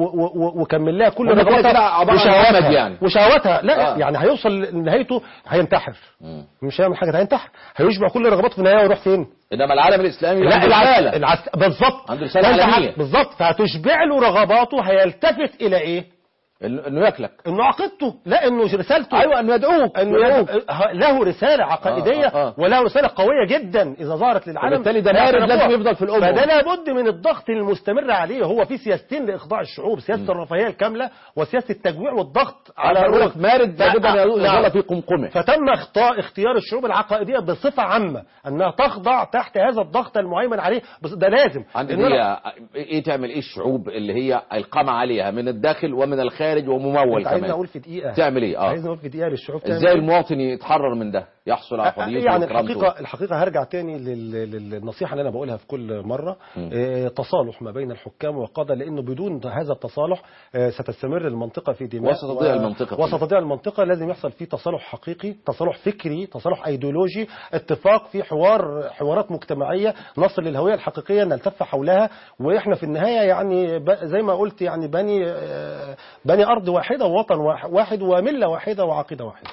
وكمل لها كل رغباتها وشهواتها يعني وشهواتها لا آه. يعني هيوصل نهايته هينتحر، مش هيعمل حاجة، هينتحر، هيشبع كل رغباته في النهاية ويروح فين؟ انما العالم الاسلامي لا العالم العس... بالظبط عنده رساله عالميه بالظبط، فهتشبع له رغباته، هيلتفت الى ايه؟ انه ياكلك، انه عقيدته، لا انه رسالته، ايوه انه يدعوك، انه يدعوك. له رساله عقائديه آه آه آه. وله رساله قويه جدا اذا ظهرت للعالم، بالتالي ده مارد لازم يفضل في الامه، فده لابد من الضغط المستمر عليه. هو في سياستين لاخضاع الشعوب، سياسه الرفاهيه الكامله وسياسه التجويع والضغط على الروح. مارد لابد ان يظل في قمقمه. فتم اختيار الشعوب العقائديه بصفه عامه انها تخضع تحت هذا الضغط المهيمن عليه، بس ده لازم. هي ايه تعمل ايه الشعوب اللي هي القمع عليها من الداخل ومن الخارج وممول كمان؟ عايز اقول في دقيقه تعمل ايه؟ اه عايز اقول في دقيقه للشعوب ازاي المواطن يتحرر من ده، يحصل على حريته يعني الحقيقه الحقيقه هرجع تاني للنصيحه اللي انا بقولها في كل مره، اه تصالح ما بين الحكام والقاده، لانه بدون هذا التصالح اه ستستمر المنطقه في دماء وستضيع و... المنطقه وستضيع المنطقه. لازم يحصل فيه تصالح حقيقي، تصالح فكري، تصالح ايديولوجي، اتفاق في حوار حوارات مجتمعيه نصل للهويه الحقيقيه نلتف حولها. واحنا في النهايه يعني زي ما قلت يعني بني اه بني ارض واحده ووطن واحد ومله واحده وعقيده واحده.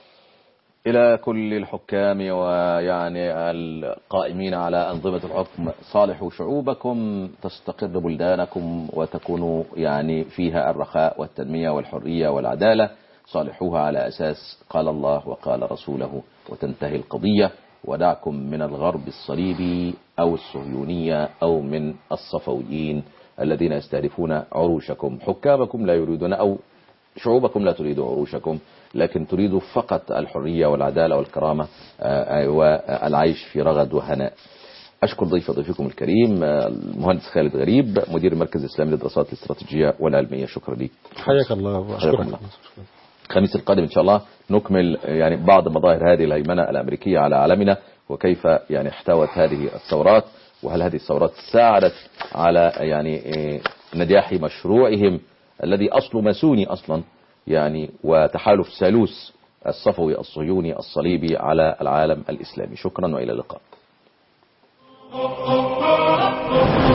إلى كل الحكام ويعني القائمين على أنظمة الحكم، صالحوا شعوبكم تستقر بلدانكم وتكونوا يعني فيها الرخاء والتنمية والحرية والعدالة، صالحوها على أساس قال الله وقال رسوله وتنتهي القضية. ودعكم من الغرب الصليبي أو الصهيونية أو من الصفويين الذين يستهدفون عروشكم. حكامكم لا يريدون أو شعوبكم لا تريد عروشكم، لكن تريد فقط الحرية والعدالة والكرامة والعيش في رغد وهناء. أشكر ضيف ضيفكم الكريم المهندس خالد غريب، مدير المركز الإسلامي للدراسات الاستراتيجية والعلمية. شكرا لك. حياك الله وأشكرك. الخميس القادم إن شاء الله نكمل يعني بعض مظاهر هذه الهيمنة الأمريكية على عالمنا، وكيف يعني احتوت هذه الثورات، وهل هذه الثورات ساعدت على يعني نجاح مشروعهم الذي أصله ماسوني أصلا يعني، وتحالف ثالوث الصفوي الصهيوني الصليبي على العالم الإسلامي. شكرا وإلى اللقاء.